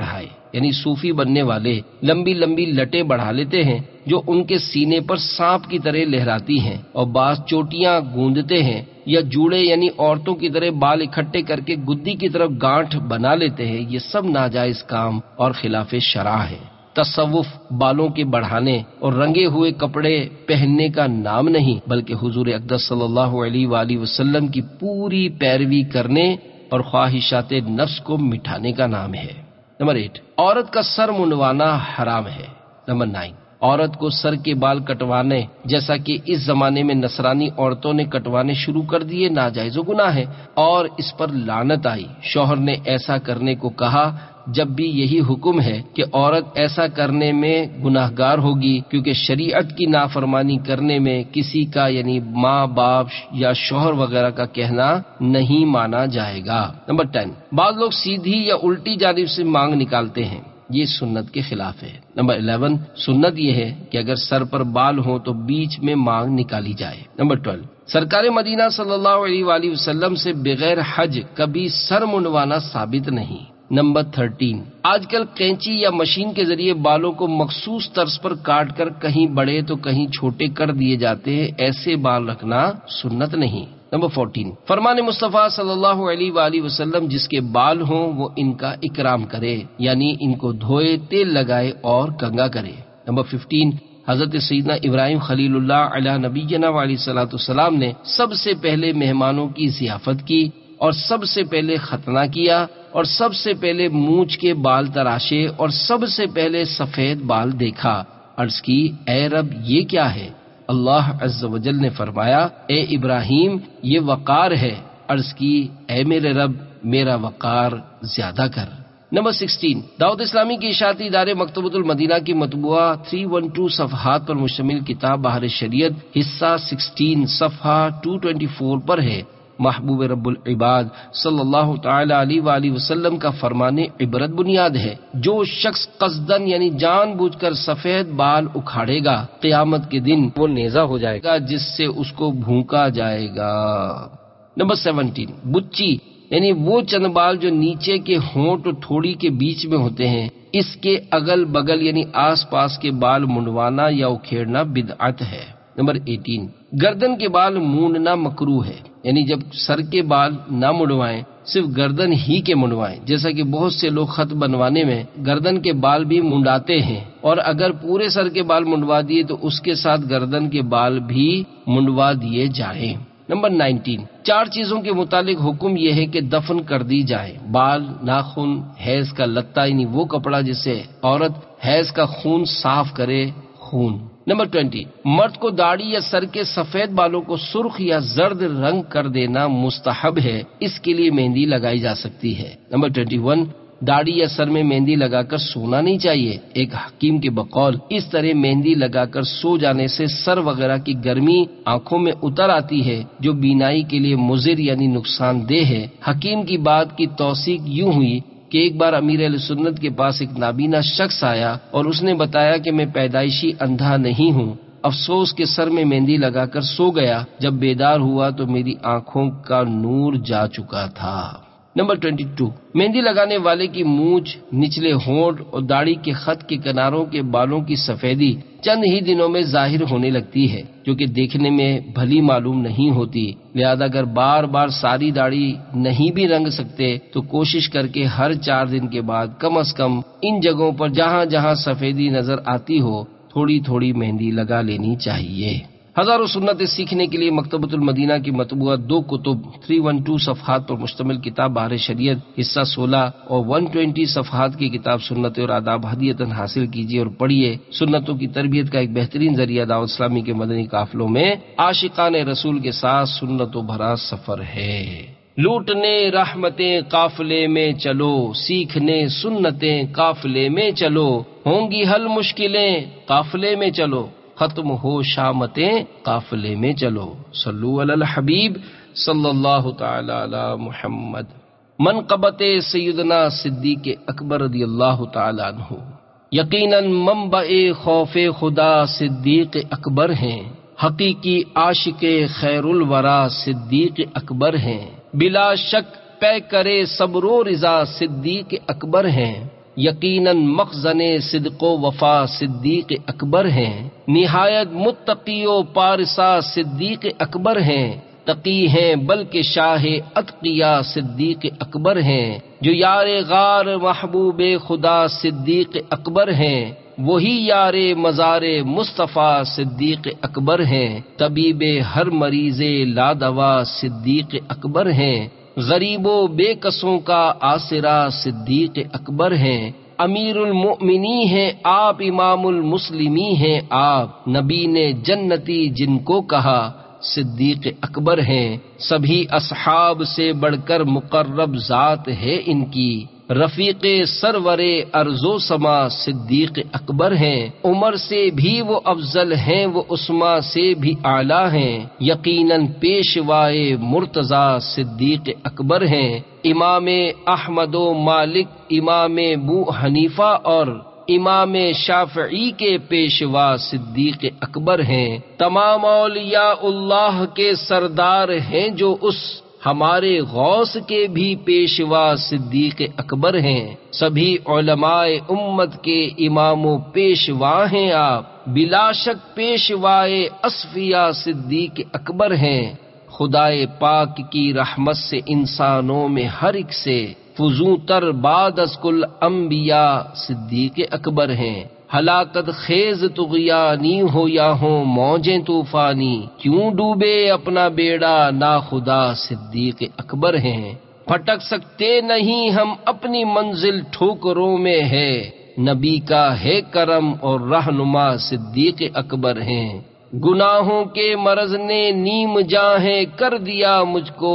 یعنی صوفی بننے والے لمبی لمبی لٹیں بڑھا لیتے ہیں جو ان کے سینے پر سانپ کی طرح لہراتی ہیں، اور بعض چوٹیاں گوندتے ہیں یا جوڑے یعنی عورتوں کی طرح بال اکٹھے کر کے گدی کی طرف گانٹھ بنا لیتے ہیں۔ یہ سب ناجائز کام اور خلاف شرع ہے۔ تصوف بالوں کے بڑھانے اور رنگے ہوئے کپڑے پہننے کا نام نہیں، بلکہ حضور اقدس صلی اللہ علیہ وآلہ وسلم کی پوری پیروی کرنے اور خواہشات نفس کو مٹانے کا نام ہے۔ نمبر 8، عورت کا سر منڈوانا حرام ہے۔ نمبر 9، عورت کو سر کے بال کٹوانے جیسا کہ اس زمانے میں نصرانی عورتوں نے کٹوانے شروع کر دیے ناجائز و گناہ ہے، اور اس پر لعنت آئی۔ شوہر نے ایسا کرنے کو کہا جب بھی یہی حکم ہے کہ عورت ایسا کرنے میں گناہگار ہوگی، کیونکہ شریعت کی نافرمانی کرنے میں کسی کا یعنی ماں باپ یا شوہر وغیرہ کا کہنا نہیں مانا جائے گا۔ نمبر 10، بعض لوگ سیدھی یا الٹی جانب سے مانگ نکالتے ہیں، یہ سنت کے خلاف ہے۔ نمبر 11، سنت یہ ہے کہ اگر سر پر بال ہوں تو بیچ میں مانگ نکالی جائے۔ نمبر 12، سرکار مدینہ صلی اللہ علیہ وآلہ وسلم سے بغیر حج کبھی سر منڈوانا ثابت نہیں۔ نمبر 13، آج کل کینچی یا مشین کے ذریعے بالوں کو مخصوص طرز پر کاٹ کر کہیں بڑے تو کہیں چھوٹے کر دیے جاتے ہیں، ایسے بال رکھنا سنت نہیں۔ نمبر 14، فرمان مصطفیٰ صلی اللہ علیہ وآلہ وسلم جس کے بال ہوں وہ ان کا اکرام کرے، یعنی ان کو دھوئے، تیل لگائے اور کنگھا کرے۔ نمبر 15، حضرت سیدنا ابراہیم خلیل اللہ علیہ نبینا علیہ الصلوۃ والسلام نے سب سے پہلے مہمانوں کی ضیافت کی اور سب سے پہلے ختنہ کیا اور سب سے پہلے مونچھ کے بال تراشے اور سب سے پہلے سفید بال دیکھا۔ عرض کی، اے رب یہ کیا ہے؟ اللہ عز و جل نے فرمایا، اے ابراہیم یہ وقار ہے۔ عرض کی، اے میرے رب میرا وقار زیادہ کر۔ نمبر 16، دعوت اسلامی کے اشاعتی ادارے مکتبۃ المدینہ کی مطبوعہ 312 صفحات پر مشتمل کتاب بہار شریعت حصہ 16 صفحہ 224 پر ہے۔ محبوب رب العباد صلی اللہ تعالی علیہ وآلہ وسلم کا فرمان عبرت بنیاد ہے، جو شخص قصدن یعنی جان بوجھ کر سفید بال اکھاڑے گا قیامت کے دن وہ نیزہ ہو جائے گا جس سے اس کو بھونکا جائے گا۔ نمبر 17، بچی یعنی وہ چند بال جو نیچے کے ہونٹ اور تھوڑی کے بیچ میں ہوتے ہیں، اس کے اگل بگل یعنی آس پاس کے بال منڈوانا یا اکھیڑنا بدعت ہے۔ نمبر 18، گردن کے بال مونڈنا مکروہ ہے، یعنی جب سر کے بال نہ منڈوائیں، صرف گردن ہی کے منڈوائیں، جیسا کہ بہت سے لوگ خط بنوانے میں گردن کے بال بھی منڈاتے ہیں، اور اگر پورے سر کے بال منڈوا دیے تو اس کے ساتھ گردن کے بال بھی منڈوا دیے جائیں۔ نمبر 19، 4 چیزوں کے متعلق حکم یہ ہے کہ دفن کر دی جائے: بال، ناخن، حیض کا لتا یعنی وہ کپڑا جسے عورت حیض کا خون صاف کرے، خون۔ نمبر 20، مرد کو داڑھی یا سر کے سفید بالوں کو سرخ یا زرد رنگ کر دینا مستحب ہے، اس کے لیے مہندی لگائی جا سکتی ہے۔ نمبر 21، داڑھی یا سر میں مہندی لگا کر سونا نہیں چاہیے۔ ایک حکیم کے بقول اس طرح مہندی لگا کر سو جانے سے سر وغیرہ کی گرمی آنکھوں میں اتر آتی ہے، جو بینائی کے لیے مضر یعنی نقصان دہ ہے۔ حکیم کی بات کی توثیق یوں ہوئی کہ ایک بار امیر اہل سنت کے پاس ایک نابینا شخص آیا اور اس نے بتایا کہ میں پیدائشی اندھا نہیں ہوں، افسوس کے سر میں مہندی لگا کر سو گیا، جب بیدار ہوا تو میری آنکھوں کا نور جا چکا تھا۔ نمبر 22، مہندی لگانے والے کی مونچھ، نچلے ہونٹ اور داڑھی کے خط کے کناروں کے بالوں کی سفیدی چند ہی دنوں میں ظاہر ہونے لگتی ہے، جو کہ دیکھنے میں بھلی معلوم نہیں ہوتی، لہذا اگر بار بار ساری داڑھی نہیں بھی رنگ سکتے تو کوشش کر کے ہر 4 دن کے بعد کم از کم ان جگہوں پر جہاں جہاں سفیدی نظر آتی ہو تھوڑی تھوڑی مہندی لگا لینی چاہیے۔ ہزاروں سنتیں سیکھنے کے لیے مکتبۃ المدینہ کی مطبوعہ 2 کتب 312 صفحات پر مشتمل کتاب بہار شریعت حصہ 16 اور 120 صفحات کی کتاب سنت اور آداب ہدیۃً حاصل کیجیے اور پڑھیے۔ سنتوں کی تربیت کا ایک بہترین ذریعہ دعوت اسلامی کے مدنی قافلوں میں عاشقان رسول کے ساتھ سنتوں بھرا سفر ہے۔ لوٹنے رحمتیں قافلے میں چلو، سیکھنے سنتیں قافلے میں چلو، ہوں گی حل مشکلیں قافلے میں چلو، ختم ہو شامتیں قافلے میں چلو۔ صلو علی الحبیب صلی اللہ تعالی علی محمد۔ منقبت سیدنا صدیق اکبر رضی اللہ تعالی عنہ، یقیناً منبع خوف خدا صدیق اکبر ہیں، حقیقی عاشق خیر الورا صدیق اکبر ہیں، بلا شک پے کرے صبر و رضا صدیق اکبر ہیں، یقیناً مخزن صدق و وفا صدیق اکبر ہیں، نہایت متقی و پارسا صدیق اکبر ہیں، تقی ہیں بلکہ شاہ اتقیا صدیق اکبر ہیں، جو یار غار محبوب خدا صدیق اکبر ہیں، وہی یار مزار مصطفیٰ صدیق اکبر ہیں، طبیب ہر مریض لادوا صدیق اکبر ہیں، غریب و بے کسوں کا آسرا صدیق اکبر ہیں، امیر المؤمنین ہیں آپ، امام المسلمین ہیں آپ، نبی نے جنتی جن کو کہا صدیق اکبر ہیں، سبھی اصحاب سے بڑھ کر مقرب ذات ہے ان کی، رفیق سرور ارض و سما صدیق اکبر ہیں، عمر سے بھی وہ افضل ہیں، وہ عثمان سے بھی اعلیٰ ہیں، یقیناً پیشوائے مرتضی صدیق اکبر ہیں، امام احمد و مالک، امام ابو حنیفہ اور امام شافعی کے پیشوا صدیق اکبر ہیں، تمام اولیاء اللہ کے سردار ہیں جو اس ہمارے غوث کے بھی پیشوا صدیق اکبر ہیں، سبھی علماء امت کے امام و پیشوا ہیں آپ، بلا شک پیشوائے اصفیاء صدیق اکبر ہیں، خدائے پاک کی رحمت سے انسانوں میں ہر ایک سے فضوں تر بعد از کل انبیاء صدیق اکبر ہیں، ہلاکت خیز طغیانی ہو یا ہوں موجیں طوفانی، کیوں ڈوبے اپنا بیڑا نا خدا صدیق اکبر ہیں، پھٹک سکتے نہیں ہم اپنی منزل ٹھوکروں میں ہے، نبی کا ہے کرم اور رہنما صدیق اکبر ہیں، گناہوں کے مرض نے نیم جاہیں کر دیا مجھ کو،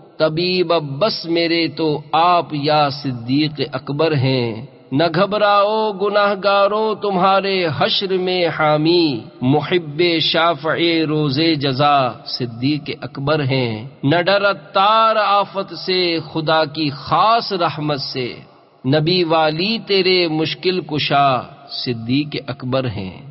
طبیب اب بس میرے تو آپ یا صدیق اکبر ہیں، نہ گھبراؤ گناہ گاروں تمہارے حشر میں حامی، محب شافع روز جزا صدیق اکبر ہیں، نہ ڈر اتار آفت سے خدا کی خاص رحمت سے، نبی والی تیرے مشکل کشا صدیق اکبر ہیں۔